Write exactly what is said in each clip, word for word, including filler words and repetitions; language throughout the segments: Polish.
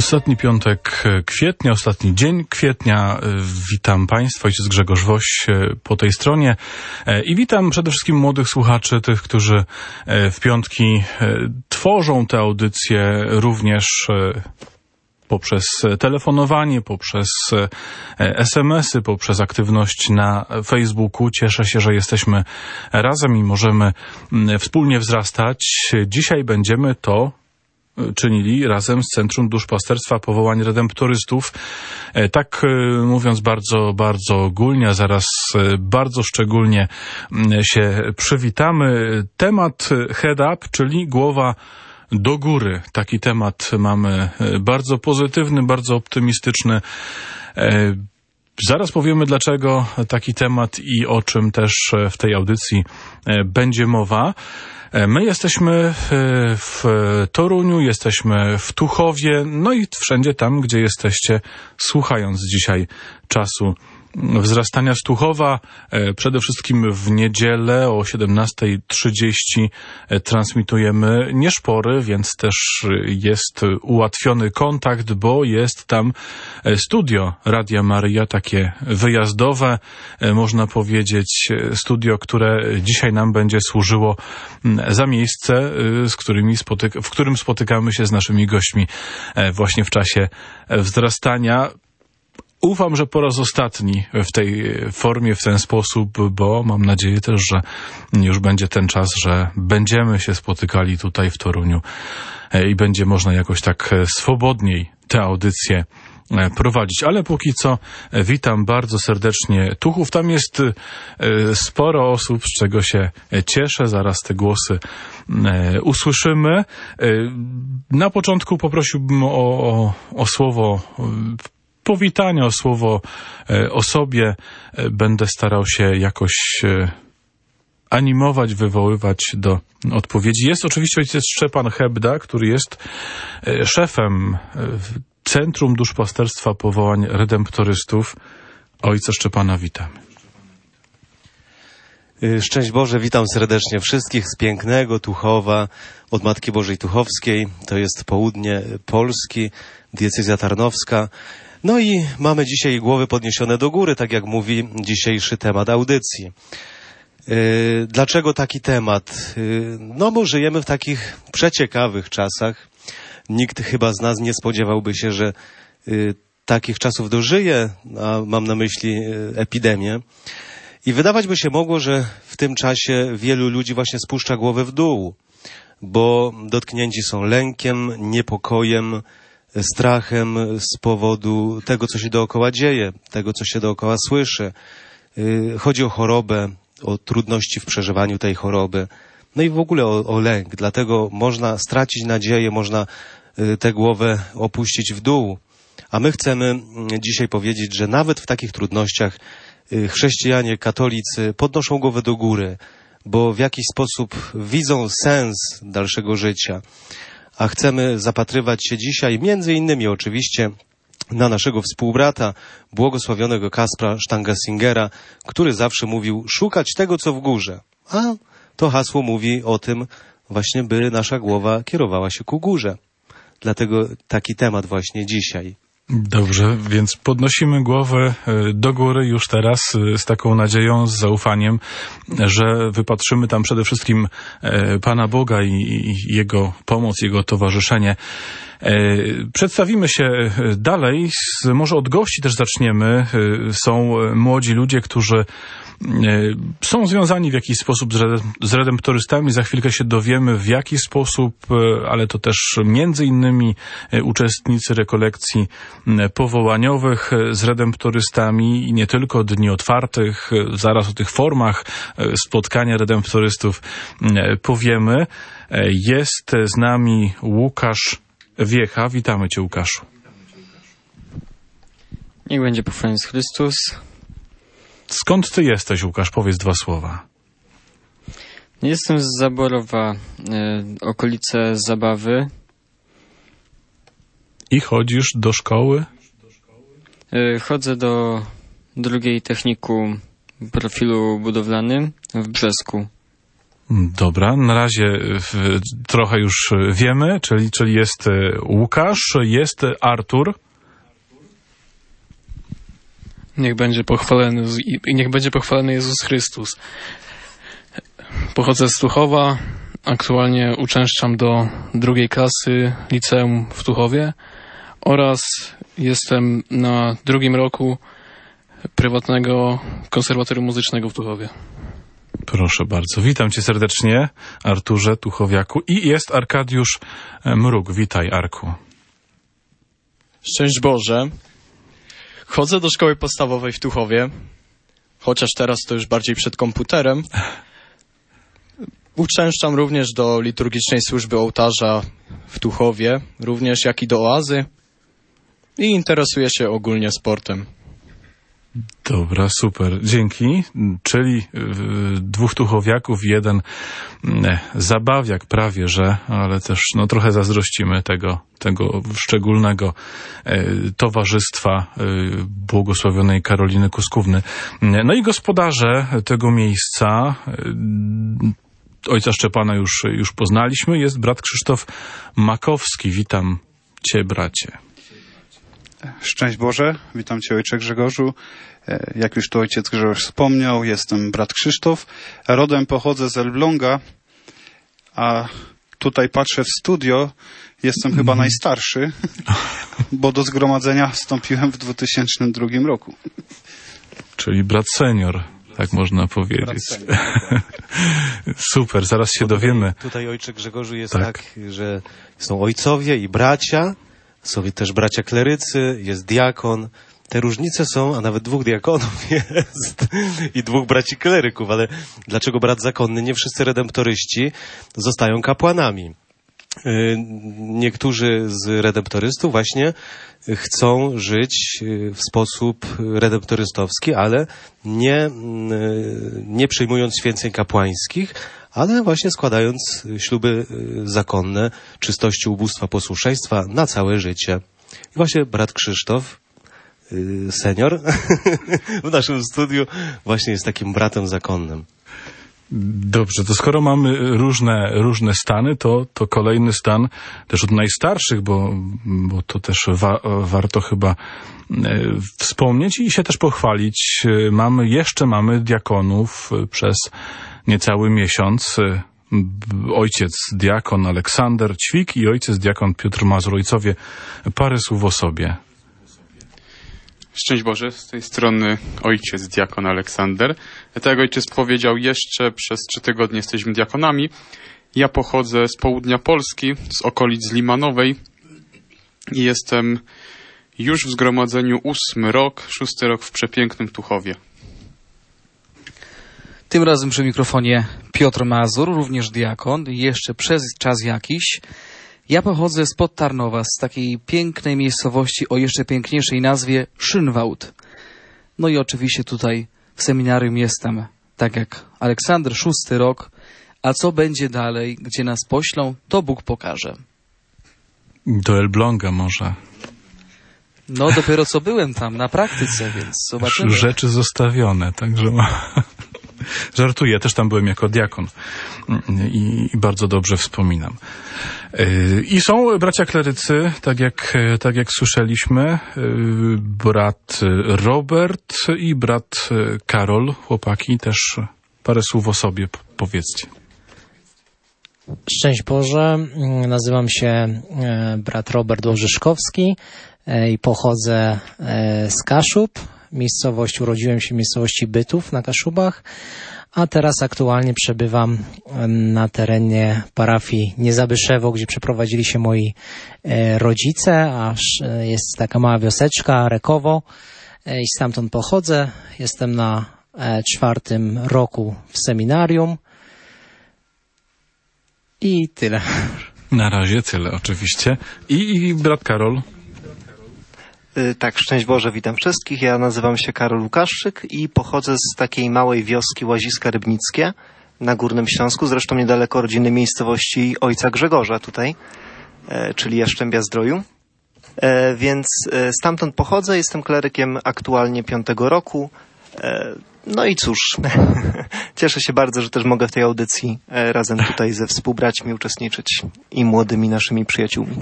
Ostatni piątek kwietnia, ostatni dzień kwietnia. Witam Państwa, ojciec Grzegorz Woś po tej stronie i witam przede wszystkim młodych słuchaczy, tych, którzy w piątki tworzą te audycje również poprzez telefonowanie, poprzez es em esy, poprzez aktywność na Facebooku. Cieszę się, że jesteśmy razem i możemy wspólnie wzrastać. Dzisiaj będziemy to czynili razem z Centrum Duszpasterstwa Powołań Redemptorystów. Tak mówiąc bardzo, bardzo ogólnie, a zaraz bardzo szczególnie się przywitamy. Temat head up, czyli głowa do góry. Taki temat mamy bardzo pozytywny, bardzo optymistyczny. Zaraz powiemy, dlaczego taki temat i o czym też w tej audycji będzie mowa. My jesteśmy w Toruniu, jesteśmy w Tuchowie, no i wszędzie tam, gdzie jesteście, słuchając dzisiaj czasu wzrastania z Tuchowa. Przede wszystkim w niedzielę o siedemnasta trzydzieści transmitujemy Nieszpory, więc też jest ułatwiony kontakt, bo jest tam studio Radia Maryja, takie wyjazdowe, można powiedzieć, studio, które dzisiaj nam będzie służyło za miejsce, z którymi spotyka, w którym spotykamy się z naszymi gośćmi właśnie w czasie wzrastania. Ufam, że po raz ostatni w tej formie, w ten sposób, bo mam nadzieję też, że już będzie ten czas, że będziemy się spotykali tutaj w Toruniu i będzie można jakoś tak swobodniej te audycje prowadzić. Ale póki co witam bardzo serdecznie Tuchów. Tam jest sporo osób, z czego się cieszę. Zaraz te głosy usłyszymy. Na początku poprosiłbym o, o, o słowo powitania, o słowo o sobie. Będę starał się jakoś animować, wywoływać do odpowiedzi. Jest oczywiście ojciec Szczepan Hebda, który jest szefem Centrum Duszpasterstwa Powołań Redemptorystów. Ojca Szczepana, witamy. Szczęść Boże, witam serdecznie wszystkich z pięknego Tuchowa, od Matki Bożej Tuchowskiej. To jest południe Polski, diecezja tarnowska. No i mamy dzisiaj głowy podniesione do góry, tak jak mówi dzisiejszy temat audycji. Yy, dlaczego taki temat? Yy, no bo żyjemy w takich przeciekawych czasach. Nikt chyba z nas nie spodziewałby się, że yy, takich czasów dożyje, a mam na myśli yy, epidemię. I wydawać by się mogło, że w tym czasie wielu ludzi właśnie spuszcza głowę w dół, bo dotknięci są lękiem, niepokojem, strachem z powodu tego, co się dookoła dzieje, tego, co się dookoła słyszy. Chodzi o chorobę, o trudności w przeżywaniu tej choroby, no i w ogóle o, o lęk. Dlatego można stracić nadzieję, można tę głowę opuścić w dół. A my chcemy dzisiaj powiedzieć, że nawet w takich trudnościach chrześcijanie, katolicy podnoszą głowę do góry, bo w jakiś sposób widzą sens dalszego życia. A chcemy zapatrywać się dzisiaj między innymi oczywiście na naszego współbrata, błogosławionego Kaspra Stangessingera, który zawsze mówił szukać tego, co w górze. A to hasło mówi o tym właśnie, by nasza głowa kierowała się ku górze. Dlatego taki temat właśnie dzisiaj. Dobrze, więc podnosimy głowę do góry już teraz z taką nadzieją, z zaufaniem, że wypatrzymy tam przede wszystkim Pana Boga i Jego pomoc, Jego towarzyszenie. Przedstawimy się dalej, może od gości też zaczniemy. Są młodzi ludzie, którzy są związani w jakiś sposób z redemptorystami. Za chwilkę się dowiemy, w jaki sposób, ale to też między innymi uczestnicy rekolekcji powołaniowych z redemptorystami i nie tylko dni otwartych. Zaraz o tych formach spotkania redemptorystów powiemy. Jest z nami Łukasz Wiecha. Witamy Cię, Łukaszu. Niech będzie pochwalony Chrystus. Skąd Ty jesteś, Łukasz? Powiedz dwa słowa. Jestem z Zaborowa, y, okolice Zabawy. I chodzisz do szkoły? Y, chodzę do drugiej technikum profilu budowlanym w Brzesku. Dobra, na razie w, trochę już wiemy, czyli, czyli jest Łukasz, jest Artur. Niech będzie pochwalony, niech będzie pochwalony Jezus Chrystus. Pochodzę z Tuchowa, aktualnie uczęszczam do drugiej klasy liceum w Tuchowie oraz jestem na drugim roku prywatnego konserwatorium muzycznego w Tuchowie. Proszę bardzo. Witam cię serdecznie, Arturze Tuchowiaku. I jest Arkadiusz Mruk. Witaj, Arku. Szczęść Boże. Chodzę do szkoły podstawowej w Tuchowie, chociaż teraz to już bardziej przed komputerem. Uczęszczam również do liturgicznej służby ołtarza w Tuchowie, również jak i do oazy i interesuję się ogólnie sportem. Dobra, super. Dzięki. Czyli y, dwóch tuchowiaków i jeden y, zabawiak prawie, że, ale też no, trochę zazdrościmy tego, tego szczególnego y, towarzystwa y, błogosławionej Karoliny Kuskówny. No i gospodarze tego miejsca, y, ojca Szczepana już, już poznaliśmy, jest brat Krzysztof Makowski. Witam cię, bracie. Szczęść Boże, witam cię, ojcze Grzegorzu. Jak już tu ojciec Grzegorz wspomniał, jestem brat Krzysztof. Rodem pochodzę z Elbląga, a tutaj patrzę w studio, jestem chyba mm. najstarszy, bo do zgromadzenia wstąpiłem w dwutysięcznym drugim roku. Czyli brat senior, tak można powiedzieć. Super, zaraz się tutaj, dowiemy. Tutaj, ojcze Grzegorzu, jest tak. tak, że są ojcowie i bracia, są też bracia klerycy, jest diakon. Te różnice są, a nawet dwóch diakonów jest i dwóch braci kleryków, ale dlaczego brat zakonny? Nie wszyscy redemptoryści zostają kapłanami. Niektórzy z redemptorystów właśnie chcą żyć w sposób redemptorystowski, ale nie, nie przyjmując święceń kapłańskich, ale właśnie składając śluby zakonne czystości, ubóstwa, posłuszeństwa na całe życie. I właśnie brat Krzysztof, senior, w naszym studiu właśnie jest takim bratem zakonnym. Dobrze, to skoro mamy różne, różne stany, to, to kolejny stan też od najstarszych, bo, bo to też wa, warto chyba e, wspomnieć i się też pochwalić. Mamy, jeszcze mamy diakonów przez niecały miesiąc. Ojciec diakon Aleksander Ćwik i ojciec diakon Piotr Mazur. Ojcowie, parę słów o sobie. Szczęść Boże, z tej strony ojciec diakon Aleksander. Tak jak ojciec powiedział, jeszcze przez trzy tygodnie jesteśmy diakonami. Ja pochodzę z południa Polski, z okolic Limanowej i jestem już w zgromadzeniu ósmy rok, szósty rok w przepięknym Tuchowie. Tym razem przy mikrofonie Piotr Mazur, również diakon, jeszcze przez czas jakiś. Ja pochodzę spod Tarnowa, z takiej pięknej miejscowości o jeszcze piękniejszej nazwie Szynwałd. No i oczywiście tutaj w seminarium jestem, tak jak Aleksander, szósty rok. A co będzie dalej, gdzie nas poślą, to Bóg pokaże. Do Elbląga może. No dopiero co byłem tam na praktyce, więc zobaczymy. Rzeczy zostawione, także... Żartuję, też tam byłem jako diakon i, i bardzo dobrze wspominam. I są bracia klerycy, tak jak, tak jak słyszeliśmy, brat Robert i brat Karol, chłopaki, też parę słów o sobie powiedzcie. Szczęść Boże, nazywam się brat Robert Łożyszkowski i pochodzę z Kaszub. Miejscowość, urodziłem się w miejscowości Bytów na Kaszubach, a teraz aktualnie przebywam na terenie parafii Niezabyszewo, gdzie przeprowadzili się moi rodzice, aż jest taka mała wioseczka, Rekowo, i stamtąd pochodzę. Jestem na czwartym roku w seminarium i tyle. Na razie tyle oczywiście. I, i brat Karol. Tak, szczęść Boże, witam wszystkich. Ja nazywam się Karol Łukaszczyk i pochodzę z takiej małej wioski Łaziska Rybnickie na Górnym Śląsku, zresztą niedaleko rodzinnej miejscowości ojca Grzegorza tutaj, czyli Jaszczębia-Zdroju. Więc stamtąd pochodzę, jestem klerykiem aktualnie piątego roku. No i cóż, cieszę się bardzo, że też mogę w tej audycji razem tutaj ze współbraćmi uczestniczyć i młodymi naszymi przyjaciółmi.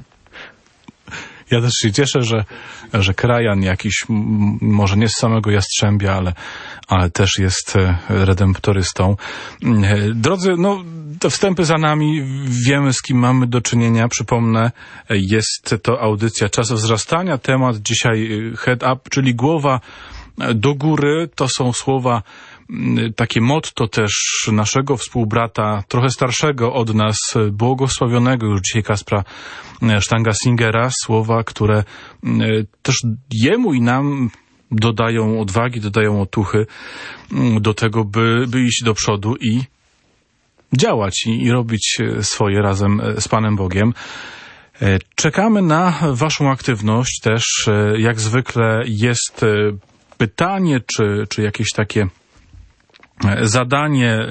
Ja też się cieszę, że, że krajan jakiś, może nie z samego Jastrzębia, ale, ale też jest redemptorystą. Drodzy, no, te wstępy za nami, wiemy, z kim mamy do czynienia. Przypomnę, jest to audycja Czas wzrastania. Temat dzisiaj head up, czyli głowa do góry. To są słowa, takie motto też naszego współbrata, trochę starszego od nas, błogosławionego już dzisiaj Kaspra Sztanga-Singera. Słowa, które też jemu i nam dodają odwagi, dodają otuchy do tego, by, by iść do przodu i działać i, i robić swoje razem z Panem Bogiem. Czekamy na waszą aktywność też. Jak zwykle jest pytanie, czy, czy jakieś takie zadanie,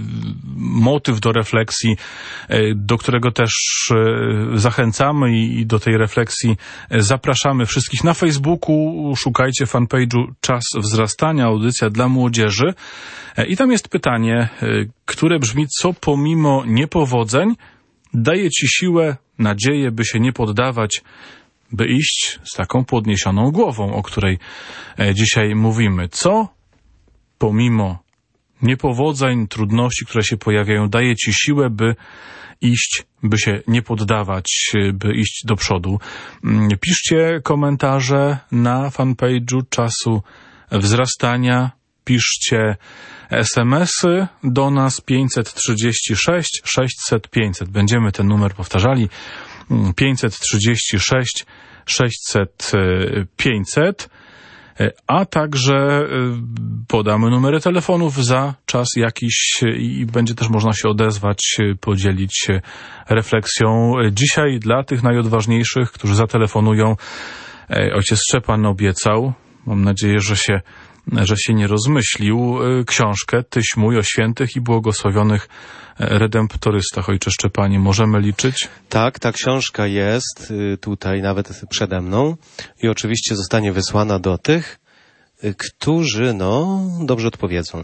motyw do refleksji, do którego też zachęcamy i do tej refleksji zapraszamy wszystkich na Facebooku. Szukajcie fanpage'u Czas Wzrastania, audycja dla młodzieży. I tam jest pytanie, które brzmi: co pomimo niepowodzeń daje ci siłę, nadzieję, by się nie poddawać, by iść z taką podniesioną głową, o której dzisiaj mówimy. Co pomimo niepowodzeń, trudności, które się pojawiają, daje ci siłę, by iść, by się nie poddawać, by iść do przodu. Piszcie komentarze na fanpage'u Czasu Wzrastania, piszcie es em esy do nas pięćset trzydzieści sześć sześćset pięćset. Będziemy ten numer powtarzali. pięćset trzydzieści sześć sześćset pięćset. A także podamy numery telefonów za czas jakiś i będzie też można się odezwać, podzielić się refleksją. Dzisiaj dla tych najodważniejszych, którzy zatelefonują, ojciec Szczepan obiecał, mam nadzieję, że się, że się nie rozmyślił, książkę Tyś mój o świętych i błogosławionych redemptorystach. Ojcze Szczepanie, możemy liczyć? Tak, ta książka jest tutaj nawet przede mną i oczywiście zostanie wysłana do tych, którzy, no, dobrze odpowiedzą.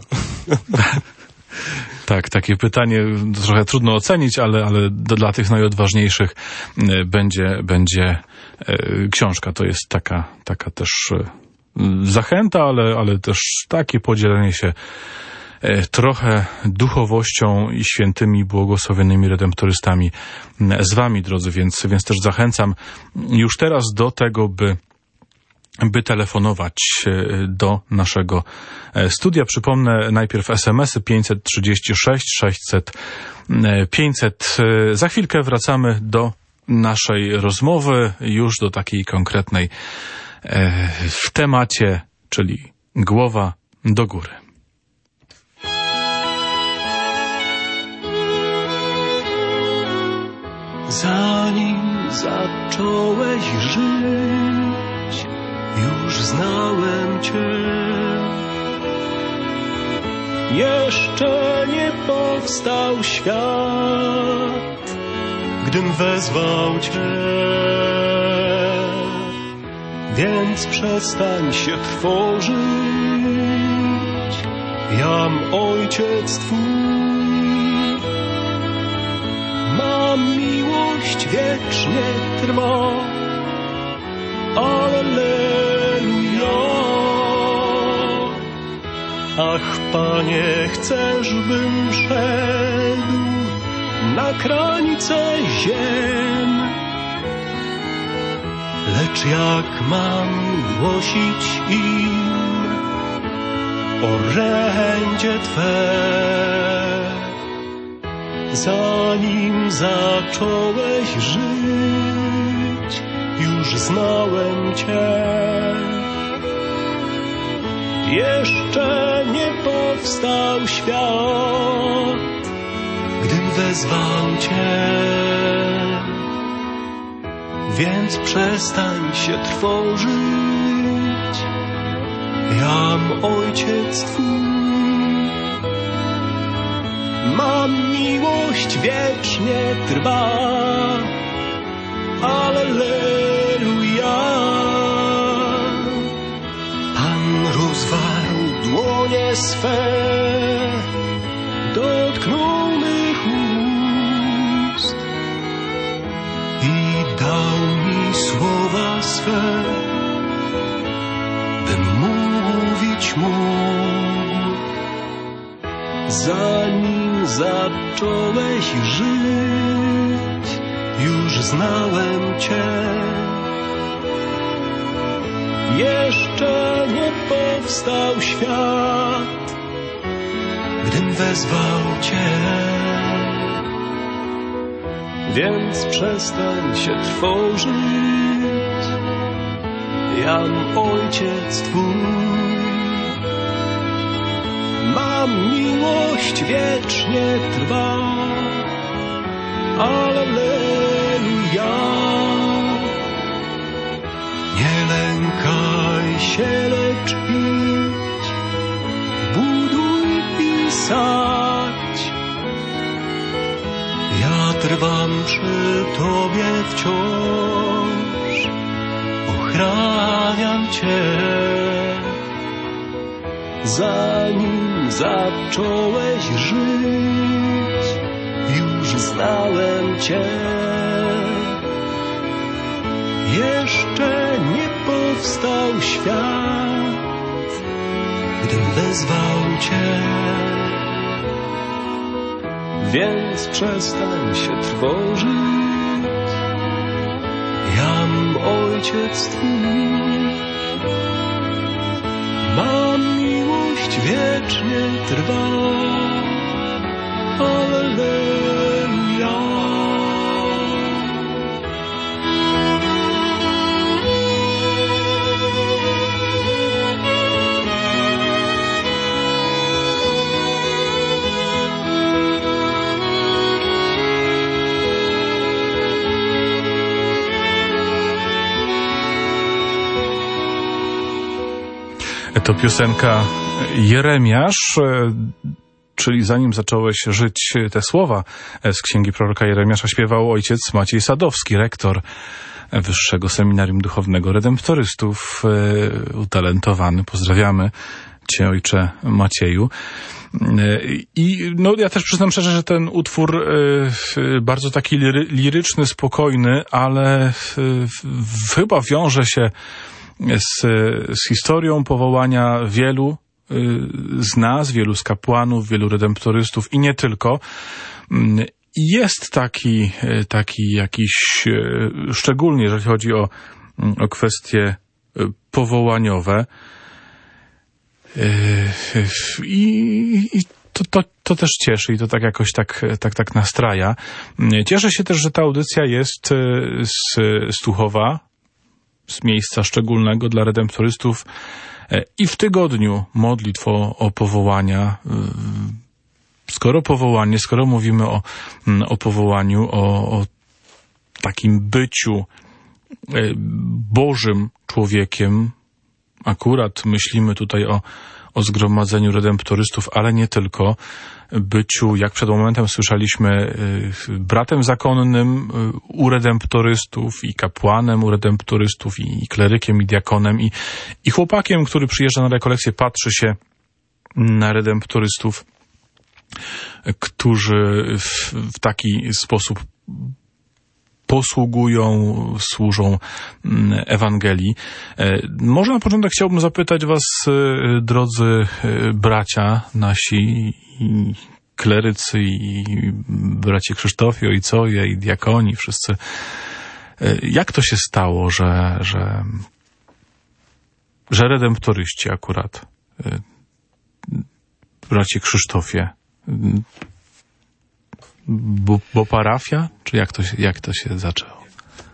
Tak, takie pytanie trochę trudno ocenić, ale, ale dla tych najodważniejszych będzie, będzie książka. To jest taka, taka też zachęta, ale, ale też takie podzielenie się trochę duchowością i świętymi, błogosławionymi redemptorystami z wami, drodzy, więc, więc też zachęcam już teraz do tego, by, by telefonować do naszego studia. Przypomnę najpierw es em esy pięćset trzydzieści sześć sześćset pięćset. Za chwilkę wracamy do naszej rozmowy, już do takiej konkretnej w temacie, czyli głowa do góry. Zanim zacząłeś żyć, już znałem Cię. Jeszcze nie powstał świat, gdym wezwał Cię. Więc przestań się trwożyć, jam Ojciec Twój. Ma miłość wiecznie trwa. Alleluja. Ach, Panie, chcesz, bym szedł na krańce ziem, lecz jak mam głosić im orędzie Twe? Zanim zacząłeś żyć, już znałem Cię. Jeszcze nie powstał świat, gdym wezwał Cię. Więc przestań się trwożyć, jam Ojciec Twój. Mam miłość wiecznie trwa. Alleluja. Pan rozwarł dłonie swe dotknął mych ust i dał mi słowa swe, bym mówić mógł. Zanim zacząłeś żyć, już znałem Cię. Jeszcze nie powstał świat, gdym wezwał Cię. Więc przestań się trwożyć, jam Ojciec Twój. Mam miłość wiecznie trwa, alleluja. Nie lękaj się, lecz idź, buduj i sadź. Ja trwam przy Tobie wciąż, ochraniam Cię. Zanim zacząłeś żyć, już znałem Cię. Jeszcze nie powstał świat, gdym wezwał Cię. Więc przestań się trwożyć, jam Ojciec Twój. Mam miłość wiecznie trwa, alleluja. To piosenka Jeremiasz, czyli zanim zacząłeś żyć, te słowa z księgi proroka Jeremiasza śpiewał ojciec Maciej Sadowski, rektor Wyższego Seminarium Duchownego Redemptorystów, utalentowany. Pozdrawiamy Cię, ojcze Macieju. I no, ja też przyznam szczerze, że ten utwór y, bardzo taki liry, liryczny, spokojny, ale y, chyba wiąże się z, z historią powołania wielu y, z nas, wielu z kapłanów, wielu redemptorystów i nie tylko. Jest taki, taki jakiś, szczególnie jeżeli chodzi o, o kwestie powołaniowe. I, i to, to, to też cieszy i to tak jakoś tak, tak, tak nastraja. Cieszę się też, że ta audycja jest z, z Tuchowa, z miejsca szczególnego dla redemptorystów i w tygodniu modlitw o, o powołania. Skoro powołanie, skoro mówimy o, o powołaniu, o, o takim byciu Bożym człowiekiem, akurat myślimy tutaj o, o zgromadzeniu redemptorystów, ale nie tylko, byciu, jak przed momentem słyszeliśmy, bratem zakonnym u redemptorystów i kapłanem u redemptorystów i klerykiem i diakonem i, i chłopakiem, który przyjeżdża na rekolekcję, patrzy się na redemptorystów, którzy w, w taki sposób posługują, służą Ewangelii. Może na początek chciałbym zapytać was, drodzy bracia nasi, i klerycy, i bracie Krzysztofie, ojcowie, i diakoni, wszyscy. Jak to się stało, że, że, że redemptoryści akurat, bracie Krzysztofie, Bo, bo parafia? Czy jak to się, jak to się zaczęło?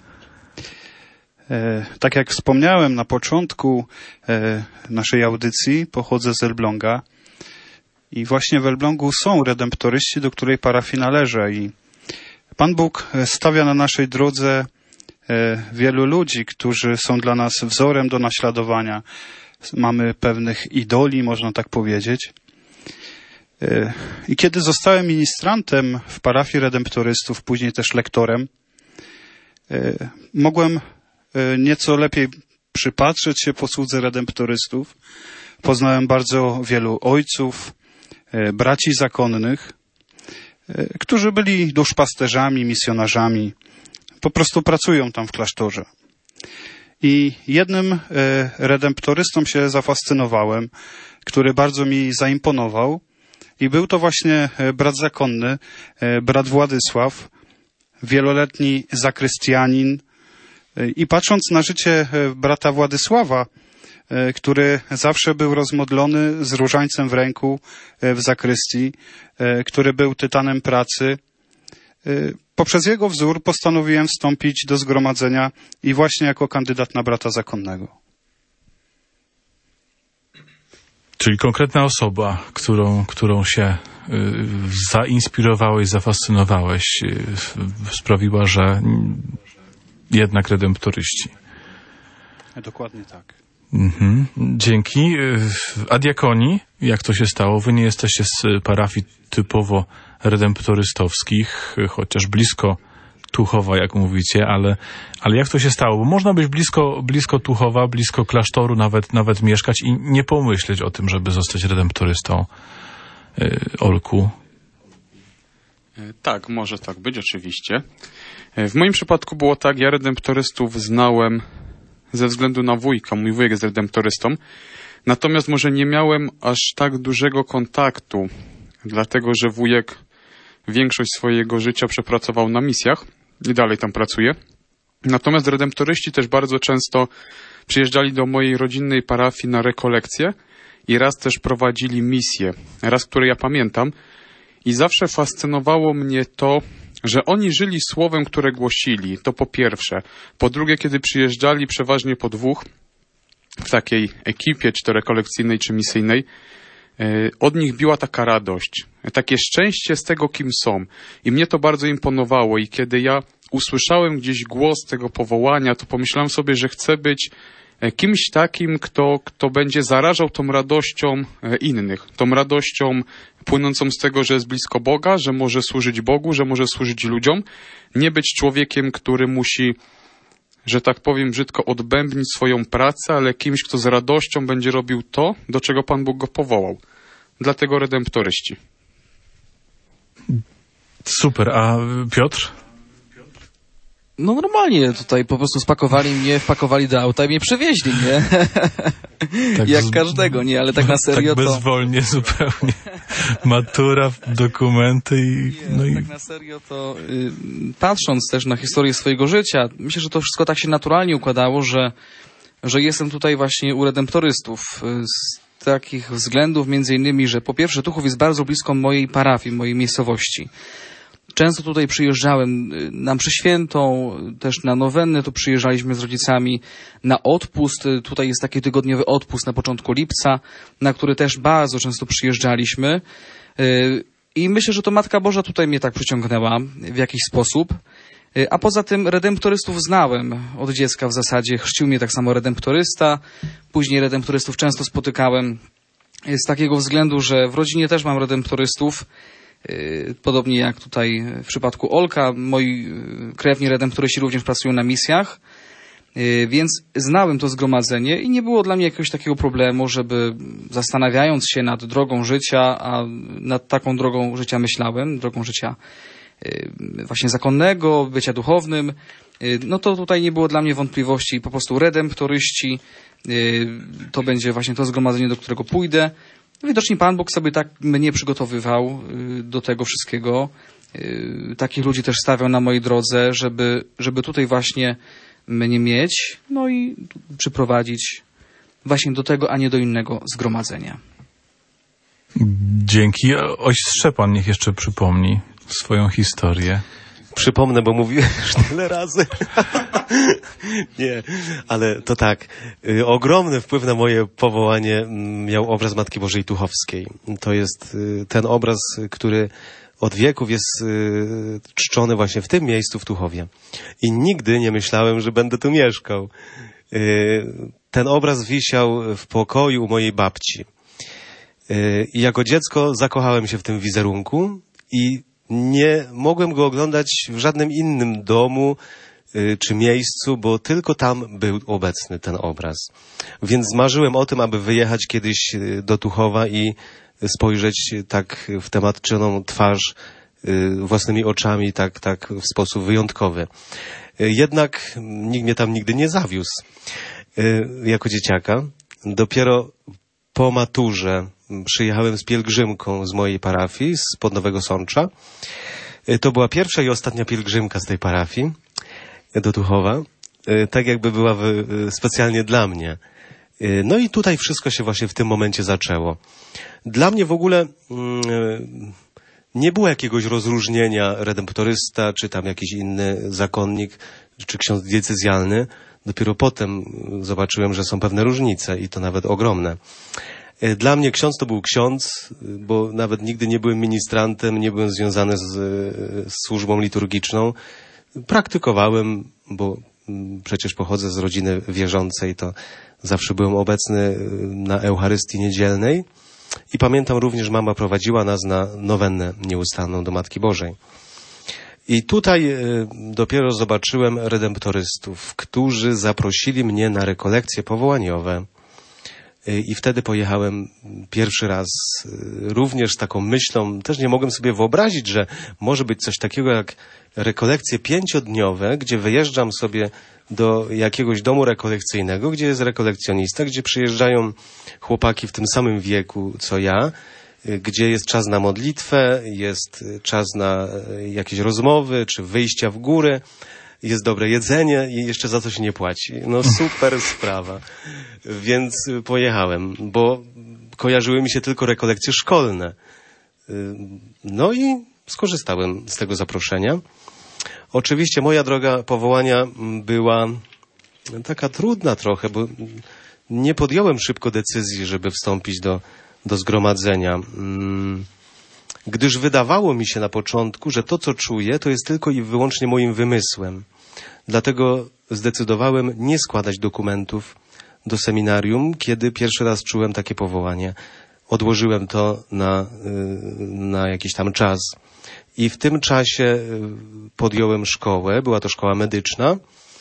E, tak jak wspomniałem na początku e, naszej audycji, pochodzę z Elbląga i właśnie w Elblągu są redemptoryści, do której parafii należę i Pan Bóg stawia na naszej drodze e, wielu ludzi, którzy są dla nas wzorem do naśladowania. Mamy pewnych idoli, można tak powiedzieć. I kiedy zostałem ministrantem w parafii redemptorystów, później też lektorem, mogłem nieco lepiej przypatrzeć się posłudze redemptorystów. Poznałem bardzo wielu ojców, braci zakonnych, którzy byli duszpasterzami, misjonarzami. Po prostu pracują tam w klasztorze. I jednym redemptorystą się zafascynowałem, który bardzo mi zaimponował. I był to właśnie brat zakonny, brat Władysław, wieloletni zakrystianin. I patrząc na życie brata Władysława, który zawsze był rozmodlony z różańcem w ręku w zakrystii, który był tytanem pracy, poprzez jego wzór postanowiłem wstąpić do zgromadzenia i właśnie jako kandydat na brata zakonnego. Czyli konkretna osoba, którą, którą się y, zainspirowałeś, zafascynowałeś, y, sprawiła, że jednak redemptoryści. Dokładnie tak. Mhm. Dzięki. A diakoni, jak to się stało? Wy nie jesteście z parafii typowo redemptorystowskich, chociaż blisko Tuchowa, jak mówicie, ale, ale jak to się stało? Bo można być blisko, blisko Tuchowa, blisko klasztoru, nawet, nawet mieszkać i nie pomyśleć o tym, żeby zostać redemptorystą. Olku. Tak, może tak być, oczywiście. W moim przypadku było tak, ja redemptorystów znałem ze względu na wujka. Mój wujek jest redemptorystą. Natomiast może nie miałem aż tak dużego kontaktu, dlatego że wujek większość swojego życia przepracował na misjach i dalej tam pracuje. Natomiast redemptoryści też bardzo często przyjeżdżali do mojej rodzinnej parafii na rekolekcje i raz też prowadzili misję, raz, które ja pamiętam. I zawsze fascynowało mnie to, że oni żyli słowem, które głosili, to po pierwsze. Po drugie, kiedy przyjeżdżali przeważnie po dwóch, w takiej ekipie, czy to rekolekcyjnej, czy misyjnej, od nich biła taka radość, takie szczęście z tego, kim są. I mnie to bardzo imponowało i kiedy ja usłyszałem gdzieś głos tego powołania, to pomyślałem sobie, że chcę być kimś takim, kto, kto będzie zarażał tą radością innych, tą radością płynącą z tego, że jest blisko Boga, że może służyć Bogu, że może służyć ludziom. Nie być człowiekiem, który musi, że tak powiem brzydko, odbębnić swoją pracę, ale kimś, kto z radością będzie robił to, do czego Pan Bóg go powołał. Dlatego redemptoryści. Super, a Piotr? No normalnie tutaj po prostu spakowali mnie, wpakowali do auta i mnie przewieźli, nie? Tak jak z... każdego, nie? Ale tak na serio tak to... bezwolnie zupełnie. Matura, dokumenty i... Nie, no i... Tak na serio to y, patrząc też na historię swojego życia, myślę, że to wszystko tak się naturalnie układało, że, że jestem tutaj właśnie u redemptorystów. Z takich względów między innymi, że po pierwsze Tuchów jest bardzo blisko mojej parafii, mojej miejscowości. Często tutaj przyjeżdżałem na mszę świętą, też na nowenny, tu przyjeżdżaliśmy z rodzicami na odpust. Tutaj jest taki tygodniowy odpust na początku lipca, na który też bardzo często przyjeżdżaliśmy. I myślę, że to Matka Boża tutaj mnie tak przyciągnęła w jakiś sposób. A poza tym redemptorystów znałem od dziecka w zasadzie. Chrzcił mnie tak samo redemptorysta. Później redemptorystów często spotykałem z takiego względu, że w rodzinie też mam redemptorystów. Podobnie jak tutaj w przypadku Olka, moi krewni redemptoryści również pracują na misjach, więc znałem to zgromadzenie i nie było dla mnie jakiegoś takiego problemu, żeby zastanawiając się nad drogą życia, a nad taką drogą życia myślałem, drogą życia właśnie zakonnego, bycia duchownym, no to tutaj nie było dla mnie wątpliwości, po prostu redemptoryści, to będzie właśnie to zgromadzenie, do którego pójdę. Widocznie Pan Bóg sobie tak mnie przygotowywał do tego wszystkiego. Takich ludzi też stawiał na mojej drodze, żeby, żeby tutaj właśnie mnie mieć, no i przyprowadzić właśnie do tego, a nie do innego zgromadzenia. Dzięki. Ojciec Szczepan niech jeszcze przypomni swoją historię. Przypomnę, bo mówiłem już tyle razy. Nie, ale to tak. Y, ogromny wpływ na moje powołanie miał obraz Matki Bożej Tuchowskiej. To jest y, ten obraz, który od wieków jest y, czczony właśnie w tym miejscu w Tuchowie. I nigdy nie myślałem, że będę tu mieszkał. Y, ten obraz wisiał w pokoju u mojej babci. Y, I jako dziecko zakochałem się w tym wizerunku i nie mogłem go oglądać w żadnym innym domu, czy miejscu, bo tylko tam był obecny ten obraz. Więc marzyłem o tym, aby wyjechać kiedyś do Tuchowa i spojrzeć tak w tę matczyną twarz własnymi oczami, tak, tak w sposób wyjątkowy. Jednak nikt mnie tam nigdy nie zawiózł jako dzieciaka. Dopiero po maturze przyjechałem z pielgrzymką z mojej parafii, spod Nowego Sącza. To była pierwsza i ostatnia pielgrzymka z tej parafii do Tuchowa, tak jakby była specjalnie dla mnie. No i tutaj wszystko się właśnie w tym momencie zaczęło. Dla mnie w ogóle nie było jakiegoś rozróżnienia redemptorysta, czy tam jakiś inny zakonnik, czy ksiądz diecezjalny. Dopiero potem zobaczyłem, że są pewne różnice i to nawet ogromne. Dla mnie ksiądz to był ksiądz, bo nawet nigdy nie byłem ministrantem, nie byłem związany z, z służbą liturgiczną. Praktykowałem, bo przecież pochodzę z rodziny wierzącej, to zawsze byłem obecny na Eucharystii Niedzielnej. I pamiętam również, mama prowadziła nas na nowennę nieustanną do Matki Bożej. I tutaj dopiero zobaczyłem redemptorystów, którzy zaprosili mnie na rekolekcje powołaniowe. I wtedy pojechałem pierwszy raz również z taką myślą, też nie mogłem sobie wyobrazić, że może być coś takiego jak rekolekcje pięciodniowe, gdzie wyjeżdżam sobie do jakiegoś domu rekolekcyjnego, gdzie jest rekolekcjonista, gdzie przyjeżdżają chłopaki w tym samym wieku co ja, gdzie jest czas na modlitwę, jest czas na jakieś rozmowy czy wyjścia w góry, jest dobre jedzenie i jeszcze za to się nie płaci. No super sprawa. Więc pojechałem, bo kojarzyły mi się tylko rekolekcje szkolne. No i skorzystałem z tego zaproszenia. Oczywiście moja droga powołania była taka trudna trochę, bo nie podjąłem szybko decyzji, żeby wstąpić do, do zgromadzenia. Gdyż wydawało mi się na początku, że to, co czuję, to jest tylko i wyłącznie moim wymysłem. Dlatego zdecydowałem nie składać dokumentów do seminarium, kiedy pierwszy raz czułem takie powołanie. Odłożyłem to na, na jakiś tam czas. I w tym czasie podjąłem szkołę, była to szkoła medyczna,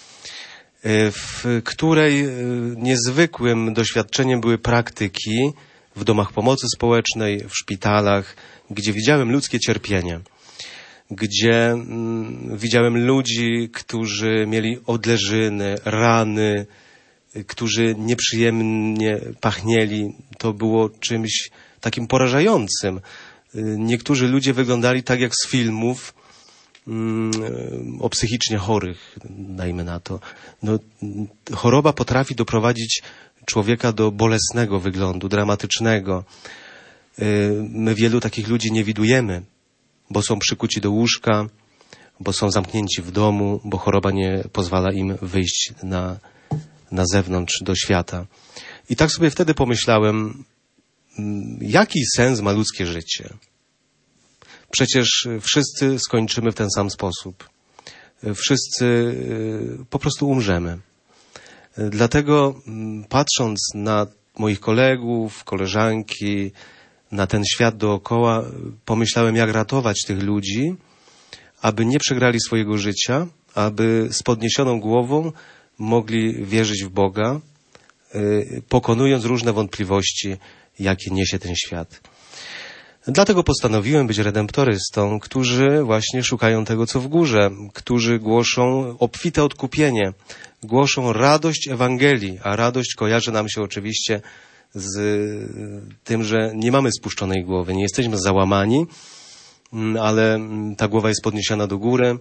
w której niezwykłym doświadczeniem były praktyki w domach pomocy społecznej, w szpitalach, gdzie widziałem ludzkie cierpienie, gdzie mm, widziałem ludzi, którzy mieli odleżyny, rany, którzy nieprzyjemnie pachnieli. To było czymś takim porażającym. Niektórzy ludzie wyglądali tak jak z filmów mm, o psychicznie chorych, dajmy na to. No, choroba potrafi doprowadzić człowieka do bolesnego wyglądu, dramatycznego. My wielu takich ludzi nie widujemy, bo są przykuci do łóżka, bo są zamknięci w domu, bo choroba nie pozwala im wyjść na, na zewnątrz, do świata. I tak sobie wtedy pomyślałem, jaki sens ma ludzkie życie? Przecież wszyscy skończymy w ten sam sposób. Wszyscy po prostu umrzemy. Dlatego patrząc na moich kolegów, koleżanki, na ten świat dookoła, pomyślałem, jak ratować tych ludzi, aby nie przegrali swojego życia, aby z podniesioną głową mogli wierzyć w Boga, pokonując różne wątpliwości, jakie niesie ten świat. Dlatego postanowiłem być redemptorystą, którzy właśnie szukają tego, co w górze, którzy głoszą obfite odkupienie, głoszą radość Ewangelii, a radość kojarzy nam się oczywiście z tym, że nie mamy spuszczonej głowy, nie jesteśmy załamani, ale ta głowa jest podniesiona do góry,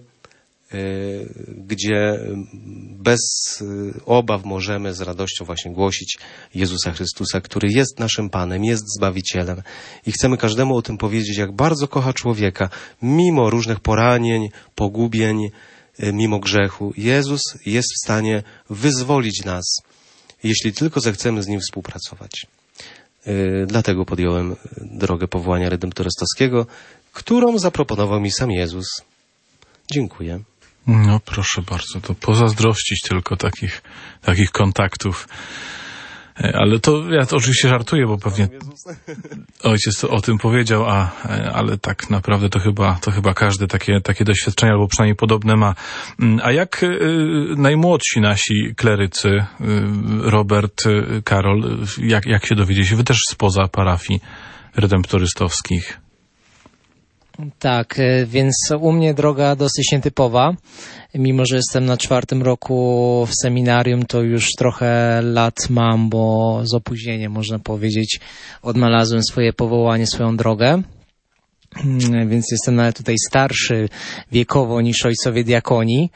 gdzie bez obaw możemy z radością właśnie głosić Jezusa Chrystusa, który jest naszym Panem, jest Zbawicielem. I chcemy każdemu o tym powiedzieć, jak bardzo kocha człowieka, mimo różnych poranień, pogubień, mimo grzechu. Jezus jest w stanie wyzwolić nas, jeśli tylko zechcemy z Nim współpracować. Dlatego podjąłem drogę powołania redemptorystowskiego, którą zaproponował mi sam Jezus. Dziękuję. No proszę bardzo, to pozazdrościć tylko takich, takich kontaktów Ale to ja to oczywiście żartuję, bo pewnie ojciec o tym powiedział, a, ale tak naprawdę to chyba, to chyba każdy takie, takie doświadczenia, albo przynajmniej podobne ma. A jak y, najmłodsi nasi klerycy, y, Robert, y, Karol, jak, jak się dowiedzieliście? Wy też spoza parafii redemptorystowskich. Tak, więc u mnie droga dosyć nietypowa. Mimo że jestem na czwartym roku w seminarium, to już trochę lat mam, bo z opóźnieniem, można powiedzieć, odnalazłem swoje powołanie, swoją drogę. Więc jestem nawet tutaj starszy wiekowo niż ojcowie diakoni.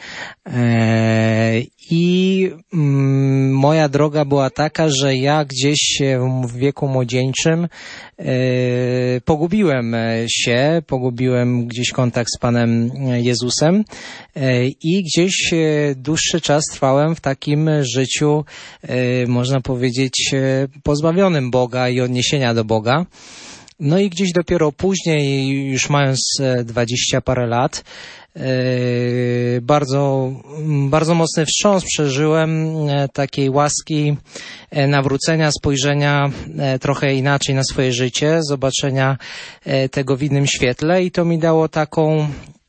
I moja droga była taka, że ja gdzieś w wieku młodzieńczym pogubiłem się, pogubiłem gdzieś kontakt z Panem Jezusem i gdzieś dłuższy czas trwałem w takim życiu, można powiedzieć, pozbawionym Boga i odniesienia do Boga. No i gdzieś dopiero później, już mając dwadzieścia parę lat, bardzo, bardzo mocny wstrząs przeżyłem takiej łaski nawrócenia, spojrzenia trochę inaczej na swoje życie, zobaczenia tego w innym świetle i to mi dało taką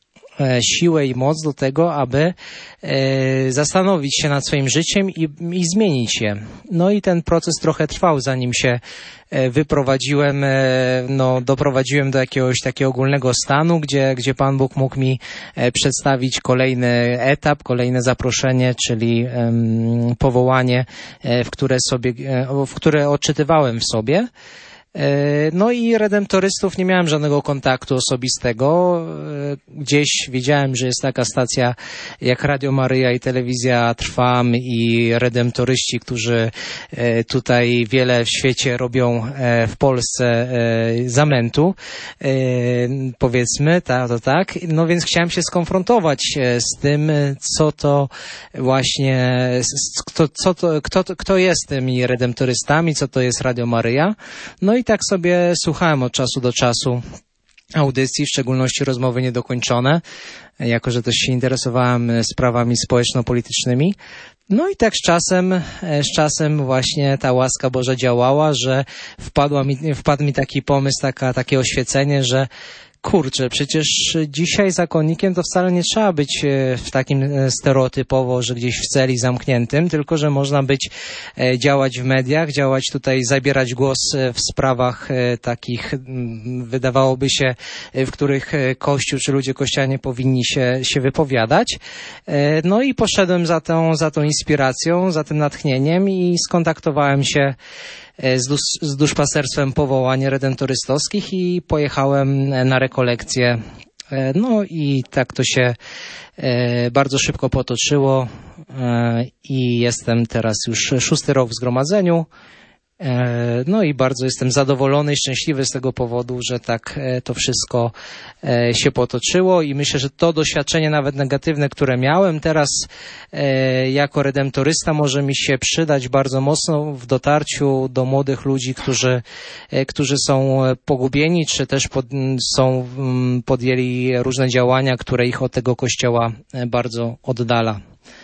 siłę i moc do tego, aby zastanowić się nad swoim życiem i, i zmienić je. No i ten proces trochę trwał, zanim się wyprowadziłem, no, doprowadziłem do jakiegoś takiego ogólnego stanu, gdzie, gdzie Pan Bóg mógł mi przedstawić kolejny etap, kolejne zaproszenie, czyli um, powołanie, w które sobie, w które odczytywałem w sobie. No i redemptorystów nie miałem żadnego kontaktu osobistego. Gdzieś wiedziałem, że jest taka stacja jak Radio Maryja i Telewizja Trwam i redemptoryści, którzy tutaj wiele w świecie robią w Polsce zamętu, powiedzmy, tak, to tak. No więc chciałem się skonfrontować z tym, co to właśnie, kto, co to, kto, kto jest tymi redemptorystami, co to jest Radio Maryja. No i I tak sobie słuchałem od czasu do czasu audycji, w szczególności rozmowy niedokończone, jako że też się interesowałem sprawami społeczno-politycznymi. No i tak z czasem, z czasem właśnie ta łaska Boża działała, że wpadła mi, wpadł mi taki pomysł, taka, takie oświecenie, że kurczę, przecież dzisiaj zakonnikiem to wcale nie trzeba być w takim stereotypowo, że gdzieś w celi zamkniętym, tylko że można być, działać w mediach, działać tutaj, zabierać głos w sprawach takich, wydawałoby się, w których Kościół czy ludzie Kościoła nie powinni się, się wypowiadać. No i poszedłem za tą, za tą inspiracją, za tym natchnieniem i skontaktowałem się z, dusz, z duszpasterstwem powołań redemptorystowskich i pojechałem na rekolekcję. No i tak to się bardzo szybko potoczyło i jestem teraz już szósty rok w zgromadzeniu. No i bardzo jestem zadowolony i szczęśliwy z tego powodu, że tak to wszystko się potoczyło i myślę, że to doświadczenie nawet negatywne, które miałem teraz jako redemptorysta może mi się przydać bardzo mocno w dotarciu do młodych ludzi, którzy, którzy są pogubieni, czy też pod, są, podjęli różne działania, które ich od tego Kościoła bardzo oddala.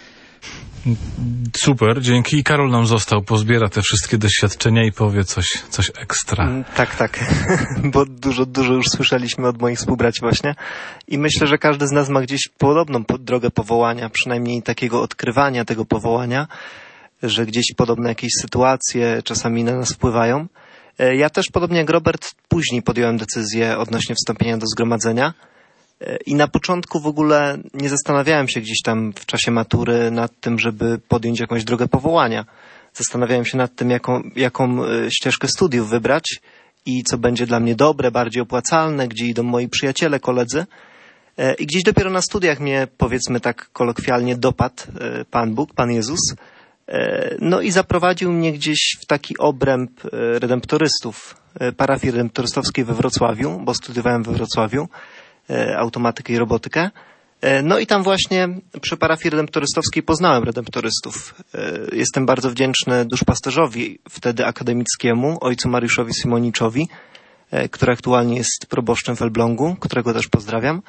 Super, dzięki. I Karol nam został, pozbiera te wszystkie doświadczenia i powie coś, coś ekstra. Tak, tak, bo dużo, dużo już słyszeliśmy od moich współbraci właśnie i myślę, że każdy z nas ma gdzieś podobną drogę powołania, przynajmniej takiego odkrywania tego powołania, że gdzieś podobne jakieś sytuacje czasami na nas wpływają. Ja też, podobnie jak Robert, później podjąłem decyzję odnośnie wstąpienia do zgromadzenia. I na początku w ogóle nie zastanawiałem się gdzieś tam w czasie matury nad tym, żeby podjąć jakąś drogę powołania. Zastanawiałem się nad tym, jaką, jaką ścieżkę studiów wybrać i co będzie dla mnie dobre, bardziej opłacalne, gdzie idą moi przyjaciele, koledzy. I gdzieś dopiero na studiach mnie, powiedzmy tak kolokwialnie, dopadł Pan Bóg, Pan Jezus. No i zaprowadził mnie gdzieś w taki obręb redemptorystów, parafii redemptorystowskiej we Wrocławiu, bo studiowałem we Wrocławiu automatykę i robotykę. No i tam właśnie przy parafii redemptorystowskiej poznałem redemptorystów. Jestem bardzo wdzięczny duszpasterzowi wtedy akademickiemu, ojcu Mariuszowi Simoniczowi, który aktualnie jest proboszczem w Elblągu, którego też pozdrawiam,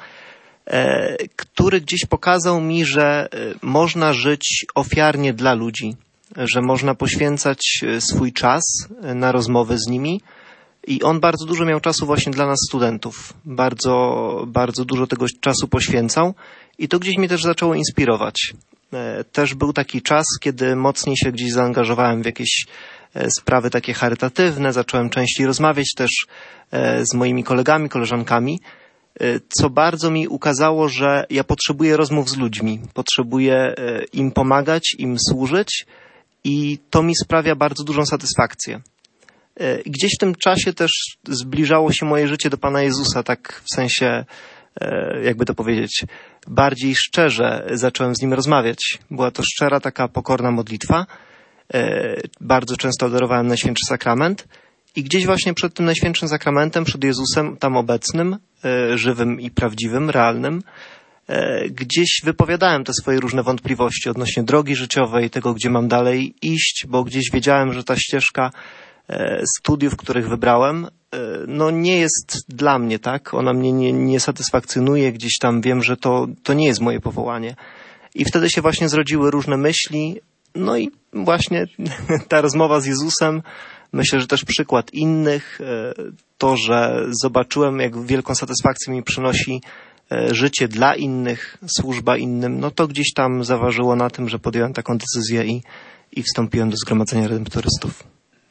który gdzieś pokazał mi, że można żyć ofiarnie dla ludzi, że można poświęcać swój czas na rozmowę z nimi i on bardzo dużo miał czasu właśnie dla nas studentów. Bardzo, bardzo dużo tego czasu poświęcał i to gdzieś mnie też zaczęło inspirować. Też był taki czas, kiedy mocniej się gdzieś zaangażowałem w jakieś sprawy takie charytatywne, zacząłem częściej rozmawiać też z moimi kolegami, koleżankami, co bardzo mi ukazało, że ja potrzebuję rozmów z ludźmi, potrzebuję im pomagać, im służyć i to mi sprawia bardzo dużą satysfakcję. Gdzieś w tym czasie też zbliżało się moje życie do Pana Jezusa, tak w sensie, jakby to powiedzieć, bardziej szczerze zacząłem z Nim rozmawiać. Była to szczera, taka pokorna modlitwa. Bardzo często adorowałem Najświętszy Sakrament i gdzieś właśnie przed tym Najświętszym Sakramentem, przed Jezusem tam obecnym, żywym i prawdziwym, realnym, gdzieś wypowiadałem te swoje różne wątpliwości odnośnie drogi życiowej, tego, gdzie mam dalej iść, bo gdzieś wiedziałem, że ta ścieżka studiów, których wybrałem, no nie jest dla mnie, tak? Ona mnie nie, nie satysfakcjonuje, gdzieś tam wiem, że to, to nie jest moje powołanie. I wtedy się właśnie zrodziły różne myśli, no i właśnie ta rozmowa z Jezusem, myślę, że też przykład innych, to, że zobaczyłem, jak wielką satysfakcję mi przynosi życie dla innych, służba innym, no to gdzieś tam zaważyło na tym, że podjąłem taką decyzję i, i wstąpiłem do Zgromadzenia Redemptorystów.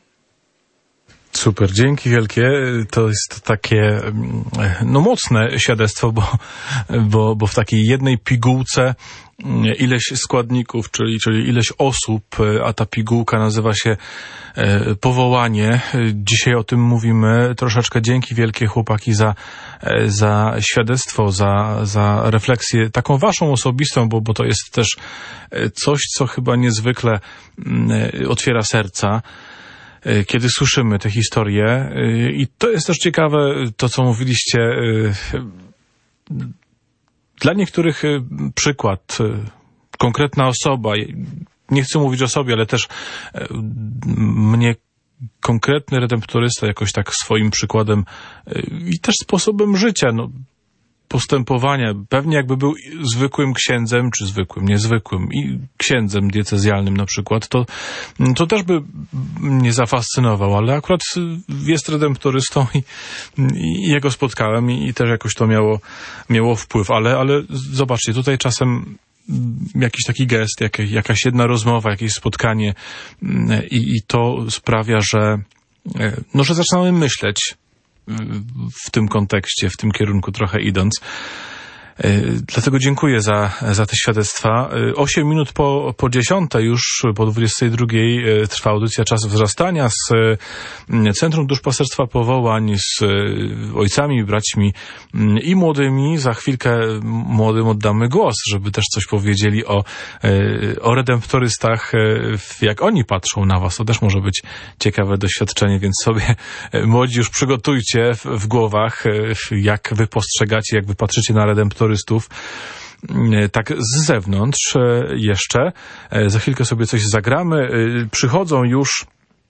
Super, dzięki wielkie. To jest takie no mocne świadectwo, bo, bo, bo w takiej jednej pigułce ileś składników, czyli, czyli ileś osób, a ta pigułka nazywa się powołanie. Dzisiaj o tym mówimy. Troszeczkę dzięki wielkie, chłopaki, za, za świadectwo, za, za refleksję taką waszą osobistą, bo, bo to jest też coś, co chyba niezwykle otwiera serca, kiedy słyszymy te historie. I to jest też ciekawe, to co mówiliście. Dla niektórych przykład, konkretna osoba, nie chcę mówić o sobie, ale też mnie konkretny redemptorysta jakoś tak swoim przykładem i też sposobem życia, no, postępowania, pewnie jakby był zwykłym księdzem, czy zwykłym, niezwykłym, i księdzem diecezjalnym na przykład, to, to też by mnie zafascynował, ale akurat jest redemptorystą i, i jego spotkałem i, i też jakoś to miało, miało wpływ, ale, ale zobaczcie, tutaj czasem jakiś taki gest, jak, jakaś jedna rozmowa, jakieś spotkanie i, i to sprawia, że no, że zaczynamy myśleć w tym kontekście, w tym kierunku trochę idąc. Dlatego dziękuję za, za te świadectwa. Osiem minut po, po dziesiątej, już po dwudziestej drugiej trwa audycja Czas Wzrastania z Centrum Duszpasterstwa Powołań, z ojcami, braćmi i młodymi. Za chwilkę młodym oddamy głos, żeby też coś powiedzieli o, o redemptorystach, jak oni patrzą na was. To też może być ciekawe doświadczenie, więc sobie młodzi już przygotujcie w, w głowach, jak wy postrzegacie, jak wy patrzycie na redemptorystów. Tak z zewnątrz jeszcze. Za chwilkę sobie coś zagramy. Przychodzą już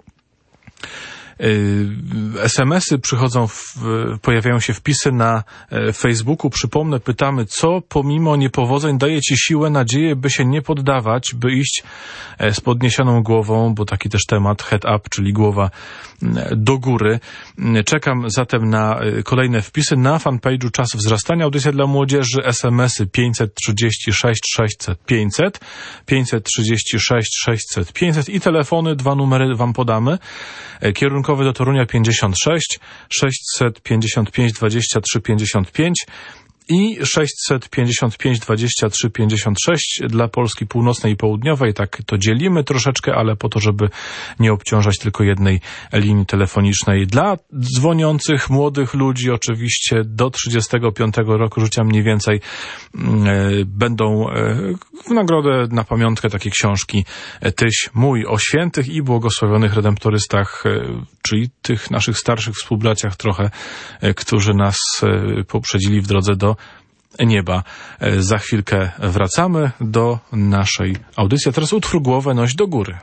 es em esy, przychodzą, w, pojawiają się wpisy na Facebooku. Przypomnę, pytamy, co pomimo niepowodzeń daje ci siłę, nadzieję, by się nie poddawać, by iść z podniesioną głową, bo taki też temat, head up, czyli głowa do góry. Czekam zatem na kolejne wpisy na fanpage'u Czas Wzrastania, audycja dla młodzieży, es em esy pięćset trzydzieści sześć sześćset pięćset, pięćset trzydzieści sześć sześćset pięćset i telefony, dwa numery wam podamy. Kierunkowy do Torunia pięćdziesiąt sześć sześćset pięćdziesiąt pięć dwadzieścia trzy pięćdziesiąt pięć i sześćset pięćdziesiąt pięć dwadzieścia trzy pięćdziesiąt sześć dla Polski Północnej i Południowej. Tak to dzielimy troszeczkę, ale po to, żeby nie obciążać tylko jednej linii telefonicznej. Dla dzwoniących młodych ludzi oczywiście do trzydziestego piątego roku życia mniej więcej e, będą e, w nagrodę na pamiątkę takie książki Tyś mój o świętych i błogosławionych redemptorystach, e, czyli tych naszych starszych współbraciach trochę, e, którzy nas e, poprzedzili w drodze do nieba. Za chwilkę wracamy do naszej audycji. A teraz utwór Głowę noś do góry.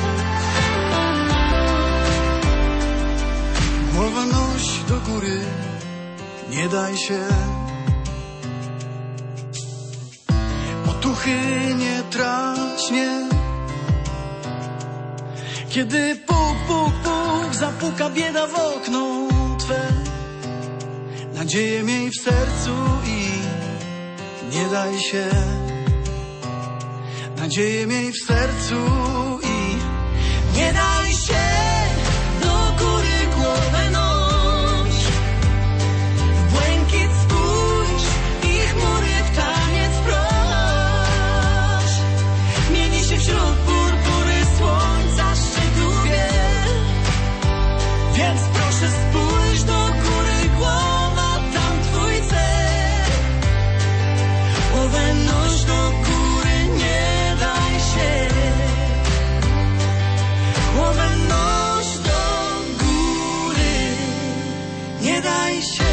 Głowę noś do góry, duchy nie traśnie. Kiedy puk, puk, puk zapuka bieda w okno Twe, nadzieję miej w sercu i nie daj się. Nadzieję miej w sercu i nie daj się. Do góry głowę noś, w błękit spójrz i chmury w taniec proś. Mieni się wśród purpury słońca szczytu biel, więc proszę spójrz do góry głowa, tam Twój cel. Głowę noś do góry, nie daj się. Głowę noś do góry, nie daj się.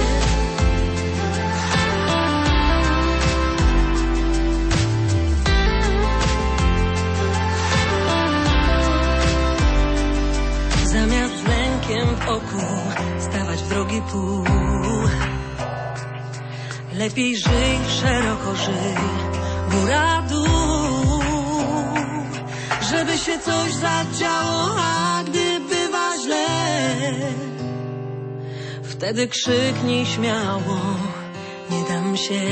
Zamiast z lękiem w oku stawać w drogi pół, lepiej żyj, szeroko żyj, góra dół. Żeby się coś zadziało, a gdy bywa źle, wtedy krzyknij śmiało, nie dam się.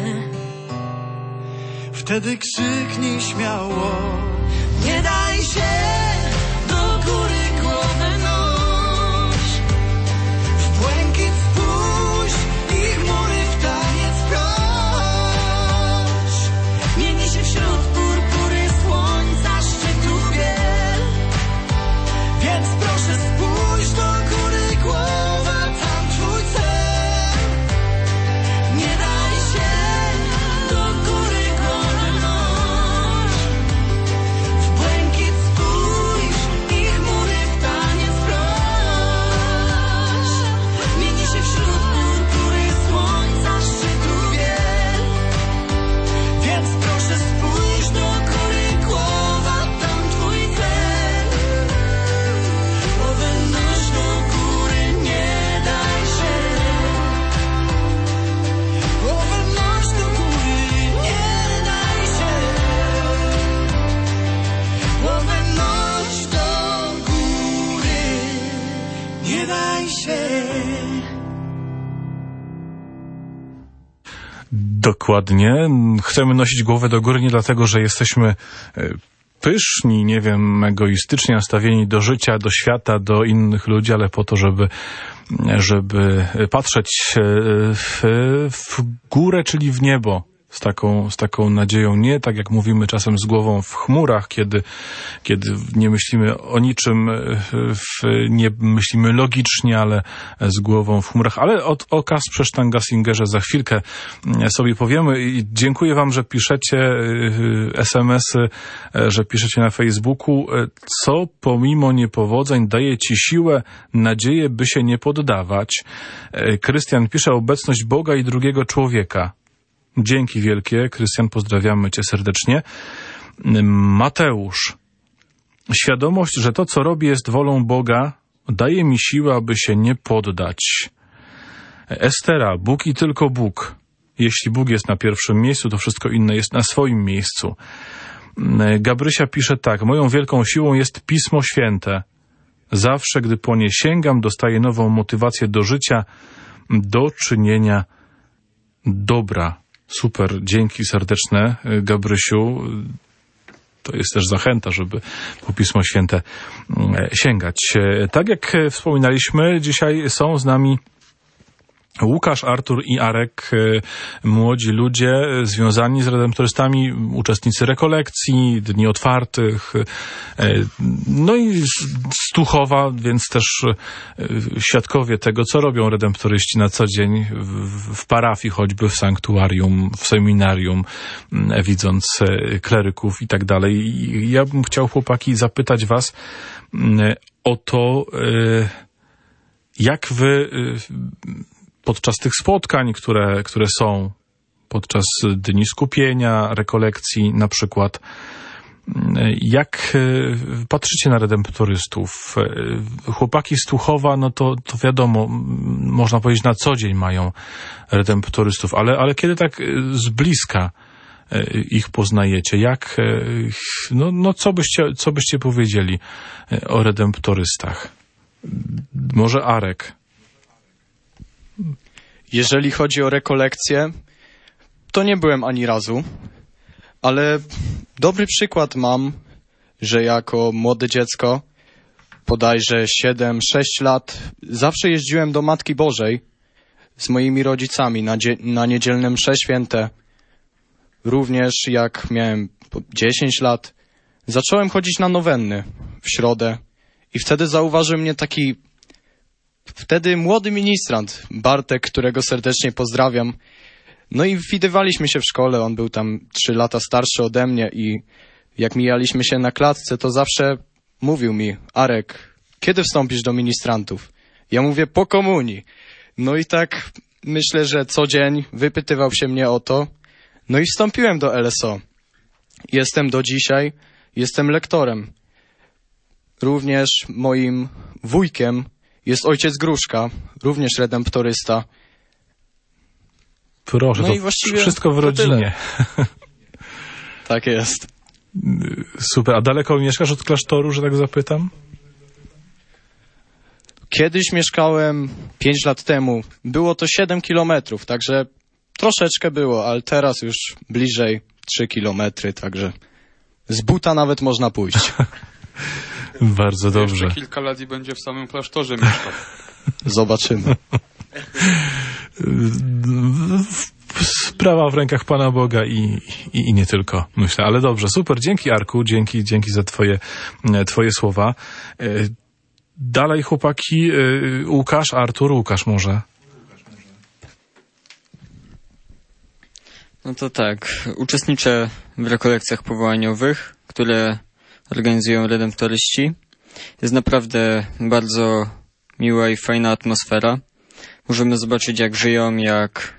Wtedy krzyknij śmiało, nie daj się. Do góry głowę noś, w błękit spójrz i chmury w taniec proś. Mieni się wśród purpury słońca szczytu biel, więc proszę spójrz do góry głowa, tam Twój cel. Nie daj się. Do góry głowę noś, w błękit spójrz i chmury w taniec proś. Mieni się wśród purpury słońca szczytu biel, więc proszę spójrz do góry głowa, tam Twój cel. Głowę noś do góry, nie daj się. Głowę noś do góry, nie daj się. Głowę noś do góry, nie daj się. Dokładnie. Chcemy nosić głowę do góry nie dlatego, że jesteśmy e, pyszni, nie wiem, egoistycznie nastawieni do życia, do świata, do innych ludzi, ale po to, żeby, żeby patrzeć e, w, w górę, czyli w niebo. Z taką, z taką nadzieją, nie tak jak mówimy czasem z głową w chmurach, kiedy, kiedy nie myślimy o niczym, w, nie myślimy logicznie, ale z głową w chmurach. Ale o, o Kasprze Sztangasingerze za chwilkę sobie powiemy i dziękuję wam, że piszecie es em esy, że piszecie na Facebooku, co pomimo niepowodzeń daje ci siłę, nadzieję, by się nie poddawać. Krystian pisze: obecność Boga i drugiego człowieka. Dzięki wielkie, Krystian, pozdrawiamy cię serdecznie. Mateusz: świadomość, że to, co robię, jest wolą Boga, daje mi siłę, aby się nie poddać. Estera: Bóg i tylko Bóg. Jeśli Bóg jest na pierwszym miejscu, to wszystko inne jest na swoim miejscu. Gabrysia pisze tak: moją wielką siłą jest Pismo Święte. Zawsze, gdy po nie sięgam, dostaję nową motywację do życia, do czynienia dobra. Super, dzięki serdeczne, Gabrysiu. To jest też zachęta, żeby po Pismo Święte sięgać. Tak jak wspominaliśmy, dzisiaj są z nami Łukasz, Artur i Arek, młodzi ludzie związani z redemptorystami, uczestnicy rekolekcji, dni otwartych, no i z Tuchowa, więc też świadkowie tego, co robią redemptoryści na co dzień w, w parafii, choćby w sanktuarium, w seminarium, widząc kleryków i tak dalej. Ja bym chciał, chłopaki, zapytać was o to, jak wy podczas tych spotkań, które, które są, podczas dni skupienia, rekolekcji na przykład, jak patrzycie na redemptorystów? Chłopaki z Tuchowa, no to, to wiadomo, można powiedzieć, na co dzień mają redemptorystów, ale, ale kiedy tak z bliska ich poznajecie? Jak, no, no co byście, co byście powiedzieli o redemptorystach? Może Arek? Jeżeli chodzi o rekolekcje, to nie byłem ani razu, ale dobry przykład mam, że jako młode dziecko, bodajże siedem sześć lat, zawsze jeździłem do Matki Bożej z moimi rodzicami na, dzie- na niedzielne msze święte. Również jak miałem dziesięć lat, zacząłem chodzić na nowenny w środę i wtedy zauważył mnie taki wtedy młody ministrant, Bartek, którego serdecznie pozdrawiam. No i widywaliśmy się w szkole, on był tam trzy lata starszy ode mnie i jak mijaliśmy się na klatce, to zawsze mówił mi: Arek, kiedy wstąpisz do ministrantów? Ja mówię: po komunii. No i tak myślę, że co dzień wypytywał się mnie o to. No i wstąpiłem do L S O. Jestem do dzisiaj, jestem lektorem. Również moim wujkiem jest ojciec Gruszka, również redemptorysta. Proszę, no to i właściwie wszystko w rodzinie. Tak jest. Super. A daleko mieszkasz od klasztoru, że tak zapytam? Kiedyś mieszkałem pięć lat temu. Było to siedem kilometrów, także troszeczkę było, ale teraz już bliżej trzy kilometry, także z buta nawet można pójść. Bardzo dobrze. Jeszcze kilka lat i będzie w samym klasztorze mieszkał. Zobaczymy. Sprawa w rękach Pana Boga i, i, i nie tylko, myślę. Ale dobrze, super. Dzięki, Arku, dzięki, dzięki za twoje, twoje słowa. Dalej, chłopaki, Łukasz, Artur, Łukasz może. No to tak, uczestniczę w rekolekcjach powołaniowych, które organizują redemptoryści. Jest naprawdę bardzo miła i fajna atmosfera. Możemy zobaczyć, jak żyją, jak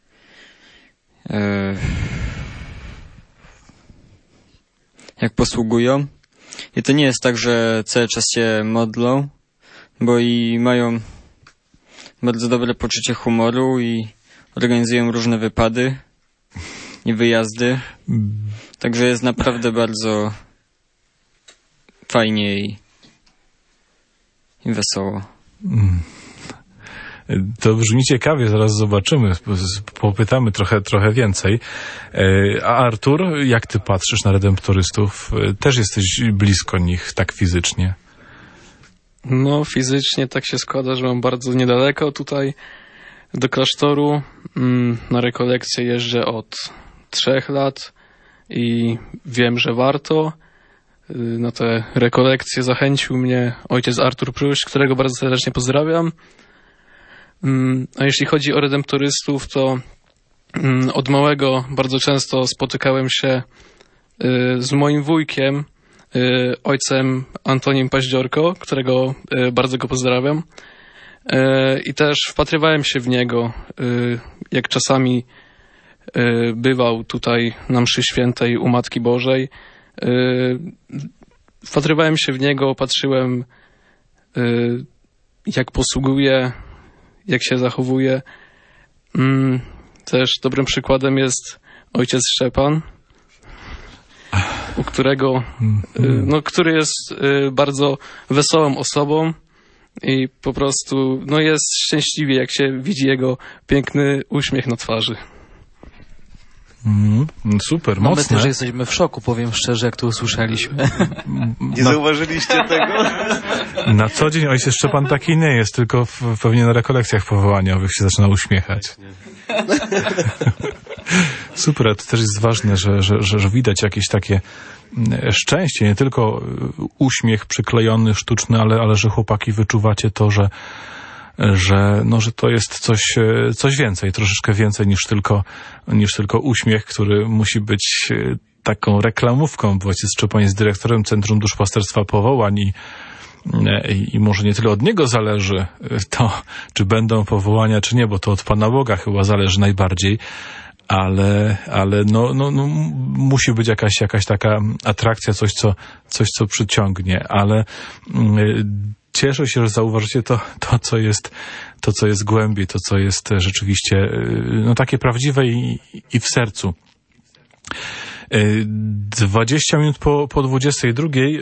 e, jak posługują. I to nie jest tak, że cały czas się modlą, bo i mają bardzo dobre poczucie humoru i organizują różne wypady i wyjazdy. Także jest naprawdę bardzo fajnie i, i wesoło. To brzmi ciekawie, zaraz zobaczymy, popytamy trochę, trochę więcej. A Artur, jak ty patrzysz na redemptorystów? Też jesteś blisko nich tak fizycznie. No, fizycznie tak się składa, że mam bardzo niedaleko tutaj do klasztoru. Na rekolekcję jeżdżę od trzech lat i wiem, że warto. Na te rekolekcje zachęcił mnie ojciec Artur Pruś, którego bardzo serdecznie pozdrawiam. A jeśli chodzi o redemptorystów, to od małego bardzo często spotykałem się z moim wujkiem, ojcem Antonim Paździorko, którego bardzo go pozdrawiam. I też wpatrywałem się w niego, jak czasami bywał tutaj na mszy świętej u Matki Bożej. Wpatrywałem się w niego, patrzyłem, jak posługuje, jak się zachowuje. Też dobrym przykładem jest ojciec Szczepan, u którego, no, który jest bardzo wesołą osobą i po prostu no, jest szczęśliwy, jak się widzi jego piękny uśmiech na twarzy. Mm, super, Mamy mocne. też jesteśmy w szoku, powiem szczerze, jak to usłyszeliśmy. Nie Na- zauważyliście tego? Na co dzień ojciec Szczepan taki nie jest, tylko w, pewnie na rekolekcjach powołaniowych się zaczyna uśmiechać. Super, ale to też jest ważne, że, że, że, że widać jakieś takie szczęście, nie tylko uśmiech przyklejony, sztuczny, ale, ale że chłopaki wyczuwacie to, że że, no, że to jest coś, coś więcej, troszeczkę więcej niż tylko, niż tylko uśmiech, który musi być taką reklamówką, bo ojciec Szczepan jest dyrektorem Centrum Duszpasterstwa Powołań i, i, i może nie tyle od niego zależy to, czy będą powołania, czy nie, bo to od Pana Boga chyba zależy najbardziej, ale, ale no, no, no, musi być jakaś, jakaś taka atrakcja, coś, co, coś, co przyciągnie, ale cieszę się, że zauważycie to, to, co jest, to, co jest głębiej, to, co jest rzeczywiście no, takie prawdziwe i, i w sercu. dwadzieścia minut po, po dwudziestej drugiej.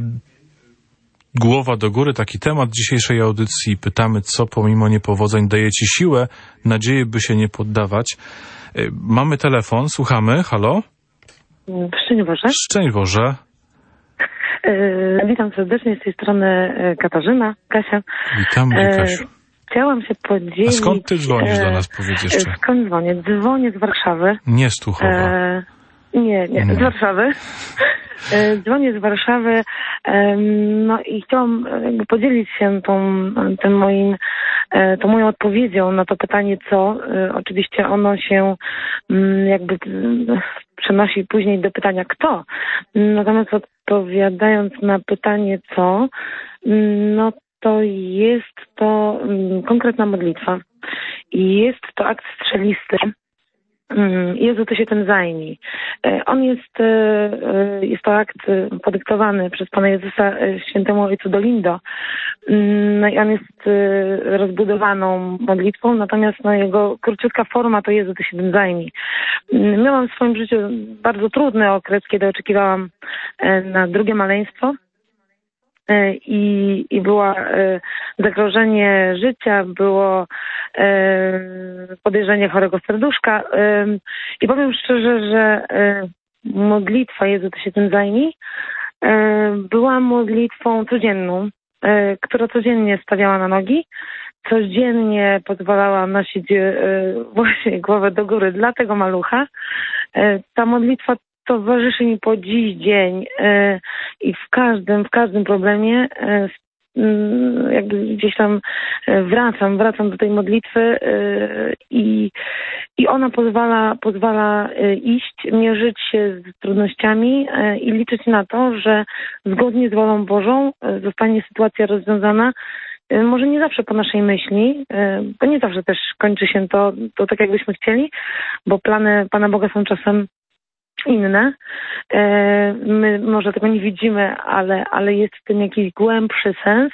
Głowa do góry, taki temat dzisiejszej audycji. Pytamy, co pomimo niepowodzeń daje ci siłę, nadzieję, by się nie poddawać. Mamy telefon, słuchamy. Halo? Szczęść Boże. Szczęść Boże. E, witam serdecznie z tej strony e, Katarzyna, Kasia. Witam, e, Kasiu. Chciałam się podzielić... A skąd ty dzwonisz do nas, powiedz jeszcze? Skąd dzwonię? Dzwonię z Warszawy. Nie z Tuchowa. E, nie, nie, no. z Warszawy. E, dzwonię z Warszawy, e, no i chciałam jakby podzielić się tą, tym moim, e, tą moją odpowiedzią na to pytanie, co. E, oczywiście ono się m, jakby m, przenosi później do pytania kto. Natomiast odpowiadając na pytanie co, no to jest to m, konkretna modlitwa. I jest to akt strzelisty. Jezu, Ty się tym zajmij. On jest, jest to akt podyktowany przez Pana Jezusa świętemu Ojcu Dolindo. No i on jest rozbudowaną modlitwą, natomiast no, jego króciutka forma to Jezu, Ty się tym zajmij. Miałam w swoim życiu bardzo trudny okres, kiedy oczekiwałam na drugie maleństwo. I, i było zagrożenie życia, było podejrzenie chorego serduszka. I powiem szczerze, że modlitwa Jezu, Ty się tym zajmij, była modlitwą codzienną, która codziennie stawiała na nogi, codziennie pozwalała nosić właśnie głowę do góry dla tego malucha. Ta modlitwa towarzyszy mi po dziś dzień yy, i w każdym, w każdym problemie yy, jakby gdzieś tam wracam, wracam do tej modlitwy yy, i, i ona pozwala, pozwala yy, iść, mierzyć się z trudnościami yy, i liczyć na to, że zgodnie z wolą Bożą yy, zostanie sytuacja rozwiązana. Yy, może nie zawsze po naszej myśli, yy, bo nie zawsze też kończy się to, to tak, jakbyśmy chcieli, bo plany Pana Boga są czasem inne. My może tego nie widzimy, ale, ale jest w tym jakiś głębszy sens.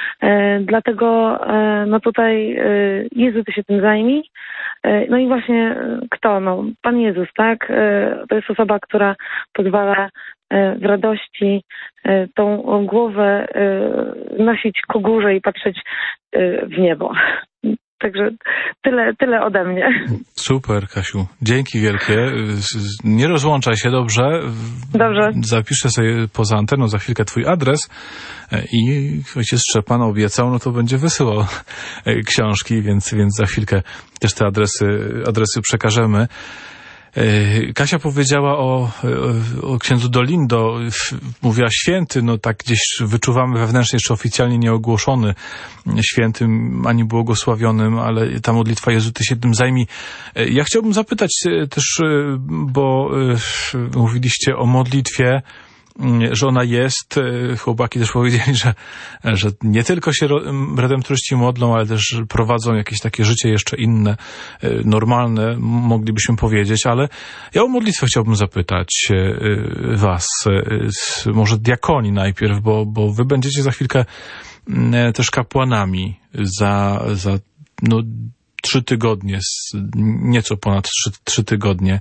Dlatego no tutaj Jezu, Ty się tym zajmij. No i właśnie kto? No, Pan Jezus, tak? To jest osoba, która pozwala w radości tą głowę nosić ku górze i patrzeć w niebo. Także tyle, tyle ode mnie. Super, Kasiu. Dzięki wielkie. Nie rozłączaj się, dobrze? Dobrze. Zapiszę sobie poza anteną za chwilkę twój adres i ojciec Szczepan obiecał, no to będzie wysyłał książki, więc, więc za chwilkę też te adresy, adresy przekażemy. Kasia powiedziała o, o księdzu Dolindo, mówiła święty, no tak gdzieś wyczuwamy wewnętrznie, jeszcze oficjalnie nieogłoszony świętym, ani błogosławionym, ale ta modlitwa Jezu, Ty się tym zajmij. Ja chciałbym zapytać też, bo mówiliście o modlitwie, że ona jest, chłopaki też powiedzieli, że, że nie tylko się redemptoryści modlą, ale też prowadzą jakieś takie życie jeszcze inne, normalne, moglibyśmy powiedzieć, ale ja o modlitwę chciałbym zapytać was, może diakoni najpierw, bo, bo wy będziecie za chwilkę też kapłanami za, za no, trzy tygodnie, nieco ponad trzy, trzy tygodnie.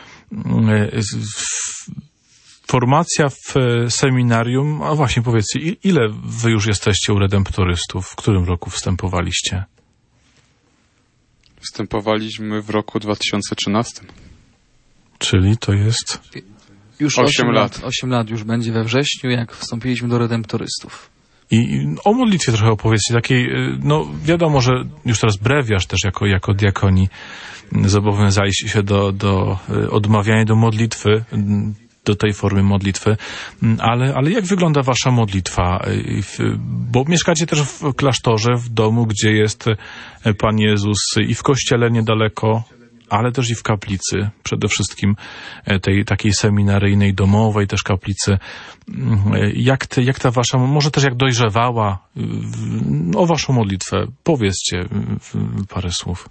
Formacja w seminarium, a właśnie powiedzcie, ile wy już jesteście u redemptorystów? W którym roku wstępowaliście? Wstępowaliśmy w roku dwa tysiące trzynastym. Czyli to jest... Już osiem lat. osiem lat już będzie we wrześniu, jak wstąpiliśmy do redemptorystów. I, I o modlitwie trochę opowiedzcie, takiej, no wiadomo, że już teraz brewiarz też jako, jako diakoni zobowiązaliście się do, do odmawiania do modlitwy, do tej formy modlitwy, ale, ale jak wygląda wasza modlitwa? Bo mieszkacie też w klasztorze, w domu, gdzie jest Pan Jezus i w kościele niedaleko, ale też i w kaplicy, przede wszystkim tej takiej seminaryjnej, domowej też kaplicy. Jak, te, jak ta wasza, może też jak dojrzewała o waszą modlitwę? Powiedzcie parę słów.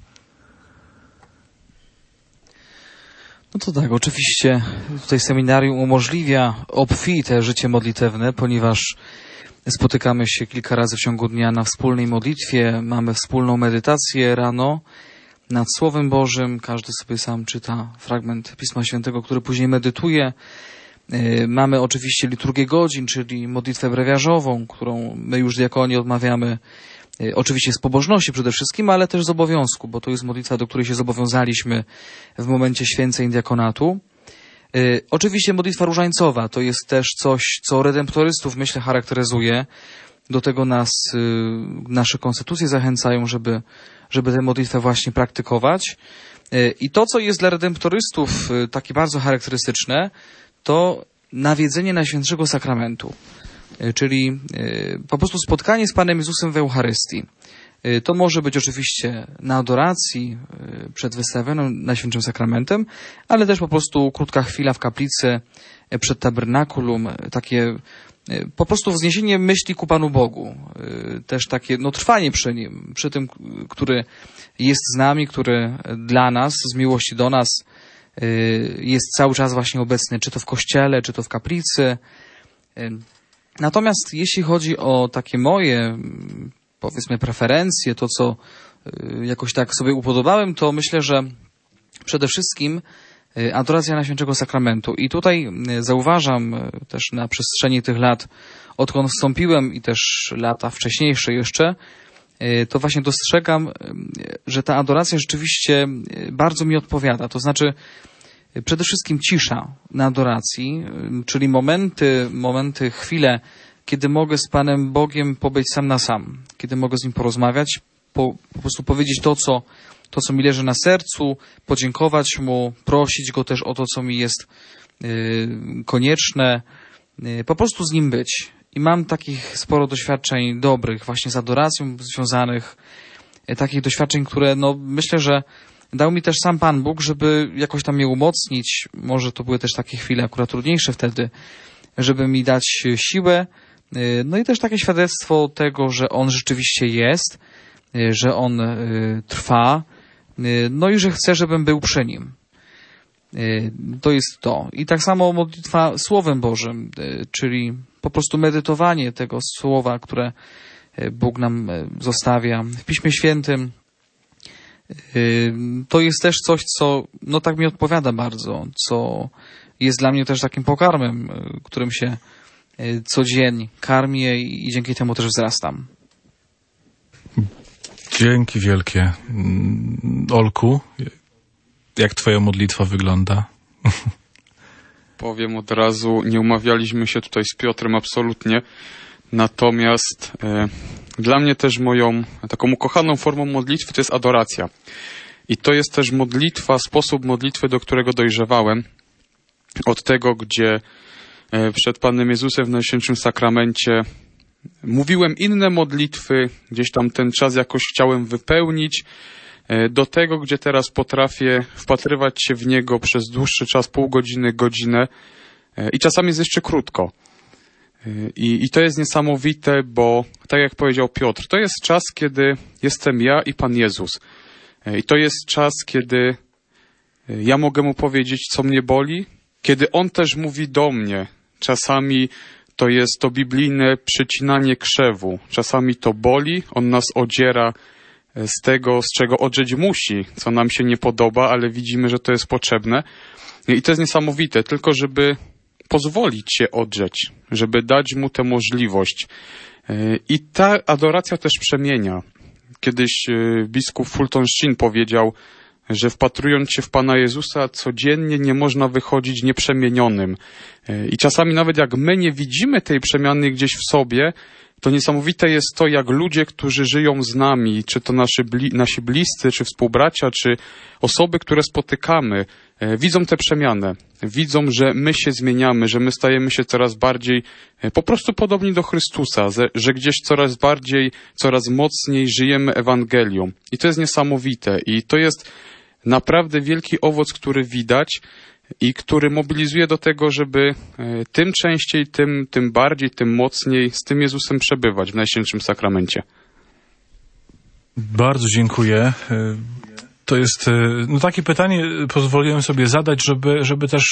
No to tak, oczywiście tutaj seminarium umożliwia obfite życie modlitewne, ponieważ spotykamy się kilka razy w ciągu dnia na wspólnej modlitwie, mamy wspólną medytację rano, nad Słowem Bożym. Każdy sobie sam czyta fragment Pisma Świętego, który później medytuje. Mamy oczywiście liturgię godzin, czyli modlitwę brewiarzową, którą my już diakoni odmawiamy oczywiście z pobożności przede wszystkim, ale też z obowiązku, bo to jest modlitwa, do której się zobowiązaliśmy w momencie święceń diakonatu. Oczywiście modlitwa różańcowa to jest też coś, co redemptorystów, myślę, charakteryzuje. Do tego nas nasze konstytucje zachęcają, żeby, żeby tę modlitwę właśnie praktykować. I to, co jest dla redemptorystów takie bardzo charakterystyczne, to nawiedzenie Najświętszego Sakramentu, czyli po prostu spotkanie z Panem Jezusem w Eucharystii. To może być oczywiście na adoracji przed wystawionym Najświętszym Sakramentem, ale też po prostu krótka chwila w kaplicy przed tabernakulum, takie po prostu wzniesienie myśli ku Panu Bogu, też takie no, trwanie przy Nim, przy tym, który jest z nami, który dla nas, z miłości do nas jest cały czas właśnie obecny, czy to w kościele, czy to w kaplicy. Natomiast jeśli chodzi o takie moje, powiedzmy, preferencje, to co jakoś tak sobie upodobałem, to myślę, że przede wszystkim adoracja Najświętszego Sakramentu. I tutaj zauważam też na przestrzeni tych lat, odkąd wstąpiłem i też lata wcześniejsze jeszcze, to właśnie dostrzegam, że ta adoracja rzeczywiście bardzo mi odpowiada. To znaczy przede wszystkim cisza na adoracji, czyli momenty, momenty, chwile, kiedy mogę z Panem Bogiem pobyć sam na sam, kiedy mogę z Nim porozmawiać, po, po prostu powiedzieć to co, to, co mi leży na sercu, podziękować Mu, prosić Go też o to, co mi jest y, konieczne, y, po prostu z Nim być. I mam takich sporo doświadczeń dobrych właśnie z adoracją związanych, y, takich doświadczeń, które no myślę, że dał mi też sam Pan Bóg, żeby jakoś tam mnie umocnić. Może to były też takie chwile akurat trudniejsze wtedy, żeby mi dać siłę. Y, no i też takie świadectwo tego, że On rzeczywiście jest, y, że On y, trwa, no i że chcę, żebym był przy Nim. To jest to. I tak samo modlitwa Słowem Bożym, czyli po prostu medytowanie tego Słowa, które Bóg nam zostawia w Piśmie Świętym. To jest też coś, co no tak mi odpowiada bardzo, co jest dla mnie też takim pokarmem, którym się co dzień karmię i dzięki temu też wzrastam. Dzięki wielkie. Olku, jak twoja modlitwa wygląda? Powiem od razu, nie umawialiśmy się tutaj z Piotrem absolutnie, natomiast e, dla mnie też moją taką ukochaną formą modlitwy to jest adoracja. I to jest też modlitwa, sposób modlitwy, do którego dojrzewałem. Od tego, gdzie e, przed Panem Jezusem w Najświętszym Sakramencie mówiłem inne modlitwy, gdzieś tam ten czas jakoś chciałem wypełnić, do tego, gdzie teraz potrafię wpatrywać się w Niego przez dłuższy czas, pół godziny, godzinę i czasami jest jeszcze krótko. I, I to jest niesamowite, bo tak jak powiedział Piotr, to jest czas, kiedy jestem ja i Pan Jezus. I to jest czas, kiedy ja mogę Mu powiedzieć, co mnie boli, kiedy On też mówi do mnie. Czasami to jest to biblijne przycinanie krzewu. Czasami to boli, On nas odziera z tego, z czego odrzeć musi, co nam się nie podoba, ale widzimy, że to jest potrzebne. I to jest niesamowite, tylko żeby pozwolić się odrzeć, żeby dać Mu tę możliwość. I ta adoracja też przemienia. Kiedyś biskup Fulton Sheen powiedział, że wpatrując się w Pana Jezusa codziennie nie można wychodzić nieprzemienionym. I czasami nawet jak my nie widzimy tej przemiany gdzieś w sobie, to niesamowite jest to, jak ludzie, którzy żyją z nami, czy to nasi, bli, nasi bliscy, czy współbracia, czy osoby, które spotykamy, e, widzą tę przemianę. Widzą, że my się zmieniamy, że my stajemy się coraz bardziej e, po prostu podobni do Chrystusa, że, że gdzieś coraz bardziej, coraz mocniej żyjemy Ewangelią. I to jest niesamowite. I to jest naprawdę wielki owoc, który widać i który mobilizuje do tego, żeby tym częściej, tym, tym bardziej, tym mocniej z tym Jezusem przebywać w Najświętszym Sakramencie. Bardzo dziękuję. To jest no takie pytanie, pozwoliłem sobie zadać, żeby, żeby też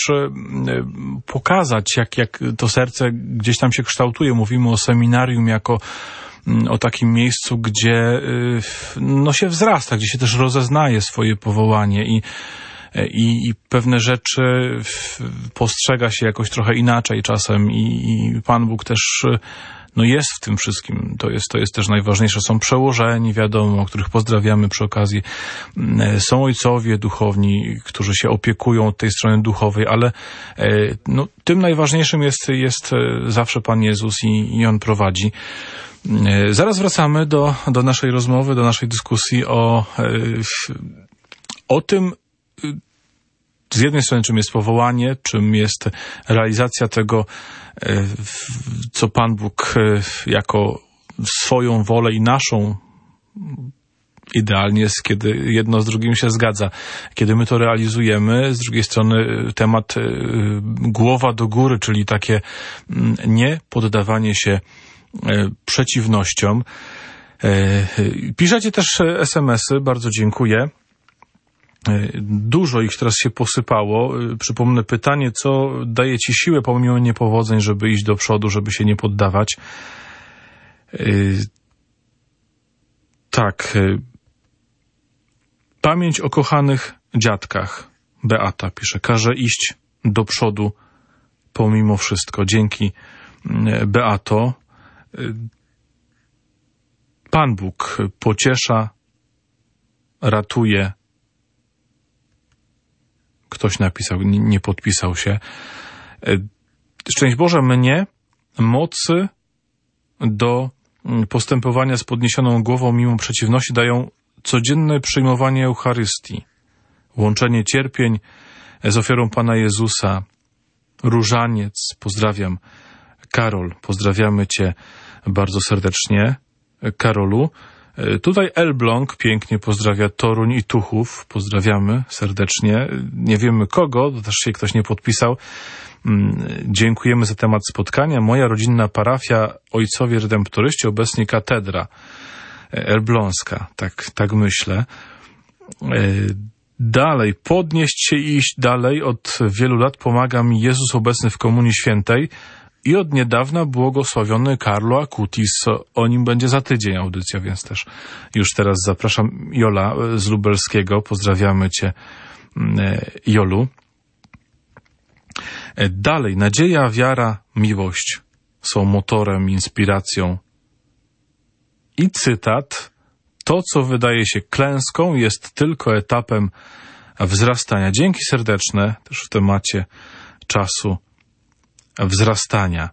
pokazać, jak, jak to serce gdzieś tam się kształtuje. Mówimy o seminarium jako o takim miejscu, gdzie no się wzrasta, gdzie się też rozeznaje swoje powołanie i I, i pewne rzeczy postrzega się jakoś trochę inaczej czasem i, i Pan Bóg też no jest w tym wszystkim. To jest, to jest też najważniejsze. Są przełożeni, wiadomo, których pozdrawiamy przy okazji. Są ojcowie duchowni, którzy się opiekują od tej strony duchowej, ale no, tym najważniejszym jest, jest zawsze Pan Jezus i, i On prowadzi. Zaraz wracamy do, do naszej rozmowy, do naszej dyskusji o, o tym, z jednej strony czym jest powołanie, czym jest realizacja tego, co Pan Bóg jako swoją wolę i naszą idealnie jest, kiedy jedno z drugim się zgadza. Kiedy my to realizujemy, z drugiej strony temat głowa do góry, czyli takie nie poddawanie się przeciwnościom. Piszecie też es em esy, bardzo dziękuję. Dużo ich teraz się posypało. Przypomnę pytanie, co daje ci siłę pomimo niepowodzeń, żeby iść do przodu, żeby się nie poddawać. Tak. Pamięć o kochanych dziadkach. Beata pisze, każe iść do przodu pomimo wszystko. Dzięki, Beato. Pan Bóg pociesza, ratuje. Ktoś napisał, nie podpisał się. Szczęść Boże, mnie mocy do postępowania z podniesioną głową mimo przeciwności dają codzienne przyjmowanie Eucharystii, łączenie cierpień z ofiarą Pana Jezusa, różaniec, pozdrawiam. Karol, pozdrawiamy Cię bardzo serdecznie. Karolu. Tutaj Elbląg pięknie pozdrawia Toruń i Tuchów. Pozdrawiamy serdecznie. Nie wiemy kogo, to też się ktoś nie podpisał. Dziękujemy za temat spotkania. Moja rodzinna parafia Ojcowie Redemptoryści, obecnie katedra elbląska. Tak, tak myślę. Dalej, podnieść się i iść dalej. Od wielu lat pomaga mi Jezus obecny w Komunii Świętej i od niedawna błogosławiony Carlo Acutis. O nim będzie za tydzień audycja, więc też już teraz zapraszam. Jola z Lubelskiego. Pozdrawiamy Cię, Jolu. Dalej, nadzieja, wiara, miłość są motorem, inspiracją. I cytat: to, co wydaje się klęską, jest tylko etapem wzrastania. Dzięki serdeczne też w temacie czasu wzrastania.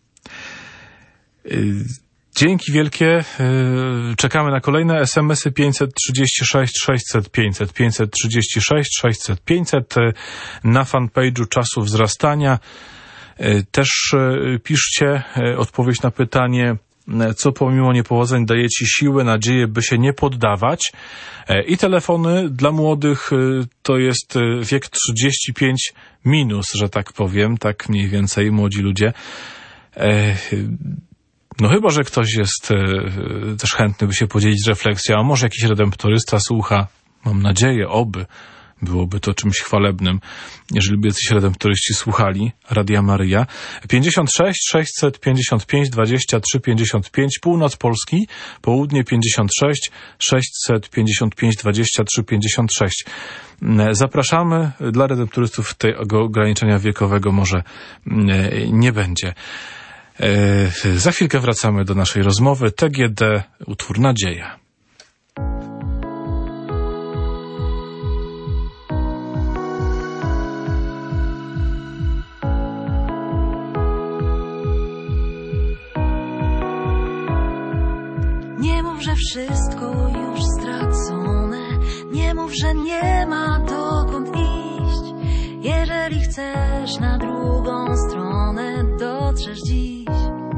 Dzięki wielkie. Czekamy na kolejne es em esy pięćset trzydzieści sześć sześćset pięćset, pięćset trzydzieści sześć sześćset pięćset na fanpage'u Czasu Wzrastania. Też piszcie odpowiedź na pytanie, co pomimo niepowodzeń daje Ci siłę, nadzieję, by się nie poddawać. I telefony dla młodych to jest wiek trzydzieści pięć minus, że tak powiem, tak mniej więcej, młodzi ludzie. No chyba, że ktoś jest też chętny, by się podzielić refleksją, a może jakiś redemptorysta słucha, mam nadzieję, oby. Byłoby to czymś chwalebnym, jeżeli by jacyś redemptoryści słuchali Radia Maryja. pięćdziesiąt sześć sześćset pięćdziesiąt pięć dwadzieścia trzy pięćdziesiąt pięć, północ Polski, południe pięćdziesiąt sześć sześćset pięćdziesiąt pięć dwadzieścia trzy pięćdziesiąt sześć. Zapraszamy. Dla redemptorystów tego ograniczenia wiekowego może nie będzie. Za chwilkę wracamy do naszej rozmowy. T G D, utwór Nadzieja. Nie mów, że wszystko już stracone. Nie mów, że nie ma dokąd iść. Jeżeli chcesz na drugą stronę, dotrzesz dziś.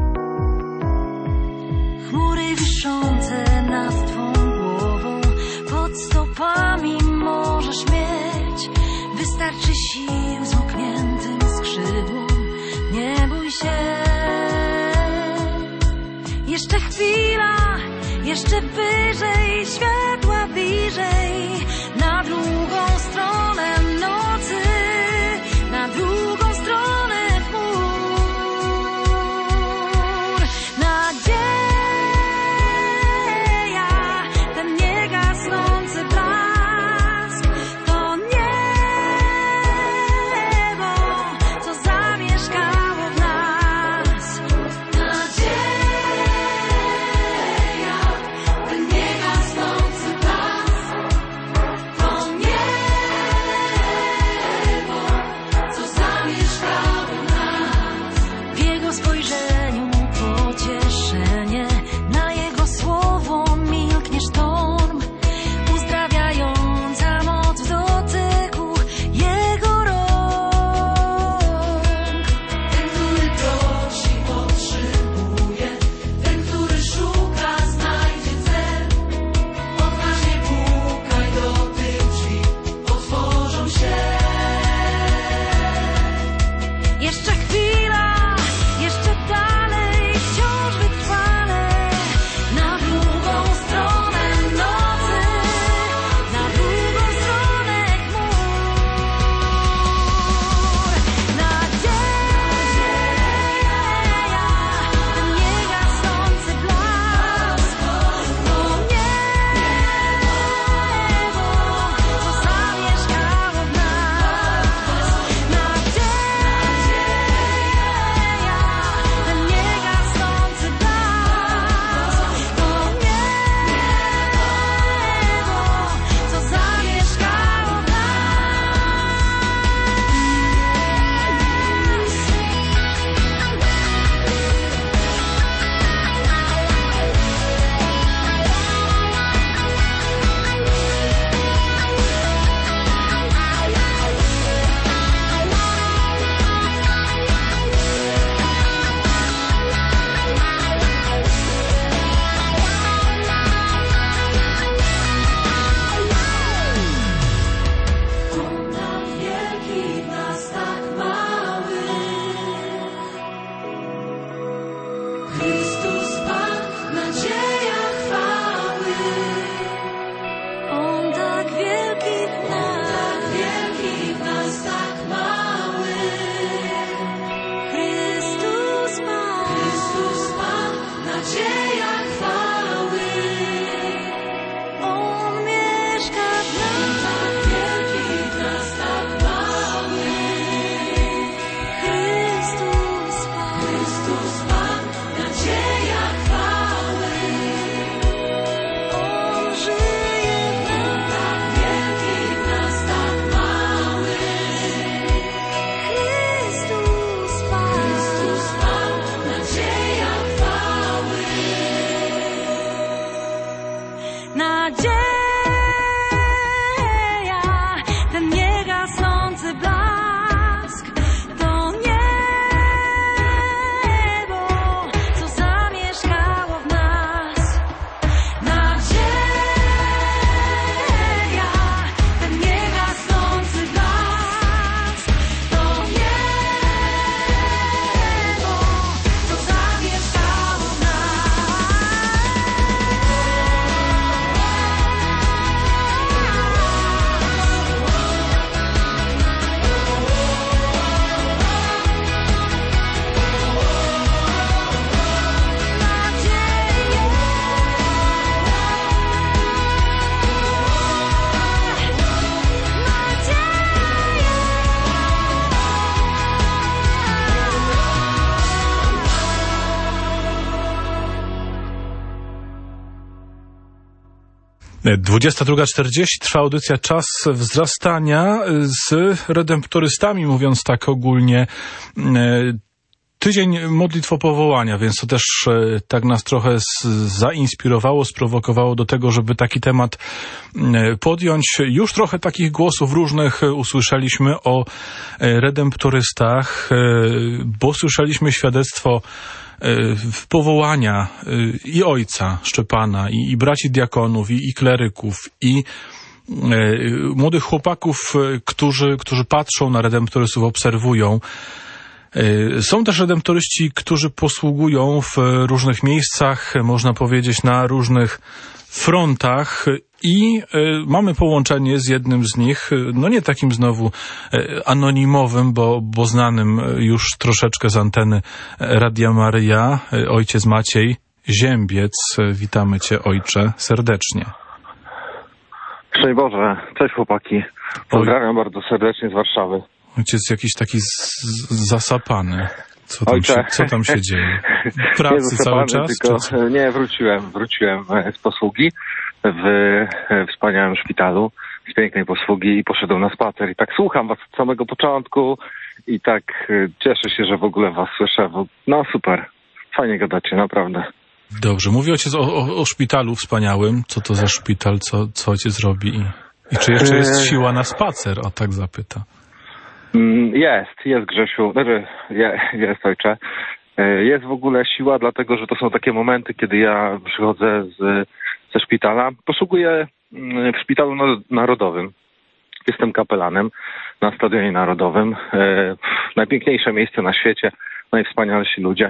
Chmury wiszące nad twą głową, pod stopami możesz mieć. Wystarczy sił zamkniętym skrzydłom. Nie bój się. Jeszcze chwila. Jeszcze wyżej, światła bliżej, na drugą stronę nocy, na drugą stronę chmur. Nadzieja, dwudziesta druga czterdzieści trwa audycja Czas wzrastania z redemptorystami, mówiąc tak ogólnie. Tydzień modlitw powołania, więc to też tak nas trochę zainspirowało, sprowokowało do tego, żeby taki temat podjąć. Już trochę takich głosów różnych usłyszeliśmy o redemptorystach, bo słyszeliśmy świadectwo powołania i ojca Szczepana, i, i braci diakonów, i, i kleryków, i młodych chłopaków, którzy, którzy patrzą na redemptorystów, obserwują. Są też redemptoryści, którzy posługują w różnych miejscach, można powiedzieć na różnych frontach, i mamy połączenie z jednym z nich, no nie takim znowu anonimowym, bo, bo znanym już troszeczkę z anteny Radia Maryja, ojciec Maciej Ziębiec. Witamy Cię, ojcze, serdecznie. Szczęść Boże, cześć chłopaki. Pozdrawiam Oj. bardzo serdecznie z Warszawy. Ojciec jakiś taki z- z- zasapany. Co tam, się, co tam się dzieje? W pracy nie cały czas? Tylko, nie, wróciłem, wróciłem z posługi w wspaniałym szpitalu, z pięknej posługi i poszedłem na spacer. I tak słucham was od samego początku i tak cieszę się, że w ogóle was słyszę. No super, fajnie gadacie, naprawdę. Dobrze, mówi ojciec o, o, o szpitalu wspaniałym. Co to za szpital, co, co ojciec robi i, i czy jeszcze jest siła na spacer? O, tak zapyta. Jest, jest Grzesiu, znaczy jest ojcze. Jest w ogóle siła, dlatego że to są takie momenty, kiedy ja przychodzę z, ze szpitala. Posługuję w szpitalu narodowym. Jestem kapelanem na Stadionie Narodowym. Najpiękniejsze miejsce na świecie, najwspanialsi ludzie.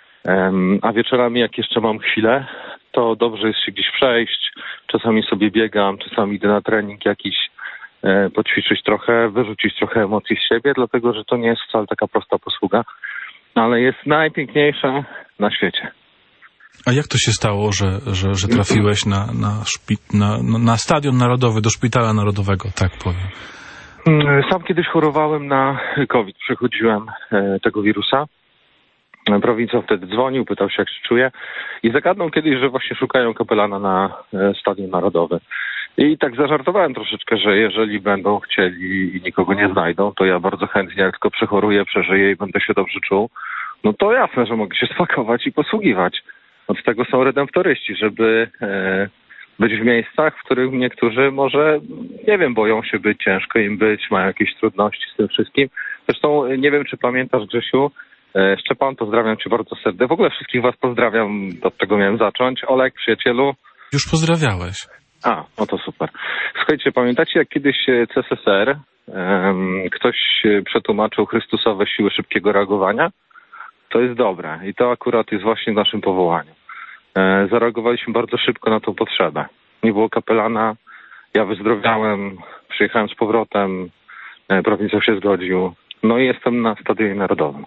A wieczorami, jak jeszcze mam chwilę, to dobrze jest się gdzieś przejść. Czasami sobie biegam, czasami idę na trening jakiś, poćwiczyć trochę, wyrzucić trochę emocji z siebie, dlatego że to nie jest wcale taka prosta posługa, ale jest najpiękniejsza na świecie. A jak to się stało, że, że, że trafiłeś na, na, szpi- na, na Stadion Narodowy, do Szpitala Narodowego, tak powiem? Sam kiedyś chorowałem na COVID, przechodziłem tego wirusa. Prowincjał wtedy dzwonił, pytał się, jak się czuję, i zagadnął kiedyś, że właśnie szukają kapelana na Stadion Narodowy. I tak zażartowałem troszeczkę, że jeżeli będą chcieli i nikogo nie znajdą, to ja bardzo chętnie, jak tylko przechoruję, przeżyję i będę się dobrze czuł, no to jasne, że mogę się spakować i posługiwać. Od tego są redemptoryści, żeby e, być w miejscach, w których niektórzy może, nie wiem, boją się być, ciężko im być, mają jakieś trudności z tym wszystkim. Zresztą nie wiem, czy pamiętasz, Grzesiu, e, Szczepan, pozdrawiam cię bardzo serdecznie. W ogóle wszystkich was pozdrawiam, od tego miałem zacząć. Olek, przyjacielu. Już pozdrawiałeś. A, no to super. Słuchajcie, pamiętacie, jak kiedyś C S S R um, ktoś przetłumaczył Chrystusowe siły szybkiego reagowania? To jest dobre i to akurat jest właśnie w naszym powołaniu. E, zareagowaliśmy bardzo szybko na tą potrzebę. Nie było kapelana, ja wyzdrowiałem, przyjechałem z powrotem, e, prowincjał się zgodził, no i jestem na Stadionie Narodowym.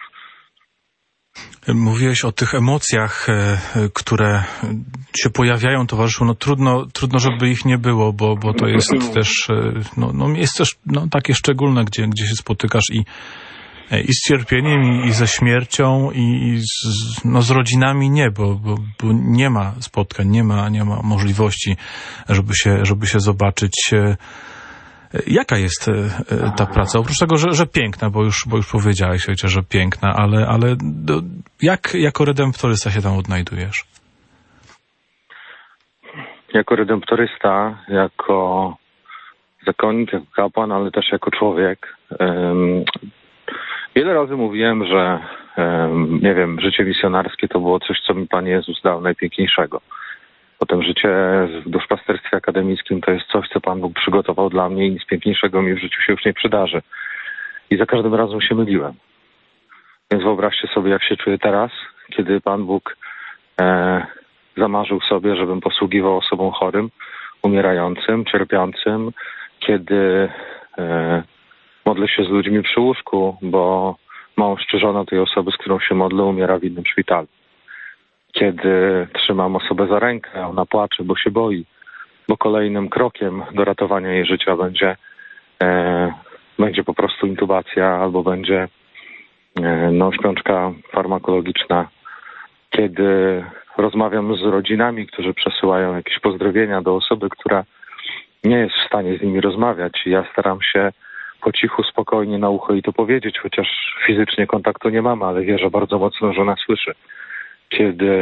Mówiłeś o tych emocjach, które się pojawiają, towarzyszu. No trudno, trudno, żeby ich nie było, bo, bo to jest też, no, no jest też no, takie szczególne, gdzie, gdzie się spotykasz i, i z cierpieniem, i, i ze śmiercią, i, i z, no, z rodzinami nie, bo, bo, bo nie ma spotkań, nie ma, nie ma możliwości, żeby się, żeby się zobaczyć. Jaka jest ta praca? Oprócz tego, że, że piękna, bo już, bo już powiedziałeś, ojcze, że piękna, ale, ale do, jak jako redemptorysta się tam odnajdujesz? Jako redemptorysta, jako zakonnik, jako kapłan, ale też jako człowiek. Um, wiele razy mówiłem, że um, nie wiem, życie misjonarskie to było coś, co mi Pan Jezus dał najpiękniejszego. Potem życie w duszpasterstwie akademickim to jest coś, co Pan Bóg przygotował dla mnie i nic piękniejszego mi w życiu się już nie przydarzy. I za każdym razem się myliłem. Więc wyobraźcie sobie, jak się czuję teraz, kiedy Pan Bóg e, zamarzył sobie, żebym posługiwał osobom chorym, umierającym, cierpiącym, kiedy e, modlę się z ludźmi przy łóżku, bo mąż czy żona tej osoby, z którą się modlę, umiera w innym szpitalu. Kiedy trzymam osobę za rękę, ona płacze, bo się boi, bo kolejnym krokiem do ratowania jej życia będzie, e, będzie po prostu intubacja albo będzie e, no, śpiączka farmakologiczna. Kiedy rozmawiam z rodzinami, którzy przesyłają jakieś pozdrowienia do osoby, która nie jest w stanie z nimi rozmawiać. Ja staram się po cichu, spokojnie na ucho i to powiedzieć, chociaż fizycznie kontaktu nie mamy, ale wierzę bardzo mocno, że ona słyszy. Kiedy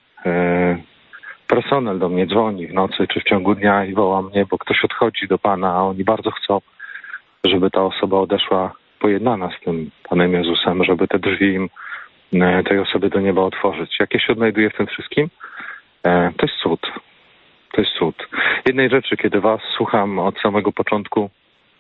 e, personel do mnie dzwoni w nocy czy w ciągu dnia i woła mnie, bo ktoś odchodzi do Pana, a oni bardzo chcą, żeby ta osoba odeszła pojednana z tym Panem Jezusem, żeby te drzwi im, e, tej osoby do nieba otworzyć. Jak ja się odnajduję w tym wszystkim? E, to jest cud. To jest cud. Jednej rzeczy, kiedy was słucham od samego początku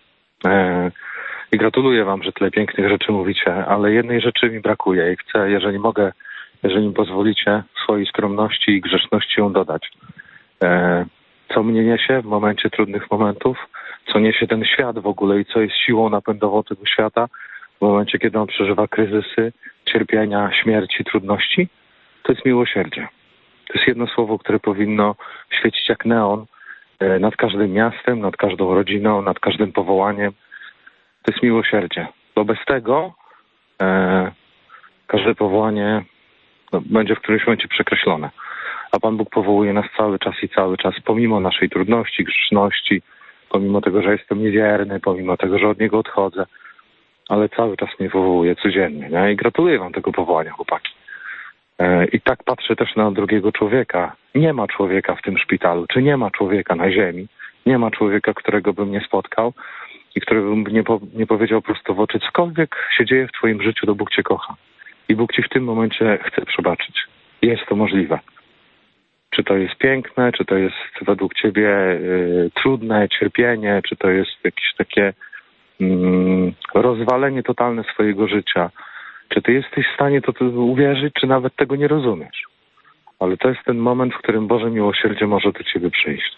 e, i gratuluję wam, że tyle pięknych rzeczy mówicie, ale jednej rzeczy mi brakuje i chcę, jeżeli mogę, jeżeli mi pozwolicie, swojej skromności i grzeszności ją dodać. E, co mnie niesie w momencie trudnych momentów, co niesie ten świat w ogóle i co jest siłą napędową tego świata w momencie, kiedy on przeżywa kryzysy, cierpienia, śmierci, trudności, to jest miłosierdzie. To jest jedno słowo, które powinno świecić jak neon nad każdym miastem, nad każdą rodziną, nad każdym powołaniem. To jest miłosierdzie. Bo bez tego e, każde powołanie no, będzie w którymś momencie przekreślone. A Pan Bóg powołuje nas cały czas i cały czas, pomimo naszej trudności, grzeszności, pomimo tego, że jestem niewierny, pomimo tego, że od Niego odchodzę, ale cały czas mnie powołuje codziennie. Nie? I gratuluję wam tego powołania, chłopaki. I tak patrzę też na drugiego człowieka. Nie ma człowieka w tym szpitalu, czy nie ma człowieka na ziemi, nie ma człowieka, którego bym nie spotkał i którego bym nie, po, nie powiedział prosto w oczy, cokolwiek się dzieje w twoim życiu, to Bóg cię kocha. I Bóg ci w tym momencie chce przebaczyć. Jest to możliwe. Czy to jest piękne, czy to jest według ciebie y, trudne, cierpienie, czy to jest jakieś takie y, rozwalenie totalne swojego życia. Czy ty jesteś w stanie to, to uwierzyć, czy nawet tego nie rozumiesz? Ale to jest ten moment, w którym Boże miłosierdzie może do ciebie przyjść.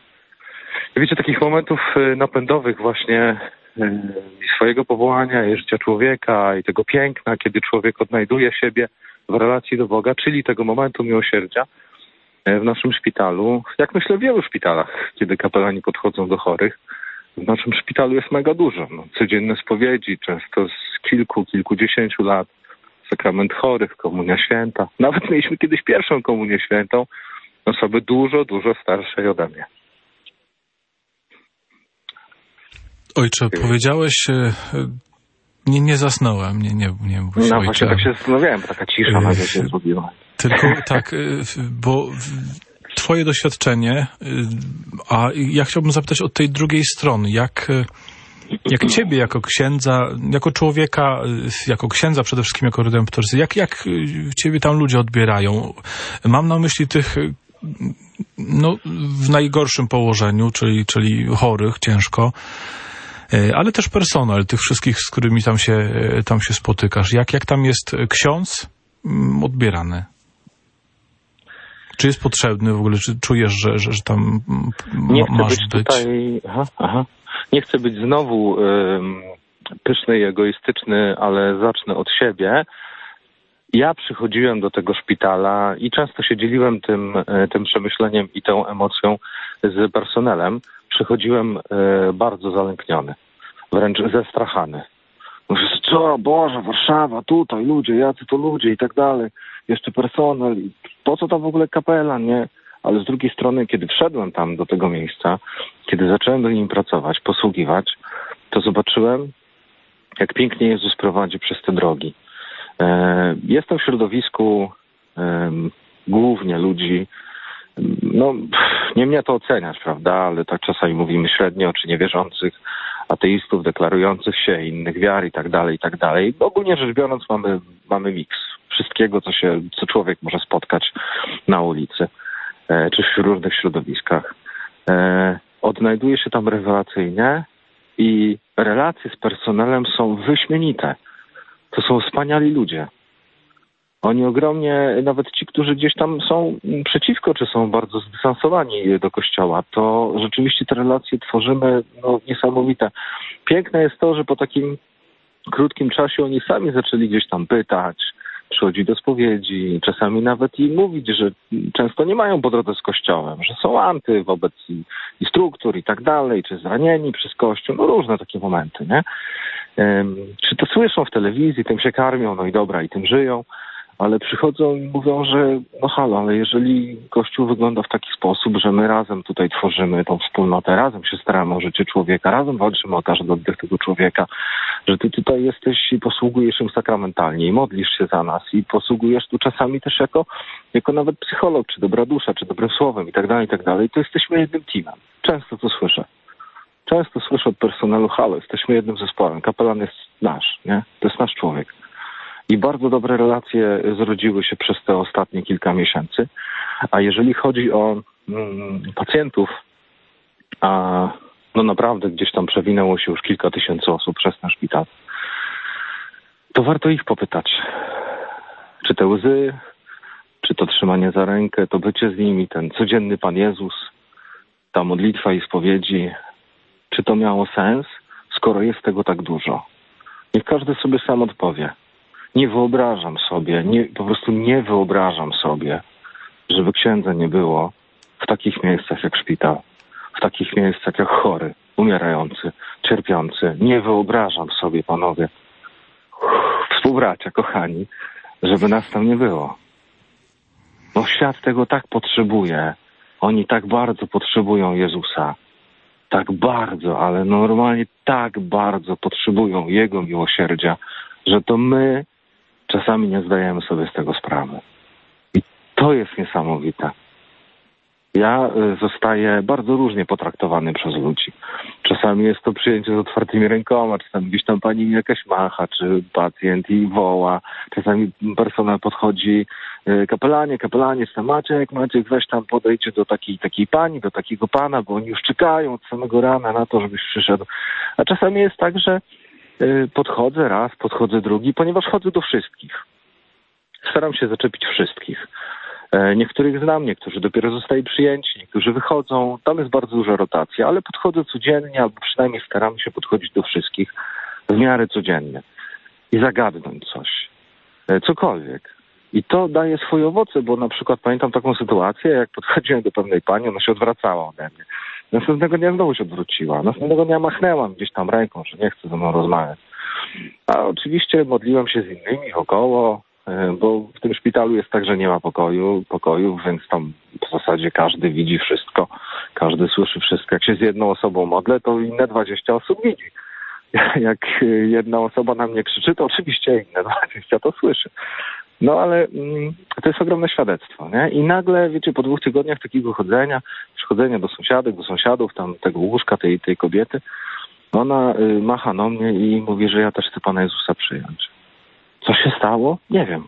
I wiecie, takich momentów napędowych właśnie swojego powołania i życia człowieka i tego piękna, kiedy człowiek odnajduje siebie w relacji do Boga, czyli tego momentu miłosierdzia w naszym szpitalu, jak myślę w wielu szpitalach, kiedy kapelani podchodzą do chorych, w naszym szpitalu jest mega dużo. No, codzienne spowiedzi, często z kilku, kilkudziesięciu lat, sakrament chorych, komunia święta. Nawet mieliśmy kiedyś pierwszą komunię świętą, osoby dużo, dużo starsze ode mnie. Ojcze, powiedziałeś, nie, nie zasnąłem, nie, nie, nie bój się, No ojcze. właśnie tak się zastanawiałem, taka cisza nagle się zrobiła. Tylko tak, bo twoje doświadczenie, a ja chciałbym zapytać od tej drugiej strony, jak, jak ciebie jako księdza, jako człowieka, jako księdza przede wszystkim, jako redemptorzy, jak, jak ciebie tam ludzie odbierają? Mam na myśli tych, no, w najgorszym położeniu, czyli, czyli chorych, ciężko, ale też personel, tych wszystkich, z którymi tam się, tam się spotykasz. Jak, jak tam jest ksiądz odbierany? Czy jest potrzebny w ogóle? Czy czujesz, że, że, że tam Nie chcę masz być? być? Tutaj, aha, aha. Nie chcę być znowu um, pyszny i egoistyczny, ale zacznę od siebie. Ja przychodziłem do tego szpitala i często się dzieliłem tym, tym przemyśleniem i tą emocją z personelem. Przychodziłem e, bardzo zalękniony, wręcz zestrachany. Mówię, co, Boże, Warszawa, tutaj ludzie, jacy to ludzie i tak dalej. Jeszcze personel, po co tam w ogóle kapelan, nie? Ale z drugiej strony, kiedy wszedłem tam do tego miejsca, kiedy zacząłem do nim pracować, posługiwać, to zobaczyłem, jak pięknie Jezus prowadzi przez te drogi. E, jestem w środowisku e, głównie ludzi, no nie mnie to oceniać, prawda, ale tak czasami mówimy średnio, czy niewierzących, ateistów deklarujących się, innych wiar i tak dalej, i tak dalej. Ogólnie rzecz biorąc mamy, mamy miks wszystkiego, co się, co człowiek może spotkać na ulicy, e, czy w różnych środowiskach. E, odnajduje się tam rewelacyjnie i relacje z personelem są wyśmienite. To są wspaniali ludzie. Oni ogromnie, nawet ci, którzy gdzieś tam są przeciwko, czy są bardzo zdystansowani do Kościoła, to rzeczywiście te relacje tworzymy no, niesamowite. Piękne jest to, że po takim krótkim czasie oni sami zaczęli gdzieś tam pytać, przychodzić do spowiedzi, czasami nawet i mówić, że często nie mają po drodze z Kościołem, że są anty wobec i, i struktur i tak dalej, czy zranieni przez Kościół, no różne takie momenty, nie? Um, czy to słyszą w telewizji, tym się karmią, no i dobra, i tym żyją, ale przychodzą i mówią, że no halo, ale jeżeli Kościół wygląda w taki sposób, że my razem tutaj tworzymy tą wspólnotę, razem się staramy o życie człowieka, razem walczymy o każdy oddech tego człowieka, że ty tutaj jesteś i posługujesz im sakramentalnie i modlisz się za nas i posługujesz tu czasami też jako, jako nawet psycholog, czy dobra dusza, czy dobrym słowem i tak dalej, i tak dalej, to jesteśmy jednym teamem. Często to słyszę. Często słyszę od personelu, halo, jesteśmy jednym zespołem, kapelan jest nasz, nie? To jest nasz człowiek. I bardzo dobre relacje zrodziły się przez te ostatnie kilka miesięcy. A jeżeli chodzi o mm, pacjentów, a no naprawdę gdzieś tam przewinęło się już kilka tysięcy osób przez ten szpital, to warto ich popytać, czy te łzy, czy to trzymanie za rękę, to bycie z nimi, ten codzienny Pan Jezus, ta modlitwa i spowiedzi, czy to miało sens, skoro jest tego tak dużo. Niech każdy sobie sam odpowie. Nie wyobrażam sobie, nie, po prostu nie wyobrażam sobie, żeby księdza nie było w takich miejscach jak szpital, w takich miejscach jak chory, umierający, cierpiący. Nie wyobrażam sobie, panowie, współbracia, kochani, żeby nas tam nie było. No świat tego tak potrzebuje. Oni tak bardzo potrzebują Jezusa. Tak bardzo, ale normalnie tak bardzo potrzebują Jego miłosierdzia, że to my czasami nie zdajemy sobie z tego sprawy. I to jest niesamowite. Ja zostaję bardzo różnie potraktowany przez ludzi. Czasami jest to przyjęcie z otwartymi rękoma, czasami gdzieś tam pani mi jakaś macha, czy pacjent i woła. Czasami personel podchodzi, kapelanie, kapelanie, tam Maciek, Maciek, weź tam podejdźcie do takiej, takiej pani, do takiego pana, bo oni już czekają od samego rana na to, żebyś przyszedł. A czasami jest tak, że podchodzę raz, podchodzę drugi, ponieważ chodzę do wszystkich. Staram się zaczepić wszystkich. Niektórych znam, niektórzy dopiero zostali przyjęci, niektórzy wychodzą. Tam jest bardzo duża rotacja, ale podchodzę codziennie, albo przynajmniej staram się podchodzić do wszystkich w miarę codziennie i zagadnąć coś. Cokolwiek. I to daje swoje owoce, bo na przykład pamiętam taką sytuację, jak podchodziłem do pewnej pani, ona się odwracała ode mnie. Następnego dnia znowu się odwróciła. Następnego dnia machnęłam gdzieś tam ręką, że nie chce ze mną rozmawiać. A oczywiście modliłem się z innymi wokoło, bo w tym szpitalu jest tak, że nie ma pokoju, pokoju, więc tam w zasadzie każdy widzi wszystko, każdy słyszy wszystko. Jak się z jedną osobą modlę, to inne dwadzieścia osób widzi. Jak jedna osoba na mnie krzyczy, to oczywiście inne dwadzieścia to słyszy. No ale mm, to jest ogromne świadectwo, nie? I nagle, wiecie, po dwóch tygodniach takiego chodzenia, przychodzenia do sąsiadek, do sąsiadów, tam tego łóżka tej, tej kobiety, ona y, macha na mnie i mówi, że ja też chcę Pana Jezusa przyjąć. Co się stało? Nie wiem.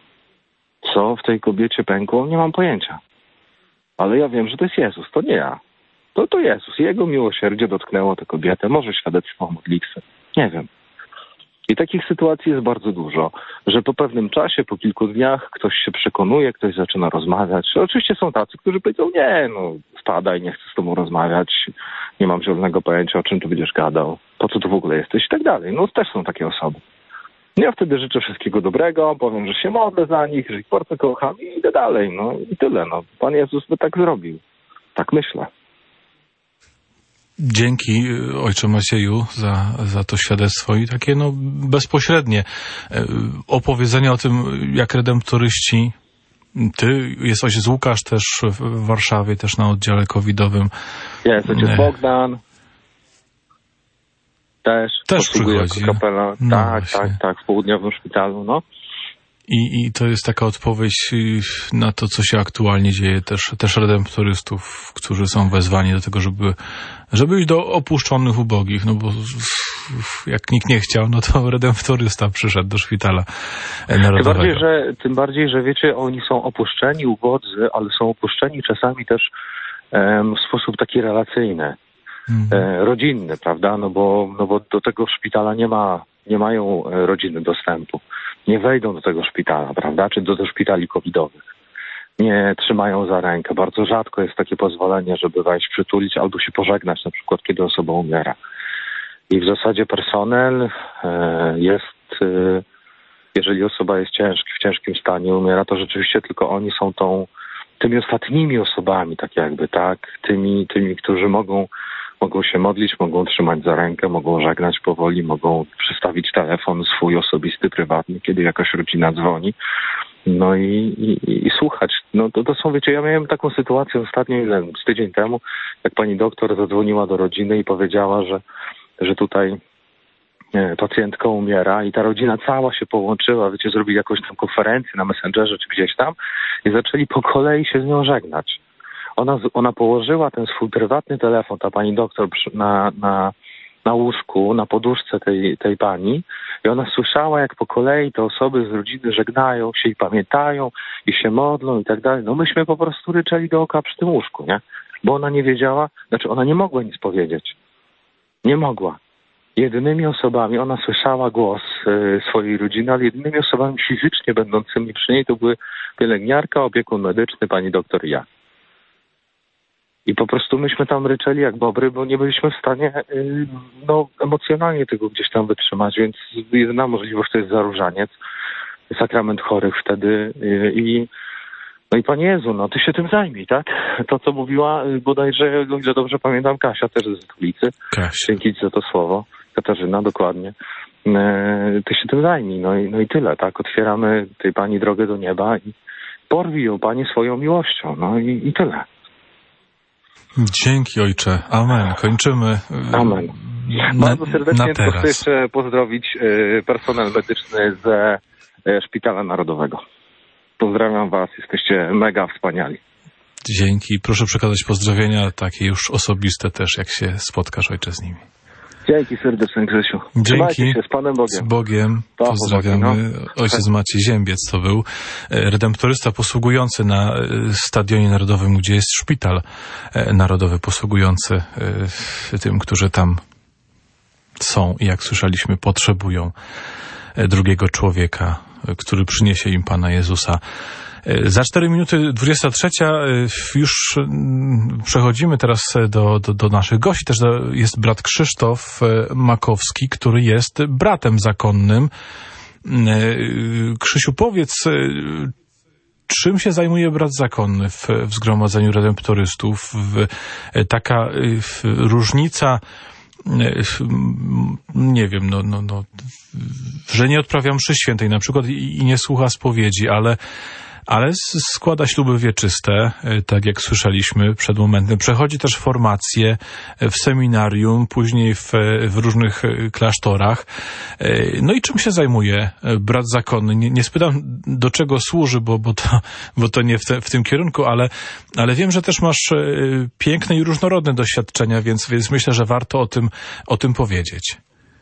Co w tej kobiecie pękło? Nie mam pojęcia. Ale ja wiem, że to jest Jezus, to nie ja. To to Jezus. Jego miłosierdzie dotknęło tę kobietę. Może świadectwo o modlitwie. Nie wiem. I takich sytuacji jest bardzo dużo, że po pewnym czasie, po kilku dniach ktoś się przekonuje, ktoś zaczyna rozmawiać. Oczywiście są tacy, którzy powiedzą, nie, no spadaj, nie chcę z tobą rozmawiać, nie mam zielonego pojęcia, o czym tu będziesz gadał, po co tu w ogóle jesteś i tak dalej. No też są takie osoby. Ja wtedy życzę wszystkiego dobrego, powiem, że się modlę za nich, że ich bardzo kocham i idę dalej. No i tyle. No. Pan Jezus by tak zrobił. Tak myślę. Dzięki, ojcze Macieju, za, za to świadectwo i takie no bezpośrednie opowiedzenie o tym, jak redemptoryści, ty, jest ojciec Łukasz też w Warszawie, też na oddziale covidowym. Jest ojciec Bogdan. Też, też przychodzi. Kapela. No tak, właśnie. tak, tak, w południowym szpitalu, no. I, I to jest taka odpowiedź na to, co się aktualnie dzieje, też, też redemptorystów, którzy są wezwani do tego, żeby, żeby iść do opuszczonych ubogich, no bo jak nikt nie chciał, no to redemptorysta przyszedł do szpitala narodowego. Tym bardziej, że, tym bardziej, że wiecie, oni są opuszczeni, ubodzy, ale są opuszczeni czasami też em, w sposób taki relacyjny, mhm. e, rodzinny, prawda, no bo, no bo do tego szpitala nie ma, nie mają rodziny dostępu. Nie wejdą do tego szpitala, prawda, czy do, do szpitali covidowych. Nie trzymają za rękę. Bardzo rzadko jest takie pozwolenie, żeby wejść, przytulić albo się pożegnać, na przykład kiedy osoba umiera. I w zasadzie personel e, jest, e, jeżeli osoba jest ciężki, w ciężkim stanie, umiera, to rzeczywiście tylko oni są tą, tymi ostatnimi osobami, tak jakby, tak, tymi, tymi, którzy mogą Mogą się modlić, mogą trzymać za rękę, mogą żegnać powoli, mogą przystawić telefon swój osobisty, prywatny, kiedy jakaś rodzina dzwoni. No i, i, i słuchać. No to, to są, wiecie, ja miałem taką sytuację ostatnio, ile, z tydzień temu, jak pani doktor zadzwoniła do rodziny i powiedziała, że, że tutaj pacjentka umiera i ta rodzina cała się połączyła, wiecie, zrobili jakąś tam konferencję na Messengerze czy gdzieś tam i zaczęli po kolei się z nią żegnać. Ona, ona położyła ten swój prywatny telefon, ta pani doktor, na, na, na łóżku, na poduszce tej, tej pani i ona słyszała, jak po kolei te osoby z rodziny żegnają się i pamiętają i się modlą i tak dalej. No myśmy po prostu ryczeli do oka przy tym łóżku, nie? Bo ona nie wiedziała, znaczy ona nie mogła nic powiedzieć. Nie mogła. Jedynymi osobami, ona słyszała głos y, swojej rodziny, ale jedynymi osobami fizycznie będącymi przy niej to były pielęgniarka, opiekun medyczny, pani doktor i ja. I po prostu myśmy tam ryczeli jak bobry, bo nie byliśmy w stanie y, no, emocjonalnie tego gdzieś tam wytrzymać, więc jedyna możliwość to jest zaróżaniec, sakrament chorych wtedy y, i no i Panie Jezu, no Ty się tym zajmij, tak? To, co mówiła bodajże, o ile dobrze pamiętam, Kasia też z Tulicy. Dzięki za to słowo. Katarzyna, dokładnie. E, ty się tym zajmij, no i, no i tyle, tak? Otwieramy tej Pani drogę do nieba i porwij ją Pani swoją miłością, no i, i tyle. Dzięki, Ojcze. Amen. Kończymy. Amen. Na, Bardzo serdecznie na teraz. chcę jeszcze pozdrowić y, personel medyczny ze y, Szpitala Narodowego. Pozdrawiam Was, jesteście mega wspaniali. Dzięki. Proszę przekazać pozdrowienia, takie już osobiste też, jak się spotkasz, Ojcze, z nimi. Dzięki serdecznie, Grzesiu. Dzięki. Trzymajcie się, z Panem Bogiem. Z Bogiem. Pa, pozdrawiamy. Bogiem, no. Ojciec Maciej Ziębiec to był redemptorysta posługujący na Stadionie Narodowym, gdzie jest szpital narodowy, posługujący tym, którzy tam są i jak słyszeliśmy, potrzebują drugiego człowieka, który przyniesie im Pana Jezusa. Za cztery minuty dwudziesta trzecia już przechodzimy teraz do, do, do naszych gości. Też jest brat Krzysztof Makowski, który jest bratem zakonnym. Krzysiu, powiedz, czym się zajmuje brat zakonny w, w Zgromadzeniu Redemptorystów? W, taka w, różnica, nie wiem, no, no, no, że nie odprawia mszy świętej na przykład i, i nie słucha spowiedzi, ale ale składa śluby wieczyste, tak jak słyszeliśmy przed momentem. Przechodzi też formacje w seminarium, później w, w różnych klasztorach. No i czym się zajmuje brat zakonny? Nie, nie spytam, do czego służy, bo, bo, to, bo to nie w, te, w tym kierunku, ale, ale wiem, że też masz piękne i różnorodne doświadczenia, więc, więc myślę, że warto o tym, o tym powiedzieć.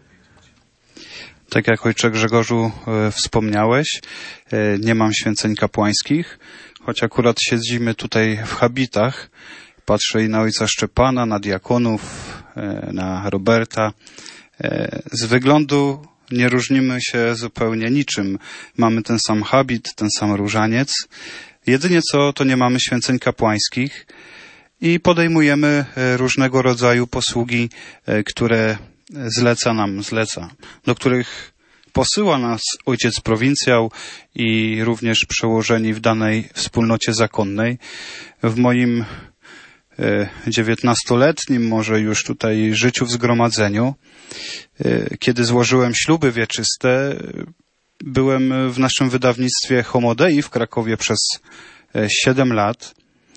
Tak jak ojcze Grzegorzu e, wspomniałeś, e, nie mam święceń kapłańskich, choć akurat siedzimy tutaj w habitach. Patrzę i na ojca Szczepana, na diakonów, e, na Roberta. E, z wyglądu nie różnimy się zupełnie niczym. Mamy ten sam habit, ten sam różaniec. Jedynie co, to nie mamy święceń kapłańskich i podejmujemy e, różnego rodzaju posługi, e, które zleca nam, zleca, do których posyła nas ojciec prowincjał i również przełożeni w danej wspólnocie zakonnej. W moim dziewiętnastoletnim może już tutaj życiu w zgromadzeniu, kiedy złożyłem śluby wieczyste, byłem w naszym wydawnictwie Homodei w Krakowie przez siedem lat.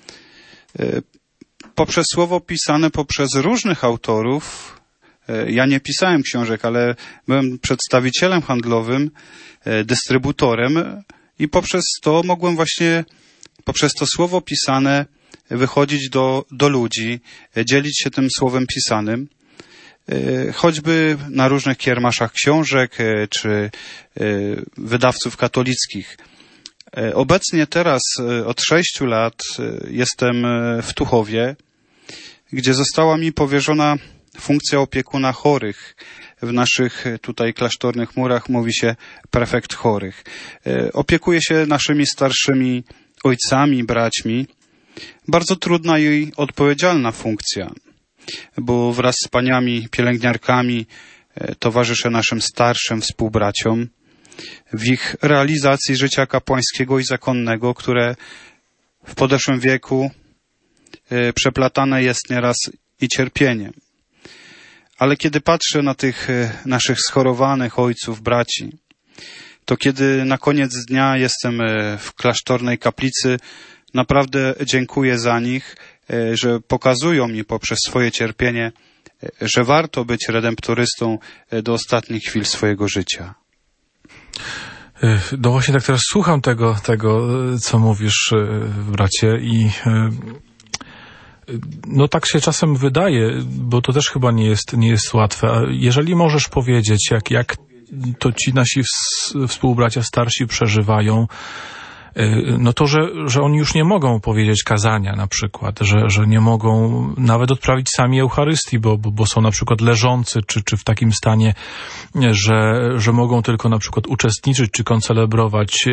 Poprzez słowo pisane poprzez różnych autorów. Ja nie pisałem książek, ale byłem przedstawicielem handlowym, dystrybutorem i poprzez to mogłem właśnie, poprzez to słowo pisane wychodzić do, do ludzi, dzielić się tym słowem pisanym, choćby na różnych kiermaszach książek czy wydawców katolickich. Obecnie teraz od sześciu lat jestem w Tuchowie, gdzie została mi powierzona funkcja opiekuna chorych. W naszych tutaj klasztornych murach mówi się prefekt chorych. Opiekuje się naszymi starszymi ojcami, braćmi. Bardzo trudna i odpowiedzialna funkcja, bo wraz z paniami pielęgniarkami towarzyszę naszym starszym współbraciom w ich realizacji życia kapłańskiego i zakonnego, które w podeszłym wieku przeplatane jest nieraz i cierpieniem. Ale kiedy patrzę na tych naszych schorowanych ojców, braci, to kiedy na koniec dnia jestem w klasztornej kaplicy, naprawdę dziękuję za nich, że pokazują mi poprzez swoje cierpienie, że warto być redemptorystą do ostatnich chwil swojego życia. No właśnie tak teraz słucham tego, tego co mówisz, bracie, i no tak się czasem wydaje, bo to też chyba nie jest, nie jest łatwe. Jeżeli możesz powiedzieć, jak, jak to ci nasi współbracia starsi przeżywają, no to, że, że oni już nie mogą powiedzieć kazania na przykład, że, że nie mogą nawet odprawić sami Eucharystii, bo, bo, bo są na przykład leżący, czy, czy w takim stanie, że, że mogą tylko na przykład uczestniczyć, czy koncelebrować.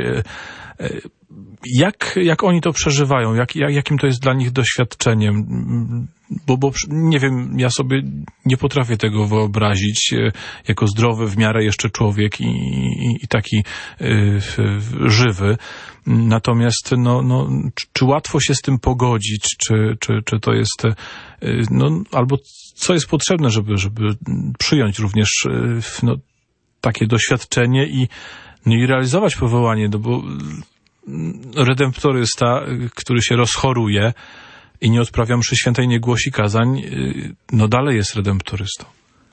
Jak, jak oni to przeżywają? Jak, jak, jakim to jest dla nich doświadczeniem? Bo, bo nie wiem, ja sobie nie potrafię tego wyobrazić jako zdrowy w miarę jeszcze człowiek i, i, i taki y, żywy. Natomiast no, no, czy, czy łatwo się z tym pogodzić? Czy, czy, czy to jest y, no, albo co jest potrzebne, żeby, żeby przyjąć również y, no, takie doświadczenie i, no, i realizować powołanie, no bo redemptorysta, który się rozchoruje i nie odprawia mszy świętej, nie głosi kazań, no dalej jest redemptorystą.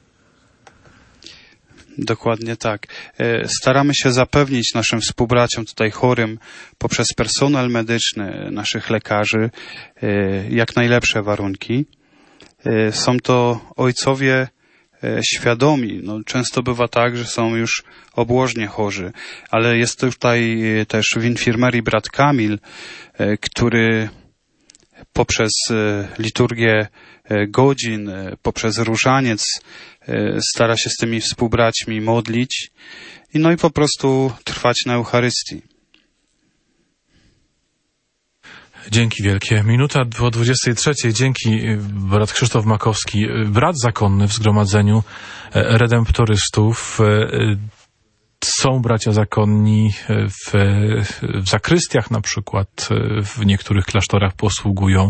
Dokładnie tak. Staramy się zapewnić naszym współbraciom tutaj chorym poprzez personel medyczny, naszych lekarzy, jak najlepsze warunki. Są to ojcowie świadomi. No, często bywa tak, że są już obłożnie chorzy, ale jest tutaj też w infirmerii brat Kamil, który poprzez liturgię godzin, poprzez różaniec stara się z tymi współbraćmi modlić i no i po prostu trwać na Eucharystii. Dzięki wielkie. Minuta po dwudziestej trzeciej. Dzięki, brat Krzysztof Makowski, brat zakonny w zgromadzeniu redemptorystów. Są bracia zakonni w, w zakrystiach na przykład, w niektórych klasztorach posługują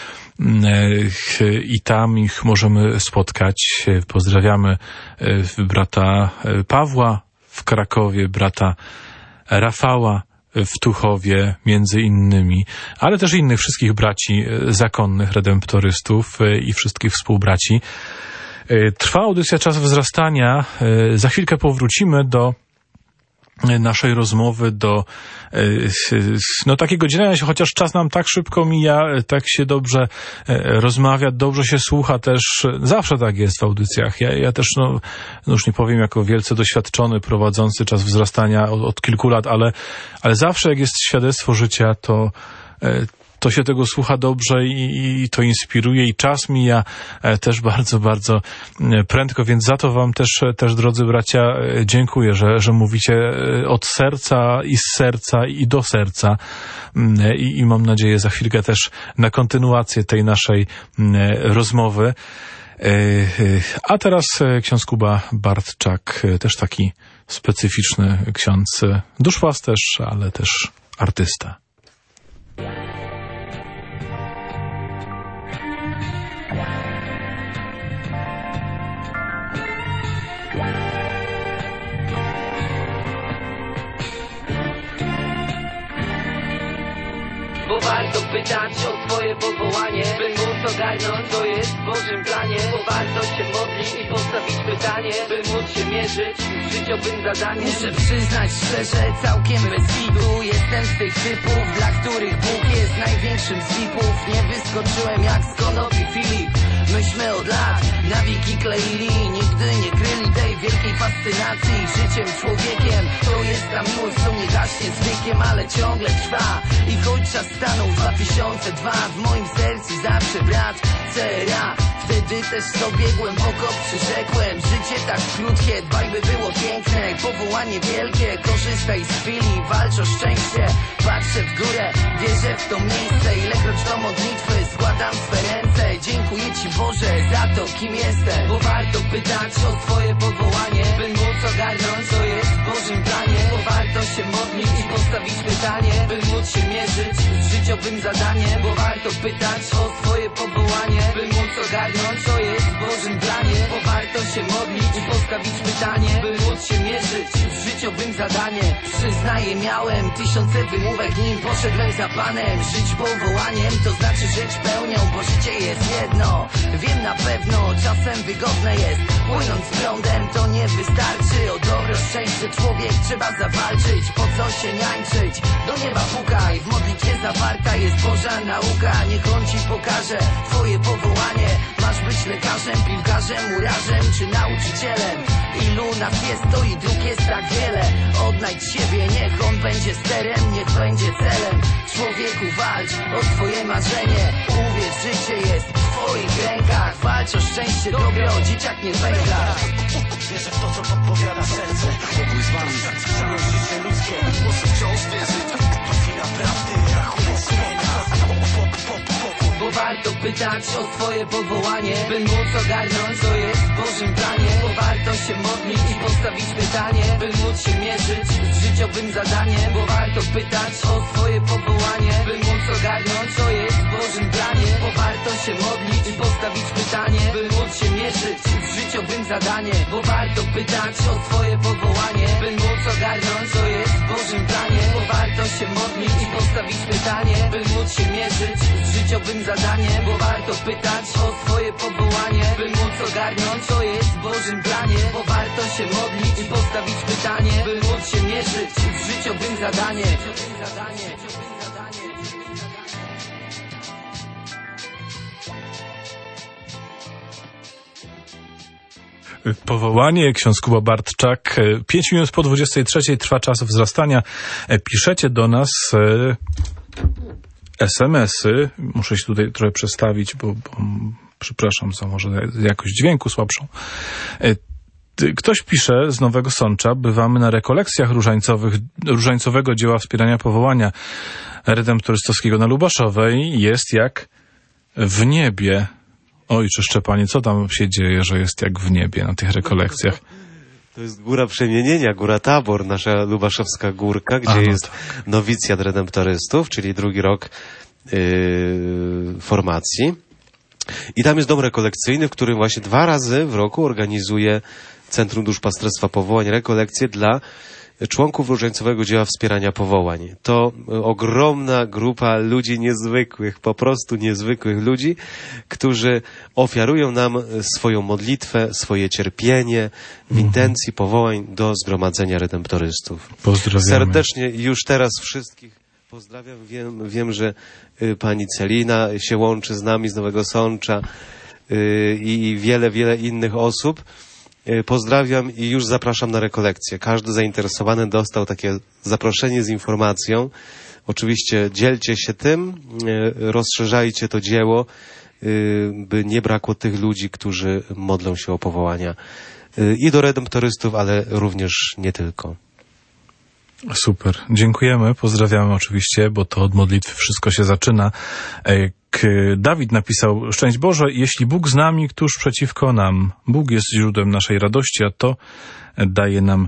i tam ich możemy spotkać. Pozdrawiamy brata Pawła w Krakowie, brata Rafała w Tuchowie między innymi, ale też innych wszystkich braci zakonnych, redemptorystów i wszystkich współbraci. Trwa audycja Czas Wzrastania. Za chwilkę powrócimy do naszej rozmowy, do no takiego dzielenia się, chociaż czas nam tak szybko mija, tak się dobrze rozmawia, dobrze się słucha też, zawsze tak jest w audycjach. Ja, ja też, no, no już nie powiem jako wielce doświadczony, prowadzący Czas Wzrastania od, od kilku lat, ale, ale zawsze jak jest świadectwo życia, to to się tego słucha dobrze i, i to inspiruje i czas mija też bardzo, bardzo prędko, więc za to wam też, też drodzy bracia, dziękuję, że, że mówicie od serca i z serca i do serca i, i mam nadzieję za chwilkę też na kontynuację tej naszej rozmowy. A teraz ksiądz Kuba Bartczak, też taki specyficzny ksiądz, duszpasterz, ale też artysta. Bo warto pytać o swoje powołanie, by móc ogarnąć, co jest w Bożym planie. Bo warto się modlić i postawić pytanie, by móc się mierzyć z życiowym zadaniem. Muszę przyznać szczerze, całkiem bez kitu, jestem z tych typów, dla których Bóg jest największym z vipów. Nie wyskoczyłem jak z konopi Filip. Myśmy od lat na wiki kleili, nigdy nie kryli tej wielkiej fascynacji życiem, człowiekiem. To jest ta miłość, co nie gaśnie z wiekiem, ale ciągle trwa. I choć czas stanął dwa tysiące dwa, w moim sercu zawsze brat C R A. Wtedy też sobie głęboko przyrzekłem, życie tak krótkie, dbaj by było piękne. Powołanie wielkie, korzystaj z chwili, walcz o szczęście. Patrzę w górę, wierzę w to miejsce, ilekroć do modlitwy składam swe ręce. Dziękuję Ci Boże za to, kim jestem. Bo warto pytać o swoje powołanie, by móc ogarnąć, co jest w Bożym planie. Bo warto się modlić i postawić pytanie, by móc się mierzyć z życiowym życiowym zadaniem, bo warto pytać o swoje powołanie, by móc ogarnąć, co jest w Bożym planie, bo warto się modlić i postawić pytanie, by móc się mierzyć z życiowym zadaniem. Przyznaję, miałem tysiące wymówek, nim poszedłem za Panem. Żyć powołaniem to znaczy żyć pełnią, bo życie jest jedno, wiem na pewno, czasem wygodne jest płynąć z prądem, to nie wystarczy. O dobro, szczęście człowiek trzeba zawalczyć, po co się niańczyć, do nieba pukaj, w modlitwie zawarta jest Boża nauka. Niech On ci pokaże twoje powołanie, masz być lekarzem, piłkarzem, murarzem czy nauczycielem. Ilu nas jest, to i dróg jest tak wiele. Odnajdź siebie, niech On będzie sterem, niech będzie celem. Człowieku, walcz o swoje marzenie, uwierz, życie jest w twoich rękach. Walcz o szczęście, dobro, dzieciak nie pęka. Wierzę w to, co podpowiada serce. Pokój z wami, zająć życie ludzkie. Muszę wciąż wierzyć, to chwila prawdy, rachunek sumienia. Bo warto pytać o swoje powołanie, by móc ogarnąć, co jest w Bożym planie. Bo warto się modlić i postawić pytanie, by móc się mierzyć z życiowym zadaniem. Bo warto pytać o swoje powołanie, by móc ogarnąć, co jest w Bożym planie. Bo warto się modlić i postawić pytanie, by móc się mierzyć z życiowym zadaniem. Bo warto pytać o swoje powołanie, by móc ogarnąć, co jest w Bożym planie. Bo warto się modlić i postawić pytanie, by móc się mierzyć z życiowym zadaniem. Bo warto pytać o swoje powołanie, by móc ogarnąć, co jest w Bożym planie. Bo warto się modlić i postawić pytanie, by móc się mierzyć z życiowym zadaniem. Powołanie, ksiądz Kuba Bartczak. Pięć minut po dwudziestej trzeciej trwa czas wzrastania. Piszecie do nas es em esy. Muszę się tutaj trochę przestawić, bo, bo przepraszam za może jakość dźwięku słabszą. Ktoś pisze z Nowego Sącza: bywamy na rekolekcjach różańcowych, różańcowego dzieła wspierania powołania redemptorystowskiego na Lubaszowej. Jest jak w niebie. Ojcze Szczepanie, co tam się dzieje, że jest jak w niebie na tych rekolekcjach? To jest Góra Przemienienia, Góra Tabor, nasza lubaszowska górka, gdzie A, no jest tak. nowicjat redemptorystów, czyli drugi rok yy, formacji. I tam jest dom rekolekcyjny, w którym właśnie dwa razy w roku organizuje Centrum Duszpasterstwa Powołań rekolekcje dla członków różańcowego dzieła wspierania powołań. To ogromna grupa ludzi niezwykłych, po prostu niezwykłych ludzi, którzy ofiarują nam swoją modlitwę, swoje cierpienie w intencji powołań do zgromadzenia redemptorystów. Pozdrawiamy. Serdecznie już teraz wszystkich pozdrawiam. Wiem, wiem, że y, pani Celina się łączy z nami z Nowego Sącza y, i wiele, wiele innych osób. Pozdrawiam i już zapraszam na rekolekcję. Każdy zainteresowany dostał takie zaproszenie z informacją. Oczywiście dzielcie się tym, rozszerzajcie to dzieło, by nie brakło tych ludzi, którzy modlą się o powołania i do redemptorystów, ale również nie tylko. Super, dziękujemy, pozdrawiamy oczywiście, bo to od modlitwy wszystko się zaczyna. Dawid napisał: szczęść Boże, jeśli Bóg z nami, któż przeciwko nam? Bóg jest źródłem naszej radości, a to daje nam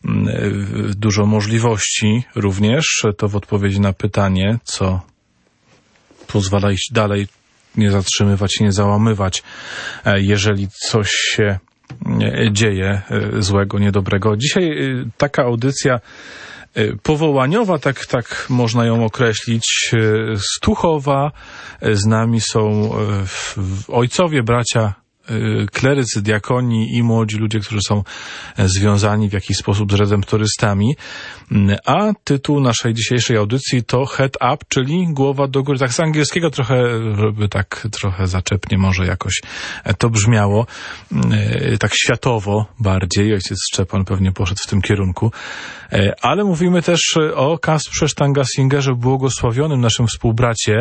dużo możliwości również. To w odpowiedzi na pytanie, co pozwala iść dalej, nie zatrzymywać się, nie załamywać, jeżeli coś się dzieje złego, niedobrego. Dzisiaj taka audycja powołaniowa, tak, tak można ją określić, z Tuchowa. Z nami są ojcowie, bracia, klerycy, diakoni i młodzi ludzie, którzy są związani w jakiś sposób z redemptorystami. A tytuł naszej dzisiejszej audycji to Head Up, czyli głowa do góry. Tak z angielskiego trochę, żeby tak trochę zaczepnie może jakoś to brzmiało. Tak światowo bardziej. Ojciec Szczepan pewnie poszedł w tym kierunku. Ale mówimy też o Kasprze Sztangasingerze, błogosławionym naszym współbracie.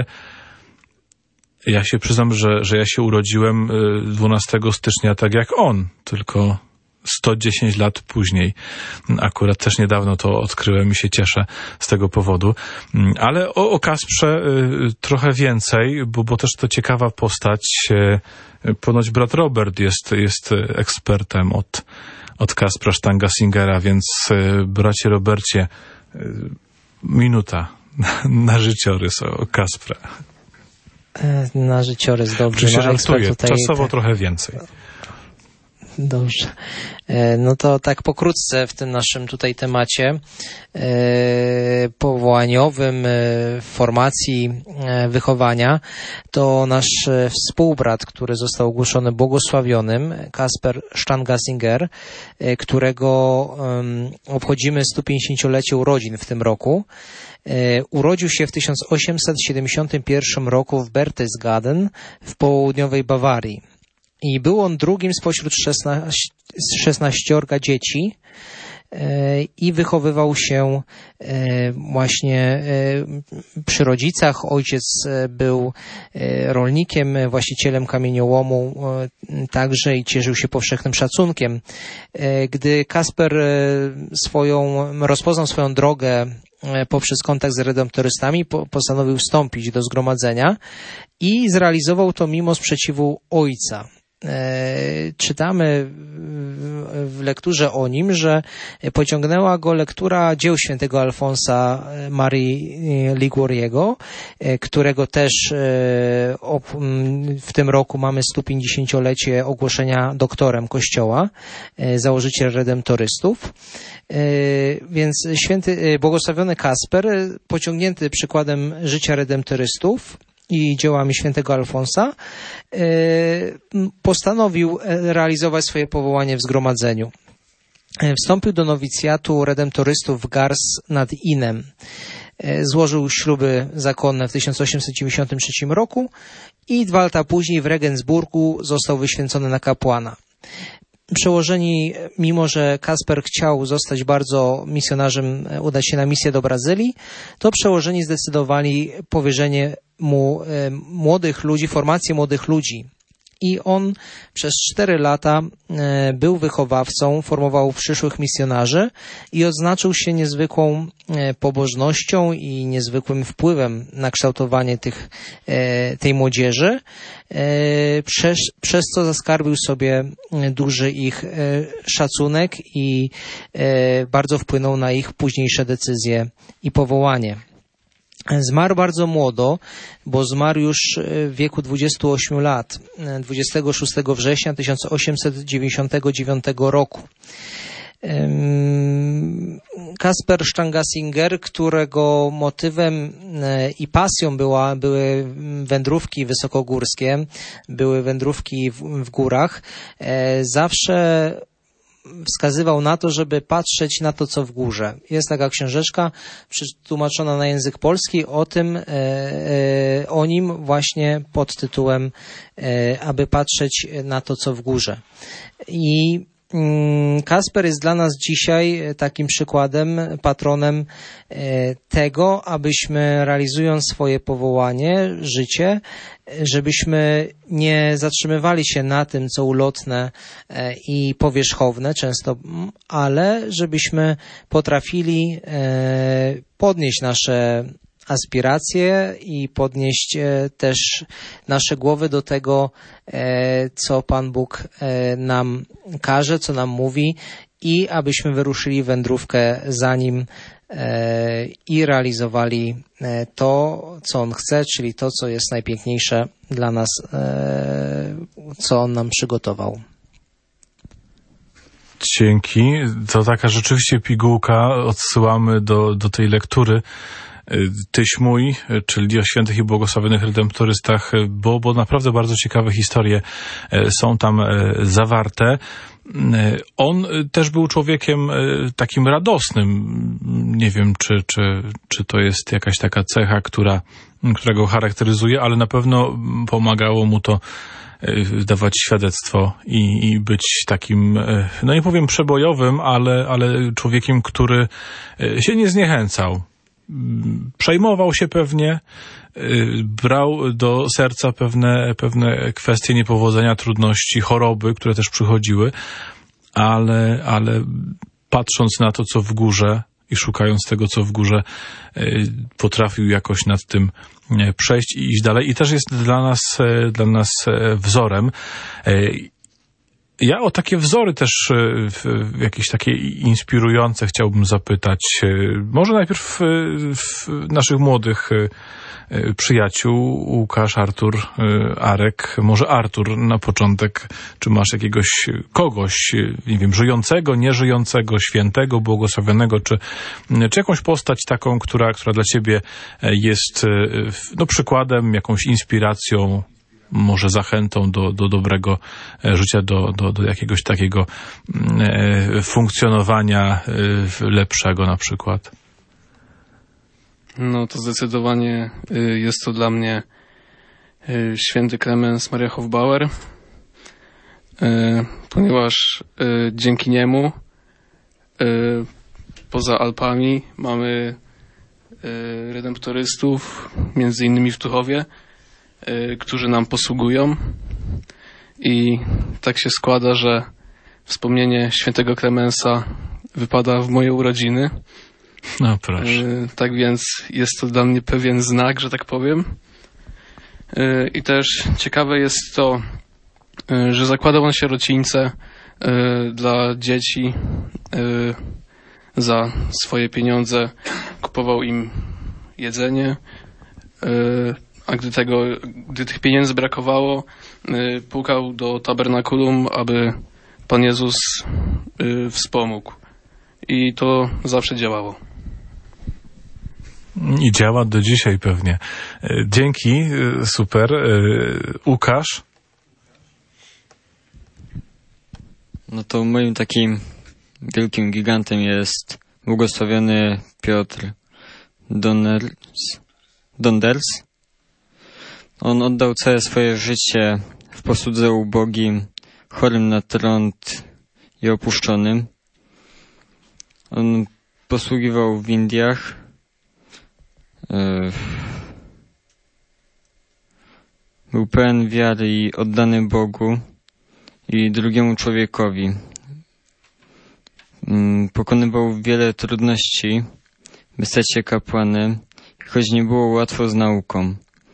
Ja się przyznam, że, że ja się urodziłem dwunastego stycznia tak jak on, tylko sto dziesięć lat później. Akurat też niedawno to odkryłem i się cieszę z tego powodu. Ale o, o Kasprze trochę więcej, bo, bo też to ciekawa postać. Ponoć brat Robert jest, jest ekspertem od, od Kaspra Sztangasingera, więc bracie Robercie, minuta na życiorys o Kaspra. Na życiorys, dobrze. Oczywiście no, żartuję, tutaj, czasowo tak. trochę więcej. Dobrze. No to tak pokrótce w tym naszym tutaj temacie powołaniowym w formacji wychowania, to nasz współbrat, który został ogłoszony błogosławionym, Kasper Stangasinger, którego obchodzimy sto pięćdziesięciolecie urodzin w tym roku. Urodził się w tysiąc osiemset siedemdziesiątym pierwszym roku w Berchtesgaden w południowej Bawarii. I był on drugim spośród szesnaściorga dzieci i wychowywał się właśnie przy rodzicach. Ojciec był rolnikiem, właścicielem kamieniołomu także i cieszył się powszechnym szacunkiem. Gdy Kasper swoją, rozpoznał swoją drogę poprzez kontakt z redemptorystami, postanowił wstąpić do zgromadzenia i zrealizował to mimo sprzeciwu ojca. Czytamy w lekturze o nim, że pociągnęła go lektura dzieł świętego Alfonsa Marii Liguoriego, którego też w tym roku mamy sto pięćdziesięciolecie ogłoszenia doktorem Kościoła, założyciel redemptorystów. Więc święty, błogosławiony Kasper, pociągnięty przykładem życia redemptorystów i dziełami świętego Alfonsa, postanowił realizować swoje powołanie w zgromadzeniu. Wstąpił do nowicjatu redemptorystów w Gars nad Inem. Złożył śluby zakonne w tysiąc osiemset dziewięćdziesiątym trzecim roku i dwa lata później w Regensburgu został wyświęcony na kapłana. Przełożeni, mimo że Kasper chciał zostać bardzo misjonarzem, udać się na misję do Brazylii, to przełożeni zdecydowali powierzenie mu młodych ludzi, formację młodych ludzi. I on przez cztery lata był wychowawcą, formował przyszłych misjonarzy i odznaczył się niezwykłą pobożnością i niezwykłym wpływem na kształtowanie tych, tej młodzieży, przez, przez co zaskarbił sobie duży ich szacunek i bardzo wpłynął na ich późniejsze decyzje i powołanie. Zmarł bardzo młodo, bo zmarł już w wieku dwudziestu ośmiu lat, dwudziestego szóstego września tysiąc osiemset dziewięćdziesiątego dziewiątego roku. Kasper Stangasinger, którego motywem i pasją była, były wędrówki wysokogórskie, były wędrówki w, w górach, zawsze wskazywał na to, żeby patrzeć na to, co w górze. Jest taka książeczka przetłumaczona na język polski o tym, e, e, o nim właśnie pod tytułem e, aby patrzeć na to, co w górze. I Kasper jest dla nas dzisiaj takim przykładem, patronem tego, abyśmy realizując swoje powołanie, życie, żebyśmy nie zatrzymywali się na tym, co ulotne i powierzchowne często, ale żebyśmy potrafili podnieść nasze aspiracje i podnieść też nasze głowy do tego, co Pan Bóg nam każe, co nam mówi i abyśmy wyruszyli wędrówkę za Nim i realizowali to, co On chce, czyli to, co jest najpiękniejsze dla nas, co On nam przygotował. Dzięki. To taka rzeczywiście pigułka. Odsyłamy do, do tej lektury Tyś mój, czyli o świętych i błogosławionych redemptorystach, bo, bo naprawdę bardzo ciekawe historie są tam zawarte. On też był człowiekiem takim radosnym. Nie wiem, czy, czy, czy to jest jakaś taka cecha, która, która go charakteryzuje, ale na pewno pomagało mu to dawać świadectwo i, i być takim, no nie powiem przebojowym, ale, ale człowiekiem, który się nie zniechęcał. Przejmował się pewnie, brał do serca pewne, pewne kwestie niepowodzenia, trudności, choroby, które też przychodziły, ale, ale patrząc na to, co w górze i szukając tego, co w górze, potrafił jakoś nad tym przejść i iść dalej. I też jest dla nas, dla nas wzorem. Ja o takie wzory też w, jakieś takie inspirujące chciałbym zapytać. Może najpierw w naszych młodych przyjaciół, Łukasz, Artur, Arek, może Artur na początek, czy masz jakiegoś kogoś, nie wiem, żyjącego, nieżyjącego, świętego, błogosławionego, czy, czy jakąś postać taką, która, która dla ciebie jest no, przykładem, jakąś inspiracją, może zachętą do, do dobrego życia, do, do, do jakiegoś takiego e, funkcjonowania e, lepszego na przykład? No to zdecydowanie y, jest to dla mnie y, święty Klemens Maria Hofbauer, y, ponieważ y, dzięki niemu y, poza Alpami mamy y, redemptorystów, między innymi w Tuchowie, y, którzy nam posługują i tak się składa, że wspomnienie świętego Klemensa wypada w moje urodziny. No proszę. Yy, tak więc jest to dla mnie pewien znak, że tak powiem. Yy, I też ciekawe jest to, yy, że zakładał on sierocińce yy, dla dzieci yy, za swoje pieniądze, kupował im jedzenie, yy, a gdy tego, gdy tych pieniędzy brakowało, yy, pukał do tabernakulum, aby Pan Jezus yy, wspomógł. I to zawsze działało. I działa do dzisiaj pewnie. Dzięki, super. Łukasz? No to moim takim wielkim gigantem jest błogosławiony Piotr Donners. Donders. On oddał całe swoje życie w posłudze ubogim, chorym na trąd i opuszczonym. On posługiwał w Indiach. Był pełen wiary i oddany Bogu i drugiemu człowiekowi. Pokonywał wiele trudności, by stać się kapłanem, choć nie było łatwo z nauką.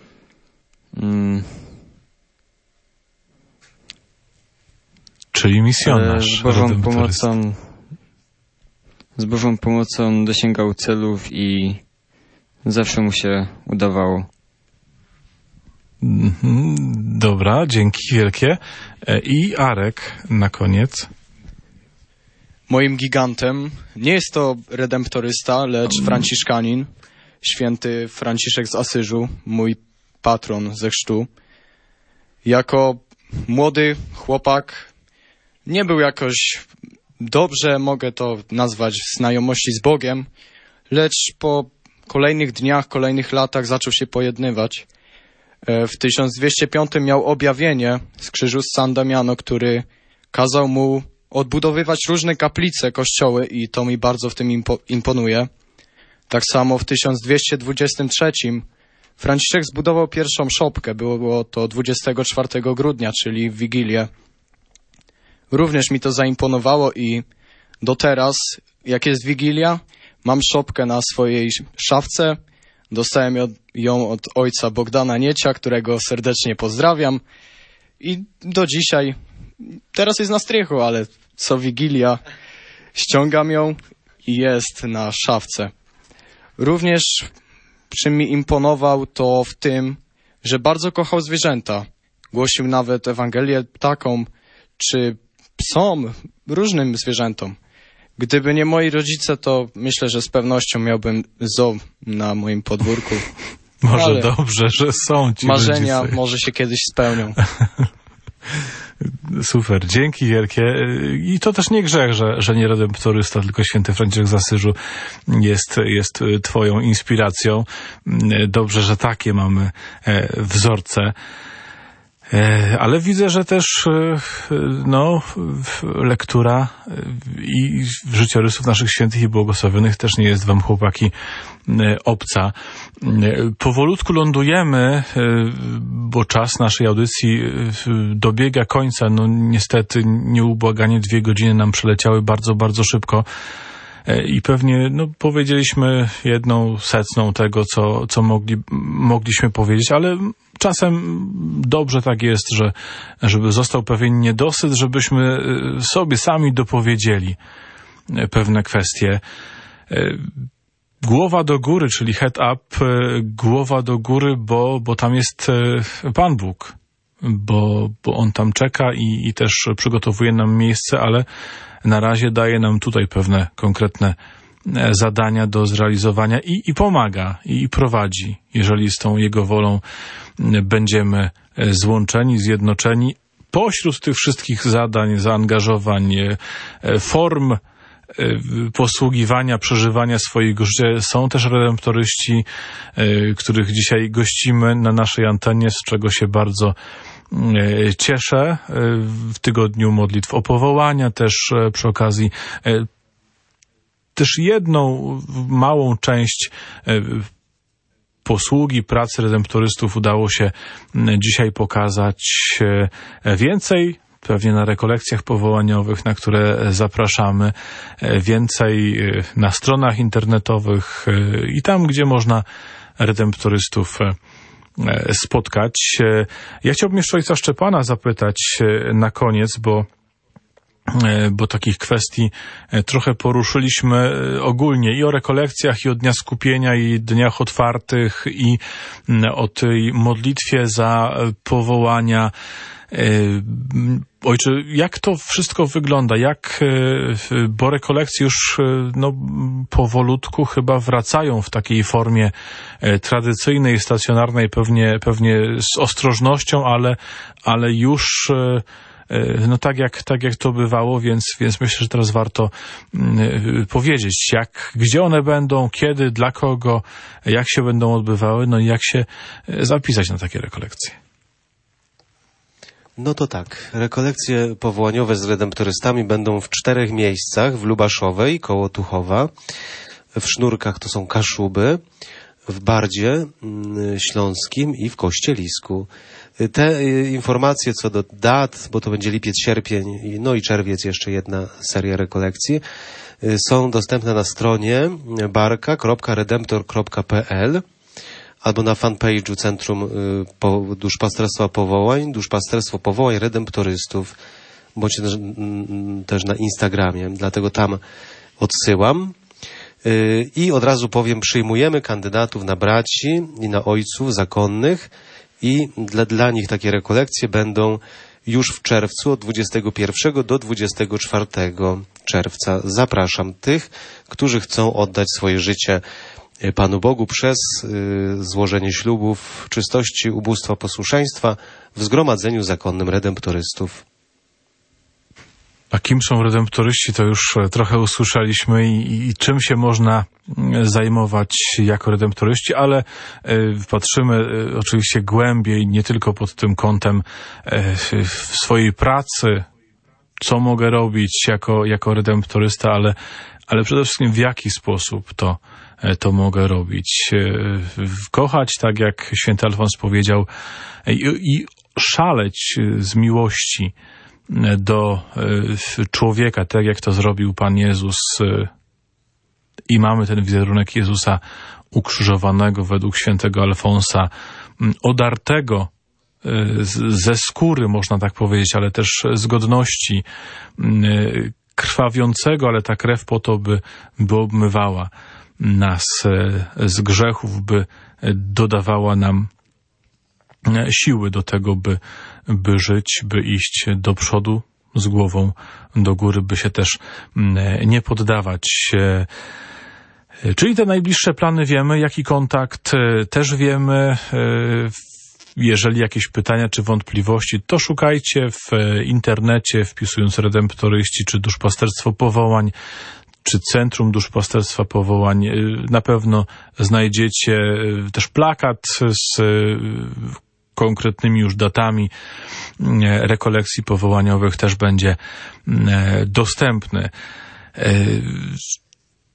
Czyli misjonarz. Z Bożą pomocą, z Bożą pomocą dosięgał celów i zawsze mu się udawało. Dobra, dzięki wielkie. I Arek na koniec. Moim gigantem nie jest to redemptorysta, lecz franciszkanin, święty Franciszek z Asyżu, mój patron ze chrztu. Jako młody chłopak nie był jakoś dobrze, mogę to nazwać, w znajomości z Bogiem, lecz po kolejnych dniach, kolejnych latach zaczął się pojednywać. W tysiąc dwieście piątym miał objawienie z krzyżu z San Damiano, który kazał mu odbudowywać różne kaplice, kościoły i to mi bardzo w tym impo- imponuje. Tak samo w tysiąc dwieście dwudziestym trzecim Franciszek zbudował pierwszą szopkę. Było to dwudziestego czwartego grudnia, czyli w Wigilię. Również mi to zaimponowało i do teraz, jak jest Wigilia, mam szopkę na swojej szafce. Dostałem ją od ojca Bogdana Niecia, którego serdecznie pozdrawiam. I do dzisiaj, teraz jest na strychu, ale co Wigilia ściągam ją i jest na szafce. Również czym mi imponował to w tym, że bardzo kochał zwierzęta. Głosił nawet Ewangelię ptakom czy psom, różnym zwierzętom. Gdyby nie moi rodzice, to myślę, że z pewnością miałbym zoo na moim podwórku. Może ale dobrze, że są ci marzenia rodzice. może się kiedyś spełnią. Super, dzięki wielkie. I to też nie grzech, że, że nie redemptorysta, tylko święty Franciszek z Asyżu jest, jest twoją inspiracją. Dobrze, że takie mamy wzorce. Ale widzę, że też no, lektura i życiorysów naszych świętych i błogosławionych też nie jest wam, chłopaki, obca. Powolutku lądujemy, bo czas naszej audycji dobiega końca. No niestety, nieubłaganie dwie godziny nam przeleciały bardzo, bardzo szybko. i pewnie no, powiedzieliśmy jedną setną tego, co, co mogli, mogliśmy powiedzieć, ale czasem dobrze tak jest, że żeby został pewien niedosyt, żebyśmy sobie sami dopowiedzieli pewne kwestie. Głowa do góry, czyli head up, głowa do góry, bo, bo tam jest Pan Bóg, bo, bo On tam czeka i, i też przygotowuje nam miejsce, ale na razie daje nam tutaj pewne konkretne zadania do zrealizowania i, i pomaga, i prowadzi. Jeżeli z tą Jego wolą będziemy złączeni, zjednoczeni, pośród tych wszystkich zadań, zaangażowań, form posługiwania, przeżywania swojego życia są też redemptoryści, których dzisiaj gościmy na naszej antenie, z czego się bardzo cieszę. W tygodniu modlitw o powołania też przy okazji też jedną małą część posługi, pracy redemptorystów udało się dzisiaj pokazać. Więcej pewnie na rekolekcjach powołaniowych, na które zapraszamy, więcej na stronach internetowych i tam, gdzie można redemptorystów spotkać. Ja chciałbym jeszcze ojca Szczepana zapytać na koniec, bo bo takich kwestii trochę poruszyliśmy ogólnie i o rekolekcjach, i o Dnia Skupienia, i Dniach Otwartych, i o tej modlitwie za powołania. Ojcze, jak to wszystko wygląda? Jak, bo rekolekcje już no, powolutku chyba wracają w takiej formie tradycyjnej, stacjonarnej, pewnie, pewnie z ostrożnością, ale, ale już no tak jak, tak jak to bywało, więc, więc myślę, że teraz warto y, powiedzieć, jak, gdzie one będą, kiedy, dla kogo, jak się będą odbywały, no i jak się zapisać na takie rekolekcje. No to tak, rekolekcje powołaniowe z redemptorystami będą w czterech miejscach, w Lubaszowej koło Tuchowa, w Sznurkach to są Kaszuby, w Bardzie Śląskim i w Kościelisku. Te informacje co do dat, bo to będzie lipiec, sierpień, no i czerwiec, jeszcze jedna seria rekolekcji, są dostępne na stronie barka kropka redemptor kropka p l albo na fanpage'u Centrum Duszpasterstwa Powołań, Duszpasterstwo Powołań Redemptorystów, bądź też na Instagramie, dlatego tam odsyłam. I od razu powiem, przyjmujemy kandydatów na braci i na ojców zakonnych i dla, dla nich takie rekolekcje będą już w czerwcu od dwudziestego pierwszego do dwudziestego czwartego czerwca. Zapraszam tych, którzy chcą oddać swoje życie Panu Bogu przez y, złożenie ślubów w czystości, ubóstwa, posłuszeństwa w Zgromadzeniu Zakonnym Redemptorystów. A kim są redemptoryści, to już trochę usłyszeliśmy i, i czym się można zajmować jako redemptoryści, ale y, patrzymy y, oczywiście głębiej, nie tylko pod tym kątem y, w swojej pracy, co mogę robić jako, jako redemptorysta, ale, ale przede wszystkim w jaki sposób to, to mogę robić. Y, kochać, tak jak święty Alfons powiedział, i, i szaleć z miłości do człowieka, tak jak to zrobił Pan Jezus, i mamy ten wizerunek Jezusa ukrzyżowanego według świętego Alfonsa, odartego ze skóry, można tak powiedzieć, ale też z godności, krwawiącego, ale ta krew po to, by, by obmywała nas z grzechów, by dodawała nam siły do tego, by, by żyć, by iść do przodu z głową do góry, by się też nie poddawać. Czyli te najbliższe plany wiemy, jaki kontakt też wiemy. Jeżeli jakieś pytania czy wątpliwości, to szukajcie w internecie, wpisując redemptoryści czy duszpasterstwo powołań, czy Centrum Duszpasterstwa Powołań. Na pewno znajdziecie też plakat z konkretnymi już datami rekolekcji powołaniowych, też będzie dostępny.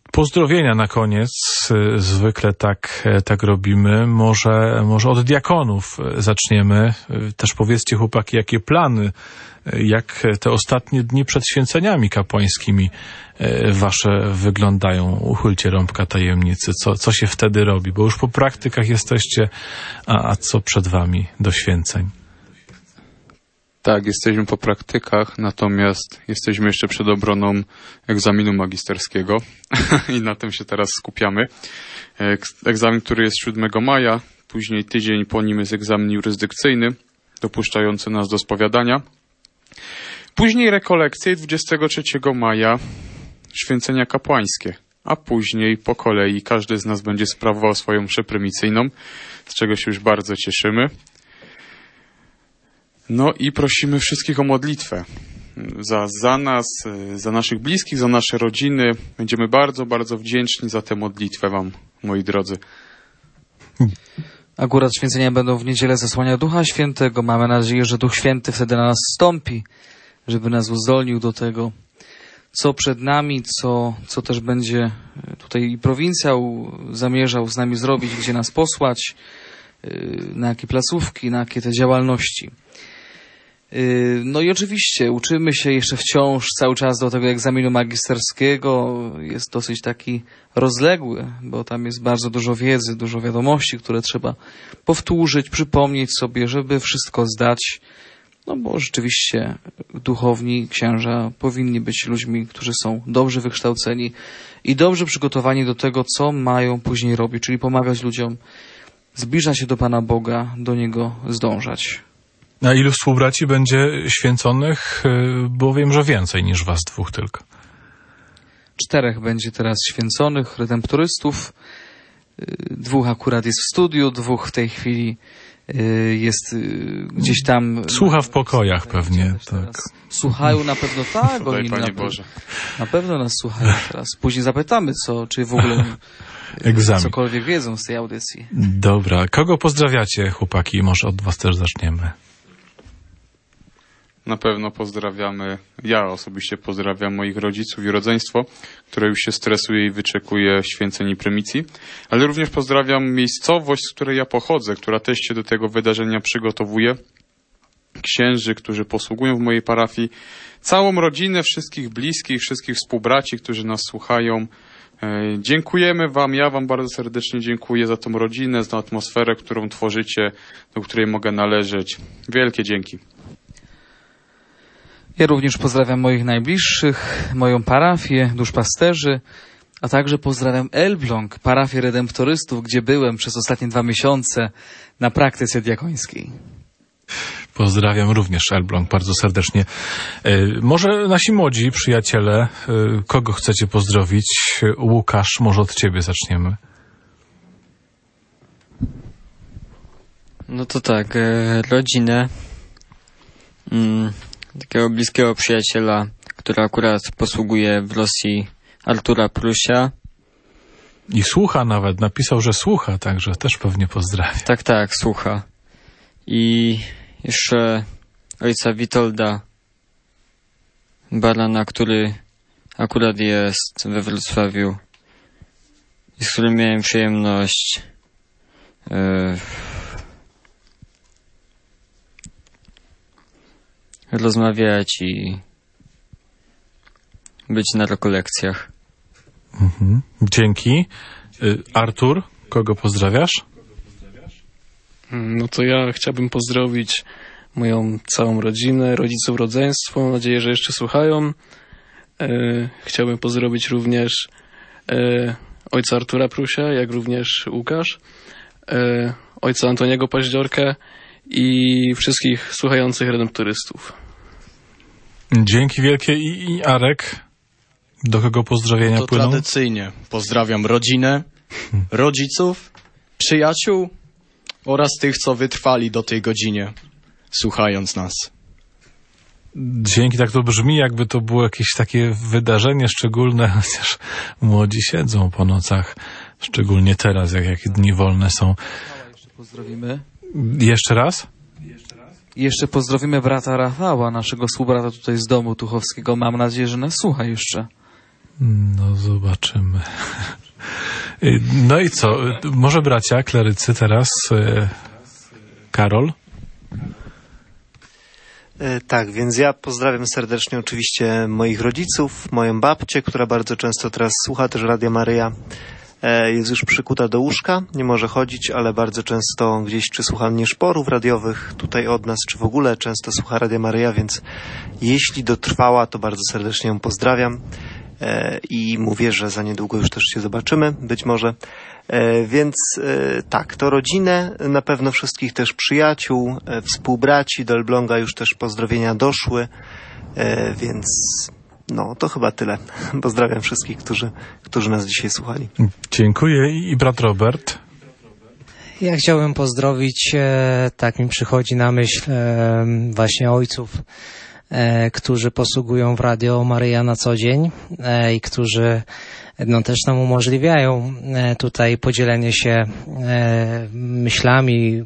Pozdrowienia na koniec, zwykle tak, tak robimy. Może, może od diakonów zaczniemy. Też powiedzcie, chłopaki, jakie plany, jak te ostatnie dni przed święceniami kapłańskimi wasze wyglądają. Uchylcie rąbka tajemnicy, co, co się wtedy robi, bo już po praktykach jesteście, a, a co przed wami do święceń? Tak, jesteśmy po praktykach, natomiast jesteśmy jeszcze przed obroną egzaminu magisterskiego i na tym się teraz skupiamy. Egzamin, który jest siódmego maja, później tydzień po nim jest egzamin jurysdykcyjny, dopuszczający nas do spowiadania. Później rekolekcje dwudziestego trzeciego maja, święcenia kapłańskie, a później po kolei każdy z nas będzie sprawował swoją mszę prymicyjną, z czego się już bardzo cieszymy. No i prosimy wszystkich o modlitwę za, za nas, za naszych bliskich, za nasze rodziny. Będziemy bardzo, bardzo wdzięczni za tę modlitwę wam, moi drodzy. Akurat święcenia będą w niedzielę zesłania Ducha Świętego. Mamy nadzieję, że Duch Święty wtedy na nas zstąpi, żeby nas uzdolnił do tego, co przed nami, co, co też będzie tutaj prowincjał zamierzał z nami zrobić, gdzie nas posłać, na jakie placówki, na jakie te działalności. No i oczywiście uczymy się jeszcze wciąż cały czas do tego egzaminu magisterskiego. Jest dosyć taki rozległy, bo tam jest bardzo dużo wiedzy, dużo wiadomości, które trzeba powtórzyć, przypomnieć sobie, żeby wszystko zdać. No bo rzeczywiście duchowni, księża powinni być ludźmi, którzy są dobrze wykształceni i dobrze przygotowani do tego, co mają później robić, czyli pomagać ludziom zbliżać się do Pana Boga, do Niego zdążać. A ilu współbraci będzie święconych? Bo wiem, że więcej niż was dwóch tylko. Czterech będzie teraz święconych, redemptorystów. Dwóch akurat jest w studiu, dwóch w tej chwili jest gdzieś tam... Słucha w pokojach pewnie, tak. Słuchają na pewno, tak, Daj, oni Panie na, Boże. na pewno nas słuchają teraz. Później zapytamy, co, czy w ogóle Egzamin. cokolwiek wiedzą z tej audycji. Dobra, kogo pozdrawiacie, chłopaki? Może od was też zaczniemy. Na pewno pozdrawiamy, ja osobiście pozdrawiam moich rodziców i rodzeństwo, które już się stresuje i wyczekuje święceń i prymicji, ale również pozdrawiam miejscowość, z której ja pochodzę, która też się do tego wydarzenia przygotowuje, księży, którzy posługują w mojej parafii, całą rodzinę, wszystkich bliskich, wszystkich współbraci, którzy nas słuchają. Dziękujemy wam, ja wam bardzo serdecznie dziękuję za tą rodzinę, za atmosferę, którą tworzycie, do której mogę należeć. Wielkie dzięki. Ja również pozdrawiam moich najbliższych, moją parafię, duszpasterzy, a także pozdrawiam Elbląg, parafię redemptorystów, gdzie byłem przez ostatnie dwa miesiące na praktyce diakońskiej. Pozdrawiam również Elbląg bardzo serdecznie. Może nasi młodzi przyjaciele, kogo chcecie pozdrowić? Łukasz, może od ciebie zaczniemy. No to tak, e, rodzinę, mm, takiego bliskiego przyjaciela, który akurat posługuje w Rosji, Artura Prusia. I słucha nawet, napisał, że słucha, także też pewnie pozdrawia. Tak, tak, słucha. I jeszcze ojca Witolda Barana, który akurat jest we Wrocławiu i z którym miałem przyjemność e, rozmawiać i być na rekolekcjach. Mhm. Dzięki. Artur, kogo pozdrawiasz? No to ja chciałbym pozdrowić moją całą rodzinę, rodziców, rodzeństwo. Mam nadzieję, że jeszcze słuchają. E, chciałbym pozdrowić również e, ojca Artura Prusia, jak również Łukasz, e, ojca Antoniego Paździorkę i wszystkich słuchających redemptorystów. Dzięki wielkie. I, i Arek, do kogo pozdrowienia to płyną? Tradycyjnie pozdrawiam rodzinę, rodziców, przyjaciół oraz tych, co wytrwali do tej godzinie, słuchając nas. Dzięki, tak to brzmi, jakby to było jakieś takie wydarzenie szczególne, chociaż młodzi siedzą po nocach, szczególnie teraz, jak, jak dni wolne są. Jeszcze pozdrowimy. Jeszcze raz? Jeszcze pozdrowimy brata Rafała, naszego współbrata tutaj z domu tuchowskiego. Mam nadzieję, że nas słucha jeszcze. No zobaczymy. No i co? Może bracia, klerycy teraz? Karol? Tak, więc ja pozdrawiam serdecznie oczywiście moich rodziców, moją babcię, która bardzo często teraz słucha też Radia Maryja. Jest już przykuta do łóżka, nie może chodzić, ale bardzo często gdzieś czy słucha nieszporów radiowych tutaj od nas, czy w ogóle często słucha Radia Maryja, więc jeśli dotrwała, to bardzo serdecznie ją pozdrawiam i mówię, że za niedługo już też się zobaczymy, być może. Więc tak, to rodzinę, na pewno wszystkich też przyjaciół, współbraci do Elbląga już też pozdrowienia doszły, więc no to chyba tyle. Pozdrawiam wszystkich, którzy, którzy nas dzisiaj słuchali. Dziękuję. I brat Robert? Ja chciałbym pozdrowić, e, tak mi przychodzi na myśl e, właśnie ojców, e, którzy posługują w Radio Maryja na co dzień e, i którzy no, też nam umożliwiają e, tutaj podzielenie się e, myślami,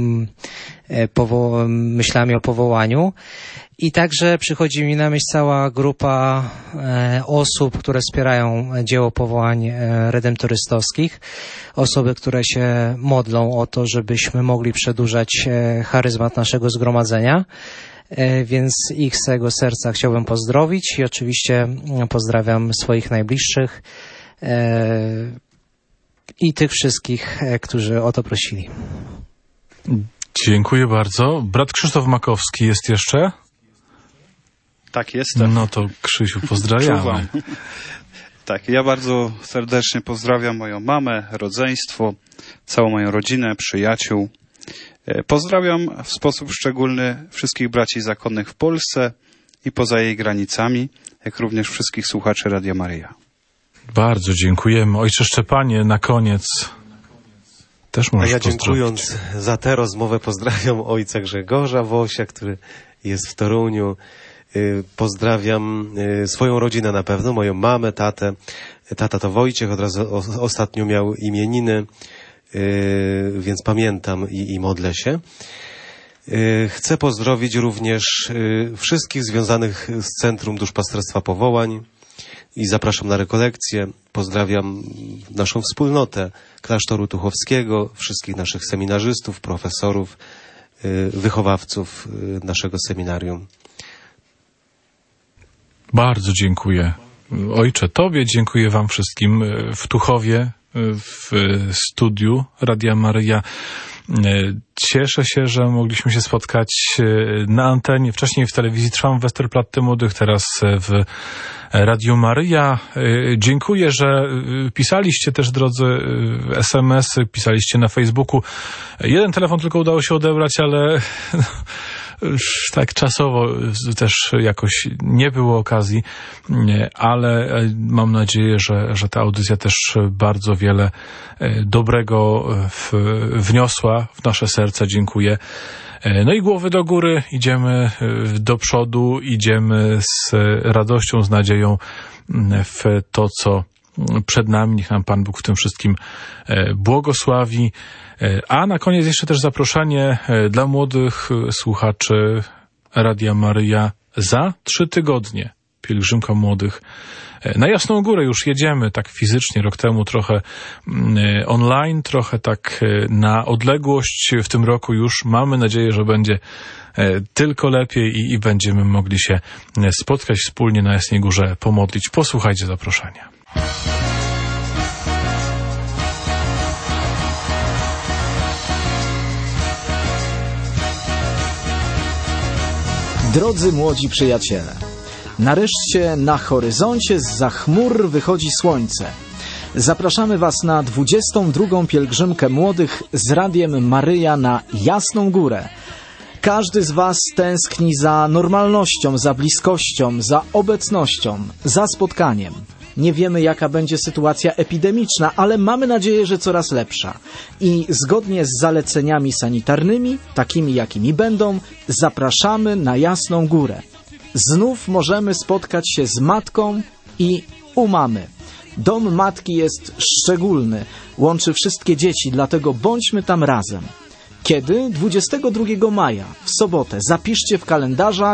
e, powo- myślami o powołaniu. I także przychodzi mi na myśl cała grupa e, osób, które wspierają dzieło powołań e, redemptorystowskich. Osoby, które się modlą o to, żebyśmy mogli przedłużać e, charyzmat naszego zgromadzenia. E, więc ich z całego serca chciałbym pozdrowić i oczywiście pozdrawiam swoich najbliższych e, i tych wszystkich, e, którzy o to prosili. Dziękuję bardzo. Brat Krzysztof Makowski jest jeszcze? Tak, jestem. No to Krzysiu, pozdrawiamy. Czuwam. Tak, ja bardzo serdecznie pozdrawiam moją mamę, rodzeństwo, całą moją rodzinę, przyjaciół. Pozdrawiam w sposób szczególny wszystkich braci zakonnych w Polsce i poza jej granicami, jak również wszystkich słuchaczy Radia Maryja. Bardzo dziękujemy. Ojcze Szczepanie, na koniec też możesz A ja pozdrowić. dziękując za tę rozmowę pozdrawiam ojca Grzegorza Wosia, który jest w Toruniu. Pozdrawiam swoją rodzinę na pewno, moją mamę, tatę. Tata to Wojciech, od razu ostatnio miał imieniny, więc pamiętam i, i modlę się. Chcę pozdrowić również wszystkich związanych z Centrum Duszpasterstwa Powołań i zapraszam na rekolekcję. Pozdrawiam naszą wspólnotę klasztoru tuchowskiego, wszystkich naszych seminarzystów, profesorów, wychowawców naszego seminarium. Bardzo dziękuję. Ojcze, Tobie dziękuję Wam wszystkim w Tuchowie, w studiu Radia Maryja. Cieszę się, że mogliśmy się spotkać na antenie, wcześniej w telewizji Trwam Westerplatte Młodych, teraz w Radiu Maryja. Dziękuję, że pisaliście też, drodzy, es em esy, pisaliście na Facebooku. Jeden telefon tylko udało się odebrać, ale tak czasowo też jakoś nie było okazji, ale mam nadzieję, że, że ta audycja też bardzo wiele dobrego w, wniosła w nasze serca. Dziękuję. No i głowy do góry, idziemy do przodu, idziemy z radością, z nadzieją w to, co przed nami. Niech nam Pan Bóg w tym wszystkim błogosławi. A na koniec jeszcze też zaproszenie dla młodych słuchaczy Radia Maryja za trzy tygodnie. Pielgrzymka młodych na Jasną Górę już jedziemy tak fizycznie, rok temu trochę online, trochę tak na odległość. W tym roku już mamy nadzieję, że będzie tylko lepiej i, i będziemy mogli się spotkać wspólnie na Jasnej Górze, pomodlić. Posłuchajcie zaproszenia. Drodzy młodzi przyjaciele, nareszcie na horyzoncie zza chmur wychodzi słońce. Zapraszamy Was na dwudziestą drugą pielgrzymkę młodych z Radiem Maryja na Jasną Górę. Każdy z Was tęskni za normalnością, za bliskością, za obecnością, za spotkaniem. Nie wiemy, jaka będzie sytuacja epidemiczna, ale mamy nadzieję, że coraz lepsza. I zgodnie z zaleceniami sanitarnymi, takimi jakimi będą, zapraszamy na Jasną Górę. Znów możemy spotkać się z matką i u mamy. Dom matki jest szczególny, łączy wszystkie dzieci, dlatego bądźmy tam razem. Kiedy? dwudziestego drugiego maja, w sobotę. Zapiszcie w kalendarzach,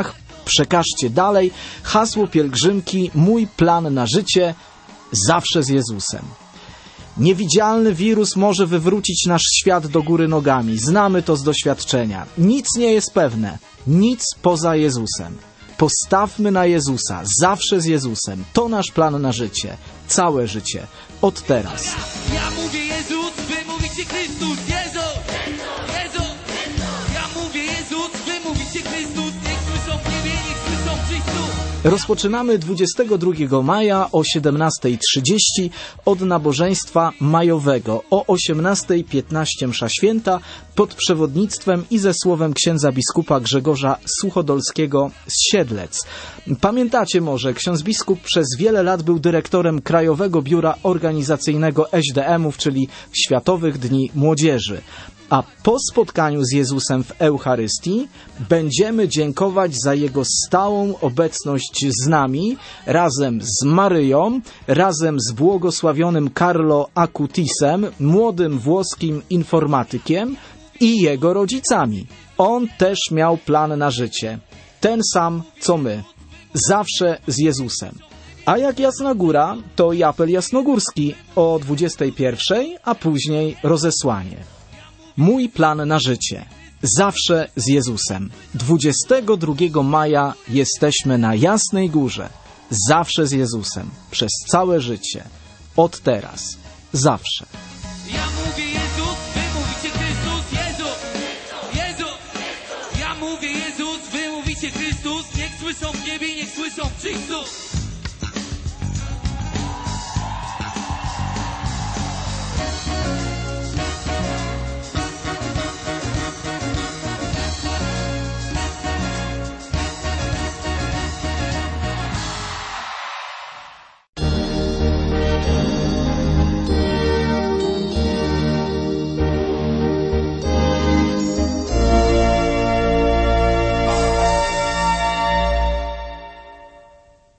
Przekażcie dalej hasło pielgrzymki Mój plan na życie, zawsze z Jezusem. Niewidzialny wirus może wywrócić nasz świat do góry nogami. Znamy to z doświadczenia. Nic nie jest pewne. Nic poza Jezusem. Postawmy na Jezusa. Zawsze z Jezusem. To nasz plan na życie. Całe życie. Od teraz. Ja mówię Jezus, wy mówicie Chrystus. Jezus, Jezus. Ja mówię Jezus, wy mówicie Chrystus. Niech słyszą w niebie, niech słyszą Chrystus. Rozpoczynamy dwudziestego drugiego maja o siedemnasta trzydzieści od nabożeństwa majowego. O osiemnasta piętnaście msza święta pod przewodnictwem i ze słowem księdza biskupa Grzegorza Suchodolskiego z Siedlec. Pamiętacie może, ksiądz biskup przez wiele lat był dyrektorem Krajowego Biura Organizacyjnego S D M ów, czyli Światowych Dni Młodzieży. A po spotkaniu z Jezusem w Eucharystii będziemy dziękować za Jego stałą obecność z nami, razem z Maryją, razem z błogosławionym Carlo Acutisem, młodym włoskim informatykiem i jego rodzicami. On też miał plan na życie. Ten sam, co my. Zawsze z Jezusem. A jak Jasna Góra, to i apel jasnogórski o dwudziestej pierwszej, a później rozesłanie. Mój plan na życie. Zawsze z Jezusem. dwudziestego drugiego maja jesteśmy na Jasnej Górze. Zawsze z Jezusem. Przez całe życie. Od teraz. Zawsze. Ja mówię Jezus, wy mówicie Chrystus. Jezus, Jezus. Ja mówię Jezus, wy mówicie Chrystus. Niech słyszą w niebie, niech słyszą Chrystus.